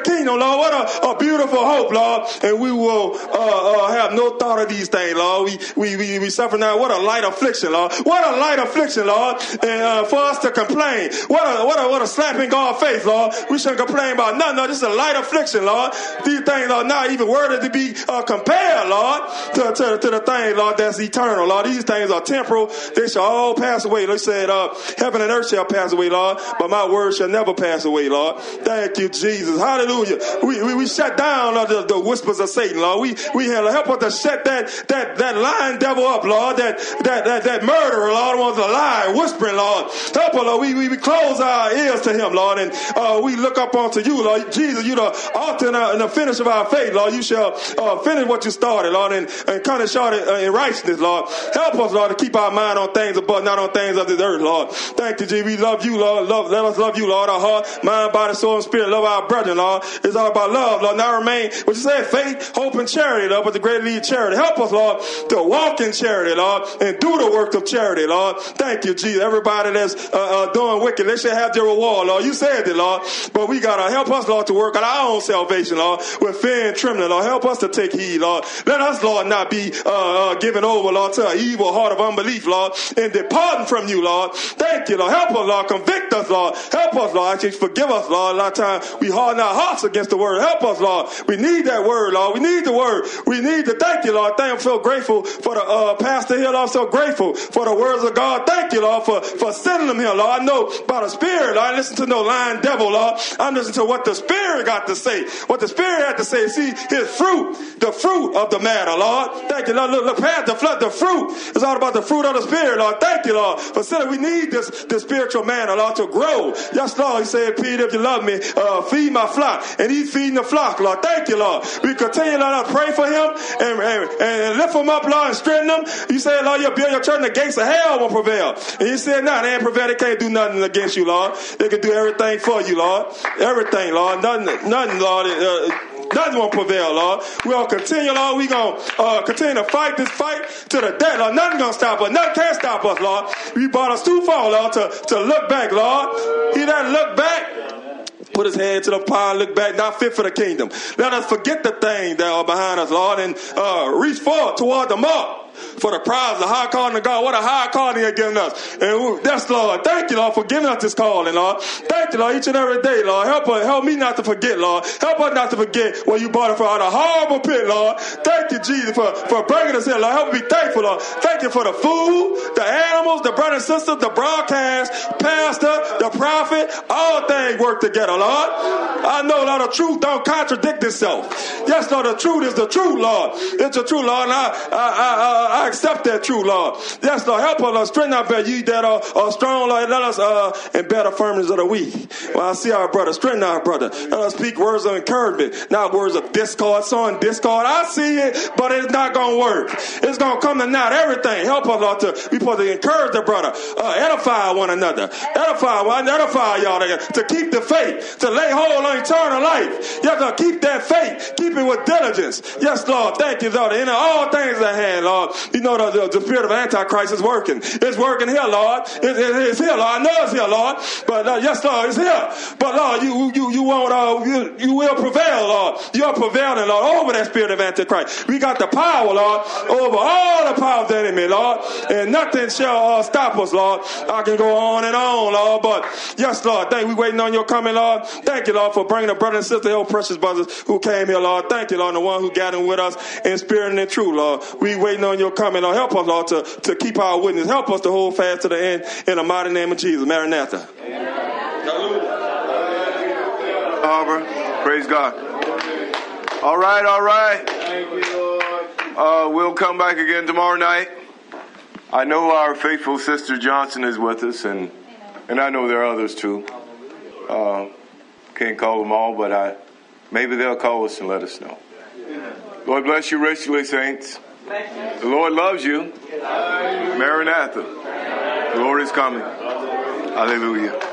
kingdom, Lord. What a, a beautiful hope, Lord. And we will uh, uh, have no thought of these things, Lord. We we we, we suffer now. What a light affliction, Lord. What a light affliction, Lord. And uh, for us to complain. What a what a what a slap in God's face, Lord. We shouldn't complain about nothing. No, this is a light affliction, Lord. These things are not even worthy to be uh, compared, Lord, to, to to the thing, Lord, that's eternal, Lord. These things are temporal. They shall all pass away. They said, uh, heaven and earth shall pass away, Lord, but my word shall never pass away, Lord. Thank you, Jesus. Hallelujah. We we, we shut down uh, the, the whispers of Satan, Lord. We we have help us to shut that that that lying devil up, Lord. That that that, that murderer, Lord, wants to lie, whispering, Lord. Help us, Lord. We, we we close our ears to him, Lord, and uh, we look up unto you, Lord. Jesus, you the author and, uh, and the finish of our faith, Lord. You shall uh, finish what you started, Lord, and, and come and short it uh, in righteousness, Lord. Help us, Lord, to keep our mind on things above, not on things of this earth, Lord. Thank you, Jesus. We love you, Lord. Love, let us love you, Lord. Our heart, mind, body, soul, and spirit. Love our brethren, Lord. It's all about love, Lord. Now remain, what you said, faith, hope, and charity, Lord, but the great lead charity. Help us, Lord, to walk in charity, Lord, and do the work of charity, Lord. Thank you, Jesus. Everybody that's uh, uh, doing wicked, they should have their reward, Lord. You said it, Lord. But we got to help us, Lord, to work on our own salvation, Lord, with fear and trembling, Lord. Help us to take heed, Lord. Let us, Lord, not be uh, uh, given over, Lord, to an evil heart of unbelief, Lord, and departing from you, Lord. Thank you, Lord. Help us, Lord. Convict us, Lord. Help us, Lord. Actually, forgive us, Lord. A lot of times we harden our hearts against the word. Help us, Lord. We need that word, Lord. We need the word. We need to thank you, Lord. Thank you. I'm so grateful for the uh, pastor here, Lord. I'm so grateful for the words of God. Thank you, Lord, for, for sending them here, Lord. I know by the Spirit, Lord. I listen to no lying devil, Lord. I'm listening to what the Spirit got to say. What the Spirit had to say. See, his fruit, the fruit of the matter, Lord. Thank you, Lord. Look, look past the flood, the fruit. It's all about the fruit of the Spirit, Lord. Thank you, Lord. For saying we need this, this spiritual manna, Lord, to grow. Yes, Lord. He said, Peter, if you love me, uh, feed my flock. And he's feeding the flock, Lord. Thank you, Lord. We continue, Lord, to pray for him and, and, and lift him up, Lord, and strengthen him. You said, Lord, you'll build your church and the gates of hell won't prevail. And you said, no, nah, they ain't prevail. They can't do nothing against you, Lord. They can do everything for you, Lord. Everything, Lord. Nothing, nothing, Lord. Uh, Nothing won't prevail, Lord. We'll continue, Lord. We're going to uh, continue to fight this fight to the death, Lord. Nothing's going to stop us. Nothing can stop us, Lord. You brought us too far, Lord, to, to look back, Lord. He that look back, put his head to the pile, look back, not fit for the kingdom. Let us forget the things that are behind us, Lord, and uh, reach forward toward the mark. For the prize, the high calling of God. What a high calling you're giving us. And that's, Lord. Thank you, Lord, for giving us this calling, Lord. Thank you, Lord, each and every day, Lord. Help us, help me not to forget, Lord. Help us not to forget where you brought us from out of a horrible pit, Lord. Thank you, Jesus, for, for bringing us here, Lord. Help me be thankful, Lord. Thank you for the food, the animals, the brothers and sisters, the broadcast, pastor, the prophet. All things work together, Lord. I know, Lord, the truth don't contradict itself. Yes, Lord, the truth is the truth, Lord. It's the truth, Lord, and I, I, I, I I accept that truth, Lord. Yes, Lord. Help us, Lord. Strengthen our brother. You that are, are strong, Lord. Let us uh, embed the firmness of the weak. Well, I see our brother. Strengthen our brother. Let us speak words of encouragement, not words of discord, sowing discord. I see it, but it's not going to work. It's going to come to naught. Everything. Help us, Lord, to be supposed to encourage the brother, uh, edify one another, edify one, edify y'all to keep the faith, to lay hold on eternal life. Yes, Lord. Keep that faith. Keep it with diligence. Yes, Lord. Thank you, Lord. In all things at hand, Lord. You know the, the, the spirit of Antichrist is working. It's working here, Lord. It, it, it's here, Lord. I know it's here, Lord. But uh, yes, Lord, it's here. But Lord, you you you won't. Uh, you, you will prevail, Lord. You're prevailing, Lord, over that spirit of Antichrist. We got the power, Lord, over all the power of the enemy, Lord, and nothing shall uh, stop us, Lord. I can go on and on, Lord. But yes, Lord, thank you. We waiting on your coming, Lord. Thank you, Lord, for bringing the brother and sister, your precious brothers who came here, Lord. Thank you, Lord, the one who gathered with us in spirit and in truth, Lord. We waiting on your coming, Lord. Help us, Lord, to, to keep our witness. Help us to hold fast to the end in the mighty name of Jesus. Maranatha. Arbor, praise God. All right, all right. Thank you, Lord. Uh, we'll come back again tomorrow night. I know our faithful sister Johnson is with us, and and I know there are others too. Uh, can't call them all, but I maybe they'll call us and let us know. Lord bless you richly, saints. The Lord loves you. Maranatha. The Lord is coming. Hallelujah.